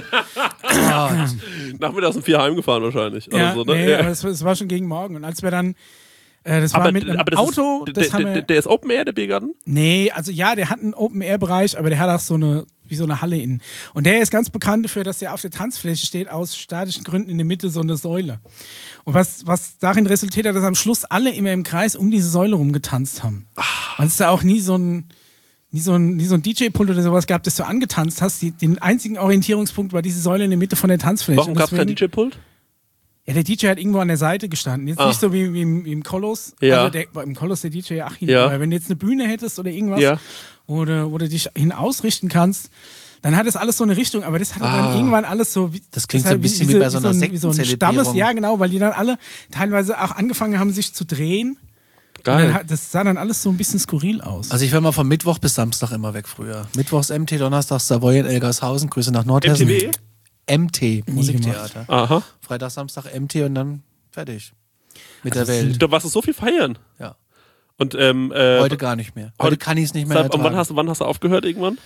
Nachmittags um 4 heimgefahren wahrscheinlich. Oder Ja, so, ne? nee, Ja. aber es war schon gegen Morgen. Und als wir dann, das war mit einem das Auto, ist, das haben wir... der ist Open Air, der Biergarten? Nee, also ja, der hat einen Open-Air-Bereich, aber der hat auch so eine Halle innen. Und der ist ganz bekannt dafür, dass der auf der Tanzfläche steht, aus statischen Gründen in der Mitte so eine Säule. Und was darin resultiert hat, dass am Schluss alle immer im Kreis um diese Säule rumgetanzt haben. Weil es da auch nie so ein DJ-Pult oder sowas gab, das du angetanzt hast. Den einzigen Orientierungspunkt war diese Säule in der Mitte von der Tanzfläche. Warum Und gab es kein deswegen- DJ-Pult? Ja, der DJ hat irgendwo an der Seite gestanden. Jetzt nicht so wie im Kolos. Ja. Also im Kolos der DJ Achim. Ja. Aber wenn du jetzt eine Bühne hättest oder irgendwas, Ja. wo du dich hin ausrichten kannst, dann hat das alles so eine Richtung. Aber das hat dann irgendwann alles so... Das klingt ist so ein bisschen wie bei so einer wie so ein Sektenzelebrierung. Stammes, ja genau, weil die dann alle teilweise auch angefangen haben, sich zu drehen. Und Geil. dann das sah dann alles so ein bisschen skurril aus. Also ich war mal von Mittwoch bis Samstag immer weg früher. Mittwochs MT, Donnerstags Savoy in Elgershausen, Grüße nach Nordhessen. MTW? MT, Musiktheater. Aha. Freitag, Samstag MT und dann fertig. Mit der Welt. Da warst du so viel feiern. Ja. Und, Heute gar nicht mehr. Heute heute- kann ich es nicht mehr und wann ertragen. hast du aufgehört irgendwann?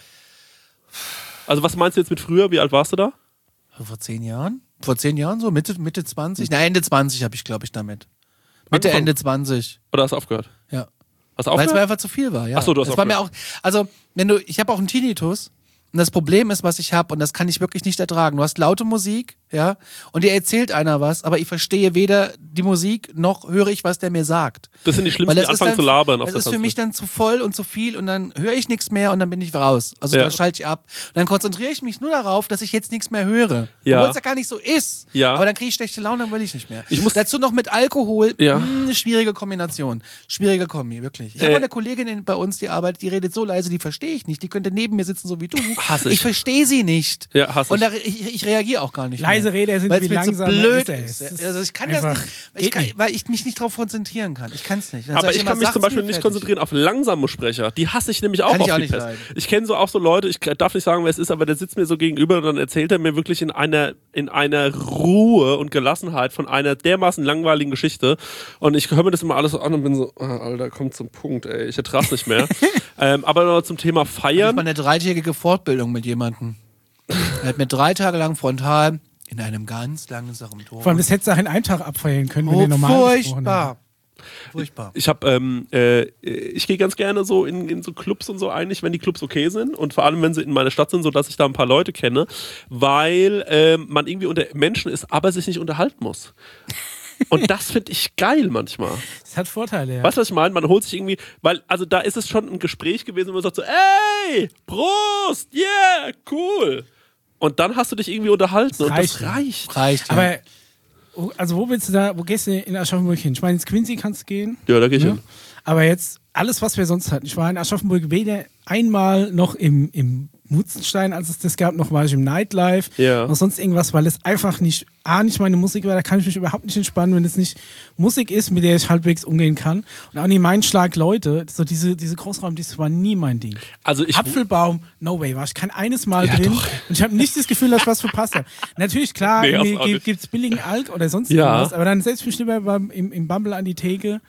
Also was meinst du jetzt mit früher? Wie alt warst du da? Vor 10 Jahren? Vor 10 Jahren so? Mitte 20? Nein, Ende 20 habe ich, glaube ich, damit. Mitte, Angefangen? Ende 20. Oder hast du aufgehört? Ja. Hast du Weil es mir aufgehört? einfach zu viel war, ja. Ach so, du hast das war mir auch, also, ich habe auch einen Tinnitus. Und das Problem ist, was ich habe, und das kann ich wirklich nicht ertragen. Du hast laute Musik, ja, und dir erzählt einer was, aber ich verstehe weder die Musik, noch höre ich, was der mir sagt. Das sind die Schlimmsten, Weil die das ist anfangen zu labern. Auf Das der ist für mich Tanzfläche. dann zu voll und zu viel und dann höre ich nichts mehr und dann bin ich raus. Also Ja. dann schalte ich ab. Und dann konzentriere ich mich nur darauf, dass ich jetzt nichts mehr höre. Ja. Obwohl es ja gar nicht so ist. Ja. Aber dann kriege ich schlechte Laune, dann will ich nicht mehr. Ich muss- Dazu noch mit Alkohol. Ja. Eine schwierige Kombination. Schwierige Kombi, wirklich. Ich habe eine Kollegin bei uns, die arbeitet, die redet so leise, die verstehe ich nicht. Die könnte neben mir sitzen, so wie du. Hasse ich. Ich verstehe sie nicht. Ja, hasse Und ich. da, ich reagiere auch gar nicht Leise leise rede, sind Weil wie es mir langsam so blöd ist. ist. Also ich kann das einfach- nicht, weil ich mich nicht darauf konzentrieren kann. Ich kann es nicht. Dann Aber sag ich immer, kann mich sag's zum Beispiel mir nicht fertig. konzentrieren auf langsame Sprecher. Die hasse ich nämlich auch Kann ich auf auch die nicht Pest. leiden. Ich kenne so auch so Leute, ich darf nicht sagen, wer es ist, aber der sitzt mir so gegenüber und dann erzählt er mir wirklich in einer Ruhe und Gelassenheit von einer dermaßen langweiligen Geschichte. Und ich höre mir das immer alles so an und bin so, Alter, komm zum Punkt, ey, ich ertrag's nicht mehr. Aber noch zum Thema Ich Feiern. mal eine 3-tägige Fortbildung mit jemandem. Er hat mir 3 Tage lang frontal in einem ganz langsamen Ton. Vor allem, das hättest du auch in einem Tag abfeiern können, wenn Oh, der normal gesprochen hat. furchtbar. Furchtbar. Ich gehe ganz gerne so in so Clubs und so eigentlich, wenn die Clubs okay sind und vor allem, wenn sie in meiner Stadt sind, so dass ich da ein paar Leute kenne, weil man irgendwie unter Menschen ist, aber sich nicht unterhalten muss. Und das finde ich geil manchmal. Das hat Vorteile, ja. Weißt du, was ich meine? Man holt sich irgendwie, weil, also da ist es schon ein Gespräch gewesen, wo man sagt so, ey, Prost, yeah, cool. Und dann hast du dich irgendwie unterhalten und das reicht. Reicht, ja. Aber, also wo gehst du in Aschaffenburg hin? Ich meine, ins Quincy kannst du gehen. Ja, da gehe ich Ja. hin. Aber jetzt, alles, was wir sonst hatten. Ich war in Aschaffenburg weder einmal noch im Mutzenstein, als es das gab, noch war ich im Nightlife, Ja. noch sonst irgendwas, weil es einfach nicht meine Musik war, da kann ich mich überhaupt nicht entspannen, wenn es nicht Musik ist, mit der ich halbwegs umgehen kann. Und auch nicht mein Schlag Leute, so diese Großraumdisco war nie mein Ding. Also ich, Apfelbaum, no way, war ich kein eines Mal Ja, drin doch. und ich habe nicht das Gefühl, dass ich was verpasst habe. Natürlich, klar, Nee, hast du auch nicht. gibt es billigen Alk oder sonst Ja. irgendwas, aber dann setze ich mich lieber im Bumble an die Theke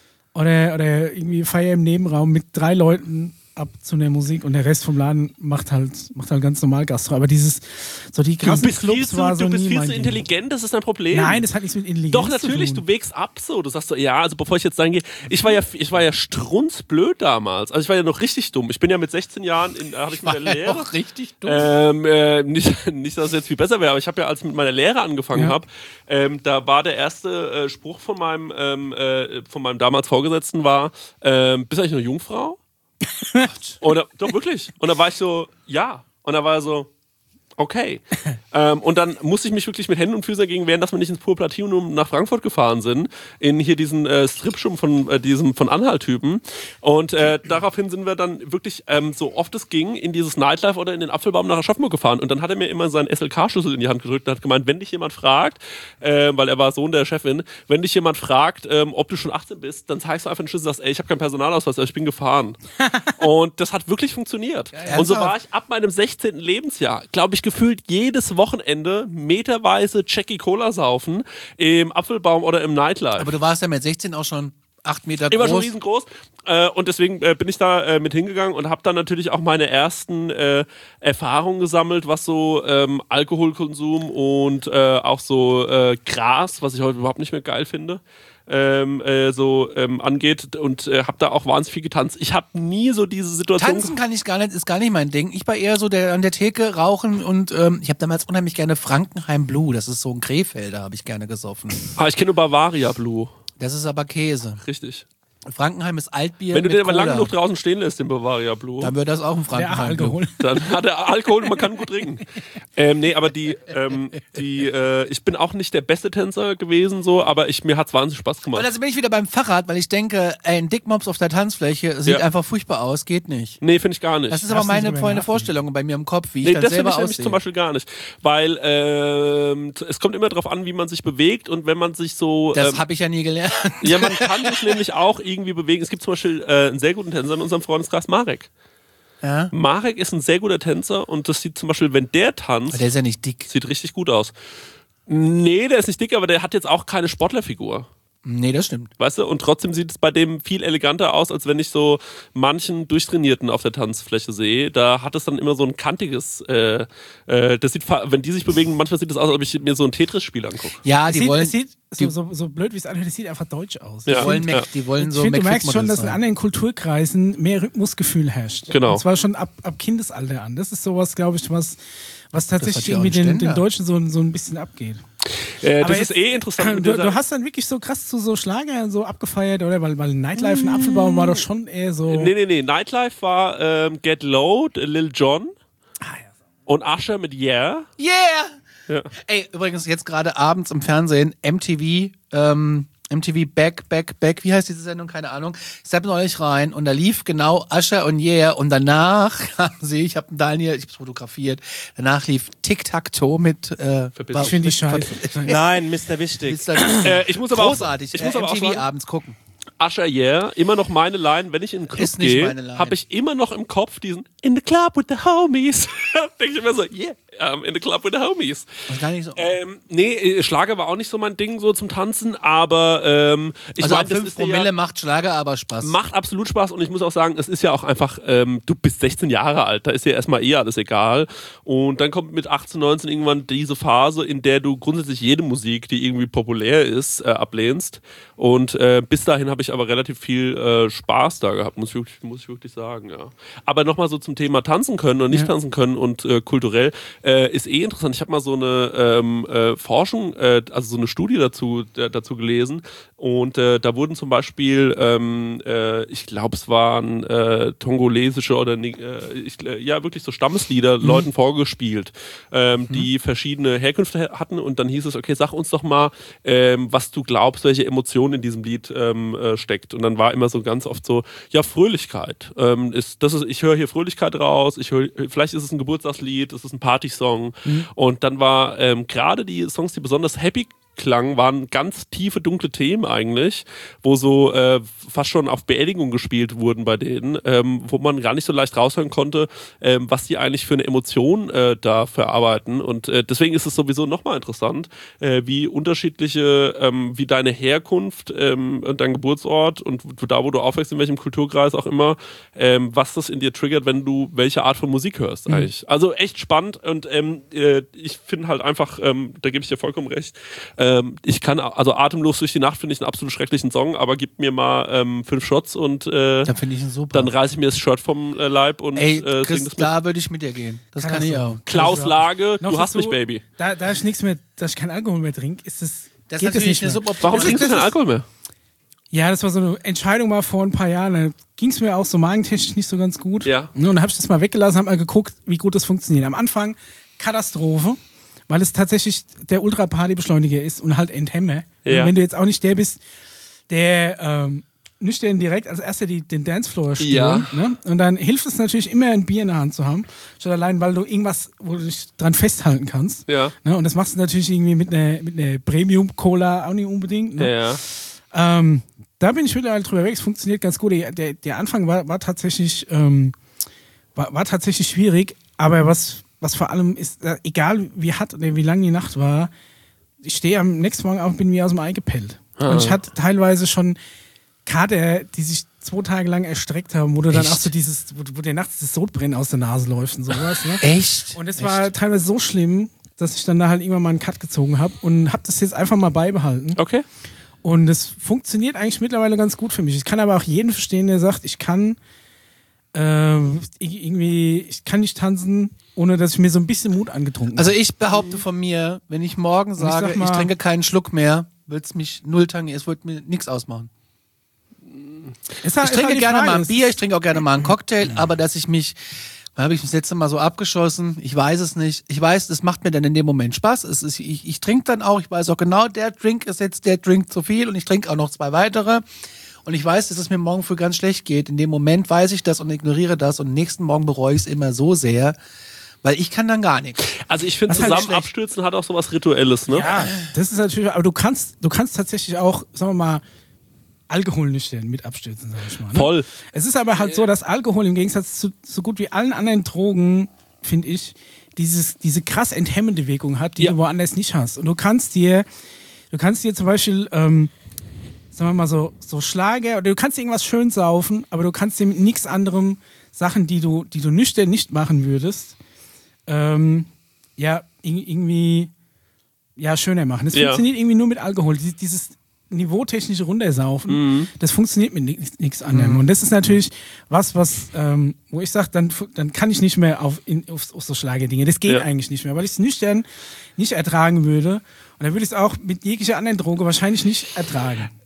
oder irgendwie feier im Nebenraum mit 3 Leuten ab zu der Musik und der Rest vom Laden macht halt ganz normal Gastro. Aber die du krassen bist Clubs viel war so zu, du bist nie viel mein zu Ding. intelligent, das ist dein Problem. Nein, das hat nichts mit Intelligenz Doch, zu natürlich, tun. du wägst ab so. Du sagst so, ja, also bevor ich jetzt sagen gehe, ich war ja strunzblöd damals. Also ich war ja noch richtig dumm. Ich bin ja mit 16 Jahren, hatte ich mit der Lehre. Doch richtig dumm. Nicht, dass es jetzt viel besser wäre, aber ich habe ja, als ich mit meiner Lehre angefangen Ja. habe, da war der erste Spruch von meinem damals Vorgesetzten war, bist du eigentlich eine Jungfrau? Oder, doch, wirklich. Und da war ich so, ja. Und da war er so, okay. Und dann musste ich mich wirklich mit Händen und Füßen dagegen wehren, dass wir nicht ins Pur Platinum nach Frankfurt gefahren sind, in hier diesen Stripschum von diesem von Anhalt-Typen. Und daraufhin sind wir dann wirklich, so oft es ging, in dieses Nightlife oder in den Apfelbaum nach Aschaffenburg gefahren. Und dann hat er mir immer seinen SLK-Schlüssel in die Hand gedrückt und hat gemeint, wenn dich jemand fragt, weil er war Sohn der Chefin, wenn dich jemand fragt, ob du schon 18 bist, dann zeigst du einfach den Schlüssel und sagst, ey, ich habe keinen Personalausweis, aber ich bin gefahren. Und das hat wirklich funktioniert. Und so war ich ab meinem 16. Lebensjahr, glaube ich, gefühlt jedes Wochenende meterweise Jackie Cola saufen im Apfelbaum oder im Nightlife. Aber du warst ja mit 16 auch schon 8 Meter Ich war schon groß. riesengroß und deswegen bin ich da mit hingegangen und habe dann natürlich auch meine ersten Erfahrungen gesammelt, was so Alkoholkonsum und auch so Gras, was ich heute überhaupt nicht mehr geil finde, angeht und habe da auch wahnsinnig viel getanzt. Ich habe nie so diese Situation... Tanzen kann ich gar nicht, ist gar nicht mein Ding. Ich war eher so an der Theke rauchen und ich habe damals unheimlich gerne Frankenheim Blue. Das ist so ein Krefelder, habe ich gerne gesoffen. Ich kenne nur Bavaria Blue. Das ist aber Käse. Richtig. Frankenheim ist Altbier Wenn du mit den aber lang Cola. genug draußen stehen lässt, den Bavaria Blue, Dann wird das auch ein Der Frankenheim Blue. Alkohol. dann hat er Alkohol und man kann gut trinken. Nee, aber ich bin auch nicht der beste Tänzer gewesen, so, aber mir hat's wahnsinnig Spaß Und gemacht. also bin ich wieder beim Fahrrad, weil ich denke, ein Dickmops auf der Tanzfläche sieht Ja. einfach furchtbar aus, geht nicht. Nee, finde ich gar nicht. Das ist aber Hast du nicht meine drüber Vorstellung bei mir im Kopf, wie ich Nee, dann das finde selber ich nämlich aussehe. zum Beispiel gar nicht. Weil es kommt immer darauf an, wie man sich bewegt und wenn man sich so... Das habe ich ja nie gelernt. ja, man kann sich nämlich auch irgendwie bewegen. Es gibt zum Beispiel einen sehr guten Tänzer in unserem Freundeskreis, Marek. Ja? Marek ist ein sehr guter Tänzer und das sieht zum Beispiel, wenn der tanzt, Der ist ja nicht dick. sieht richtig gut aus. Nee, der ist nicht dick, aber der hat jetzt auch keine Sportlerfigur. Nee, das stimmt. Weißt du? Und trotzdem sieht es bei dem viel eleganter aus, als wenn ich so manchen Durchtrainierten auf der Tanzfläche sehe. Da hat es dann immer so ein kantiges, das sieht, wenn die sich bewegen, manchmal sieht es aus, als ob ich mir so ein Tetris-Spiel angucke. Ja, Es die sieht, wollen, es sieht so blöd, wie es anhört, es sieht einfach deutsch aus. Ja. die wollen Ich so finde, du merkst McFit-Models schon, dass in sein. anderen Kulturkreisen mehr Rhythmusgefühl herrscht. Genau. Und zwar schon ab Kindesalter an. Das ist sowas, glaube ich, was tatsächlich ja auch irgendwie einen den Ständer. Deutschen so ein bisschen abgeht. Das Aber ist jetzt- interessant. mit Du, dieser- du hast dann wirklich so krass zu so Schlager so abgefeiert, oder? Weil Nightlife in Apfelbaum war doch schon eher so. Nee. Nightlife war Get Low, Lil Jon Ah, ja. und Usher mit Yeah. Yeah! Ja. Ey, übrigens jetzt gerade abends im Fernsehen MTV MTV Back, wie heißt diese Sendung? Keine Ahnung. Ich zappe neulich rein und da lief genau Usher und Yeah und danach kamen sie, ich habe hab's fotografiert, danach lief Tic-Tac-Toe mit Ich finde die scheiße. Nein, Mr. Wichtig. Ich muss aber großartig, ich muss aber auch MTV sagen, abends gucken. Usher, yeah, immer noch meine Line, wenn ich in den Club Ist nicht meine gehe, Line. habe ich immer noch im Kopf diesen In the Club with the Homies. Denke ich immer so, yeah, in the Club with the Homies. Das ist gar nicht so. Nee, Schlager war auch nicht so mein Ding so zum Tanzen, aber ich Also meine, ab das 5 ist ja, Promille macht Schlager aber Spaß. macht absolut Spaß und ich muss auch sagen, es ist ja auch einfach, du bist 16 Jahre alt, da ist dir erstmal alles egal und dann kommt mit 18, 19 irgendwann diese Phase, in der du grundsätzlich jede Musik, die irgendwie populär ist, ablehnst und bis dahin habe ich aber relativ viel Spaß da gehabt, muss ich wirklich sagen, ja. Aber nochmal so zum Thema tanzen können und nicht tanzen können und kulturell, ist interessant. Ich habe mal so eine Forschung, also so eine Studie dazu gelesen und da wurden zum Beispiel, ich glaube es waren tongolesische oder wirklich so Stammeslieder Leuten vorgespielt, die verschiedene Herkünfte hatten und dann hieß es, okay, sag uns doch mal, was du glaubst, welche Emotion in diesem Lied steckt. Und dann war immer so ganz oft so, ja, Fröhlichkeit. Ich höre hier Fröhlichkeit raus, vielleicht ist es ein Geburtstagslied, es ist ein Partysong. Und dann war gerade die Songs, die besonders happy klang, waren ganz tiefe, dunkle Themen eigentlich, wo so fast schon auf Beerdigung gespielt wurden bei denen, wo man gar nicht so leicht raushören konnte, was die eigentlich für eine Emotion da verarbeiten. Und deswegen ist es sowieso nochmal interessant, wie unterschiedliche, wie deine Herkunft und dein Geburtsort und da, wo du aufwächst, in welchem Kulturkreis auch immer, was das in dir triggert, wenn du welche Art von Musik hörst eigentlich. Also echt spannend und ich finde halt einfach, da gebe ich dir vollkommen recht, also Atemlos durch die Nacht finde ich einen absolut schrecklichen Song, aber gib mir mal 5 Shots und Dann finde ich ihn super. dann reiße ich mir das Shirt vom Leib und Ey, sing Chris, das mit. da würde ich mit dir gehen. Das kann ich auch. Klaus Lage, Noch du hast dazu, mich, Baby. Da ich nichts mehr, dass ich keinen Alkohol mehr trinke, Das geht ist das natürlich nicht eine mehr. super Warum trinkst du keinen Alkohol mehr? Ja, das war so eine Entscheidung mal vor ein paar Jahren. Da ging es mir auch so magentechnisch nicht so ganz gut. Ja. Und dann habe ich das mal weggelassen, habe mal geguckt, wie gut das funktioniert. Am Anfang Katastrophe, weil es tatsächlich der Ultra-Party-Beschleuniger ist und halt Enthemme. Ja. Und wenn du jetzt auch nicht der bist, der nüchtern direkt als erster den Dancefloor stürmt, Ja. ne? Und dann hilft es natürlich immer, ein Bier in der Hand zu haben. Schon allein, weil du irgendwas, wo du dich dran festhalten kannst. Ja. Ne? Und das machst du natürlich irgendwie mit einer Premium-Cola auch nicht unbedingt. Ne? Ja. Da bin ich mittlerweile drüber weg. Es funktioniert ganz gut. Der Anfang war tatsächlich war tatsächlich schwierig, aber was vor allem ist, egal wie hart oder wie lang die Nacht war, ich stehe am nächsten Morgen auf und bin wie aus dem Ei gepellt. Und ich hatte teilweise schon Kater, die sich 2 Tage lang erstreckt haben, wo du dann auch so wo dir nachts das Sodbrennen aus der Nase läuft und sowas. Ne? Echt? Und es war teilweise so schlimm, dass ich dann da halt irgendwann mal einen Cut gezogen habe und habe das jetzt einfach mal beibehalten. Okay. Und es funktioniert eigentlich mittlerweile ganz gut für mich. Ich kann aber auch jeden verstehen, der sagt, ich kann nicht tanzen, ohne dass ich mir so ein bisschen Mut angetrunken habe. Also ich behaupte von mir, wenn ich morgen sage, sag mal- ich trinke keinen Schluck mehr, wird es mich null tanken, es wird mir nichts ausmachen. Ist halt- Ich trinke ist halt die gerne Frage. mal ein Es- Bier, ich trinke auch gerne mal einen Cocktail, aber dass ich mich, wann habe ich das letzte Mal so abgeschossen? Ich weiß es nicht. Ich weiß, es macht mir dann in dem Moment Spaß. Ich trinke dann auch, ich weiß auch genau, der Drink ist jetzt der Drink zu viel und ich trinke auch noch 2 weitere. Und ich weiß, dass es mir morgen früh ganz schlecht geht. In dem Moment weiß ich das und ignoriere das und nächsten Morgen bereue ich es immer so sehr, weil ich kann dann gar nichts. Also ich finde, Das ist halt zusammen schlecht. abstürzen hat auch sowas Rituelles, ne? Ja, das ist natürlich, aber du kannst tatsächlich auch, sagen wir mal, Alkohol nüchtern mit abstürzen, sag ich mal. Ne? Voll. Es ist aber halt so, dass Alkohol im Gegensatz zu so gut wie allen anderen Drogen, finde ich, diese krass enthemmende Wirkung hat, die Ja. du woanders nicht hast. Und du kannst dir zum Beispiel, sagen wir mal so Schlager, oder du kannst dir irgendwas schön saufen, aber du kannst dir mit nichts anderem Sachen, die du nüchtern nicht machen würdest, irgendwie schöner machen. Das Ja. funktioniert irgendwie nur mit Alkohol. Dieses niveautechnische Runtersaufen, das funktioniert mit nichts anderem. Und das ist natürlich was wo ich sage, dann kann ich nicht mehr auf so Schlagerdinge. Das geht Ja. eigentlich nicht mehr, weil ich es nüchtern nicht ertragen würde. Und dann würde ich es auch mit jeglicher anderen Droge wahrscheinlich nicht ertragen.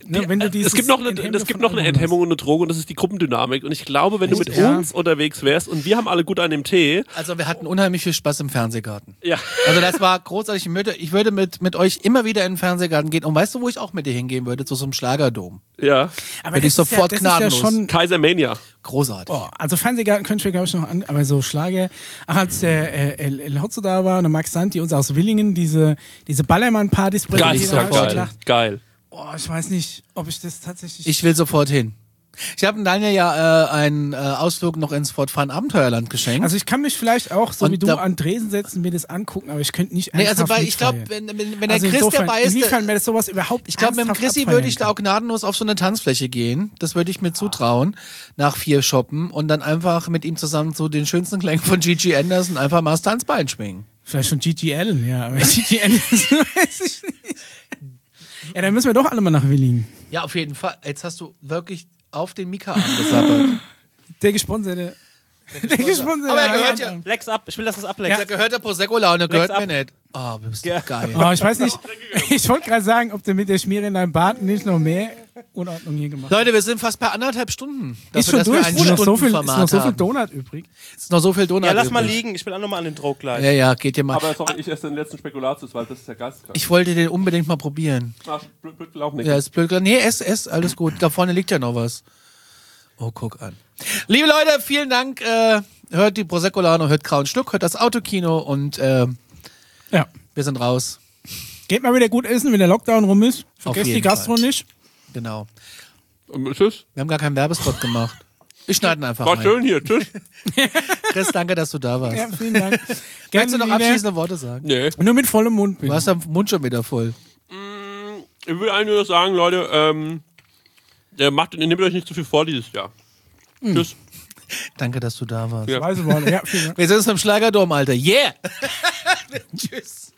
Ne? Wenn du Es gibt noch eine Enthemmung und eine Droge und das ist die Gruppendynamik. Und ich glaube, wenn du mit uns unterwegs wärst und wir haben alle gut an dem Tee. Also wir hatten unheimlich viel Spaß im Fernsehgarten. Ja. Also das war großartig. Ich würde mit euch immer wieder in den Fernsehgarten gehen. Und weißt du, wo ich auch mit dir hingehen würde? Zu so einem Schlagerdom. Ja. Aber Hätte ich sofort gnadenlos. Ist ja schon, Kaisermania. Großartig. oh, also Fernsehgarten könnte ich mir, glaube ich, noch an, aber so Schlager. Ach, als der El Hotzo da war und der Max Santi uns aus Willingen diese Ballermann-Partys Geil. Oh, ich weiß nicht, ob ich das tatsächlich... Ich will sofort hin. Ich habe Daniel ja einen Ausflug noch ins Fortfahren Abenteuerland geschenkt. Also ich kann mich vielleicht auch, so Und wie du, da- an Tresen setzen, mir das angucken, aber ich könnte nicht nee, also ernsthaft ich glaube, mitfeiern. wenn der Also Chris insofern, dabei ist, inwiefern mir das sowas überhaupt ich glaube, mit dem ernsthaft Chrissy abfeiern würde ich da kann. auch gnadenlos auf so eine Tanzfläche gehen. Das würde ich mir zutrauen, nach 4 Shoppen und dann einfach mit ihm zusammen zu den schönsten Klängen von Gigi Anderson einfach mal das Tanzbein schwingen. Vielleicht von Gigi Allen, ja, aber Gigi Allen ist, weiß ich nicht. Ja, dann müssen wir doch alle mal nach Willingen. Ja, auf jeden Fall. Jetzt hast du wirklich auf den Mika angesappelt. Der gesponserte. Der gesponserte. Aber er gehört ja. Lex ab, ich will, dass es ableckt. Da gehört der Prosecco-Laune, gehört ab. mir nicht. Oh, du bist Ja. geil. Oh, ich weiß nicht. Ich wollte gerade sagen, ob du mit der Schmiere in deinem Bart nicht noch mehr Unordnung hier gemacht hast. Leute, wir sind fast bei 1,5 Stunden. Ist Dafür, schon durch. dass Ist wir ein noch so viel Stundenformat Donut haben. übrig. Ist noch so viel Donut Ja, lass mal übrig. liegen, ich will auch nochmal an den Druck gleich. Ja, geht dir mal. Aber sorry, ich esse den letzten Spekulatius, weil das ist ja geisteskrank. Ich wollte den unbedingt mal probieren. Blöd gelaufen, Nick. Ja, ist blöd. Nee, ess, alles gut. Da vorne liegt ja noch was. Oh, guck an. Liebe Leute, vielen Dank. Hört die Prosecco-Laune, hört Grauen Schluck, hört das Autokino und Ja. wir sind raus. Geht mal wieder gut essen, wenn der Lockdown rum ist. Vergesst die jeden Gastro Fall. nicht. Genau. Tschüss. Wir haben gar keinen Werbespot gemacht. Ich schneide ihn einfach War rein. schön hier. Tschüss. Chris, danke, dass du da warst. Ja, vielen Dank. Kannst du noch wieder. abschließende Worte sagen? Nee. Nur mit vollem Mund, bitte. Du hast den Mund schon wieder voll. Ich will eigentlich nur sagen, Leute, nehmt euch nicht zu viel vor dieses Jahr. Tschüss. Danke, dass du da warst. Ja. Weise Worte. Ja, vielen Dank. Wir sind uns im Schlagerdom, Alter. Yeah! Tschüss.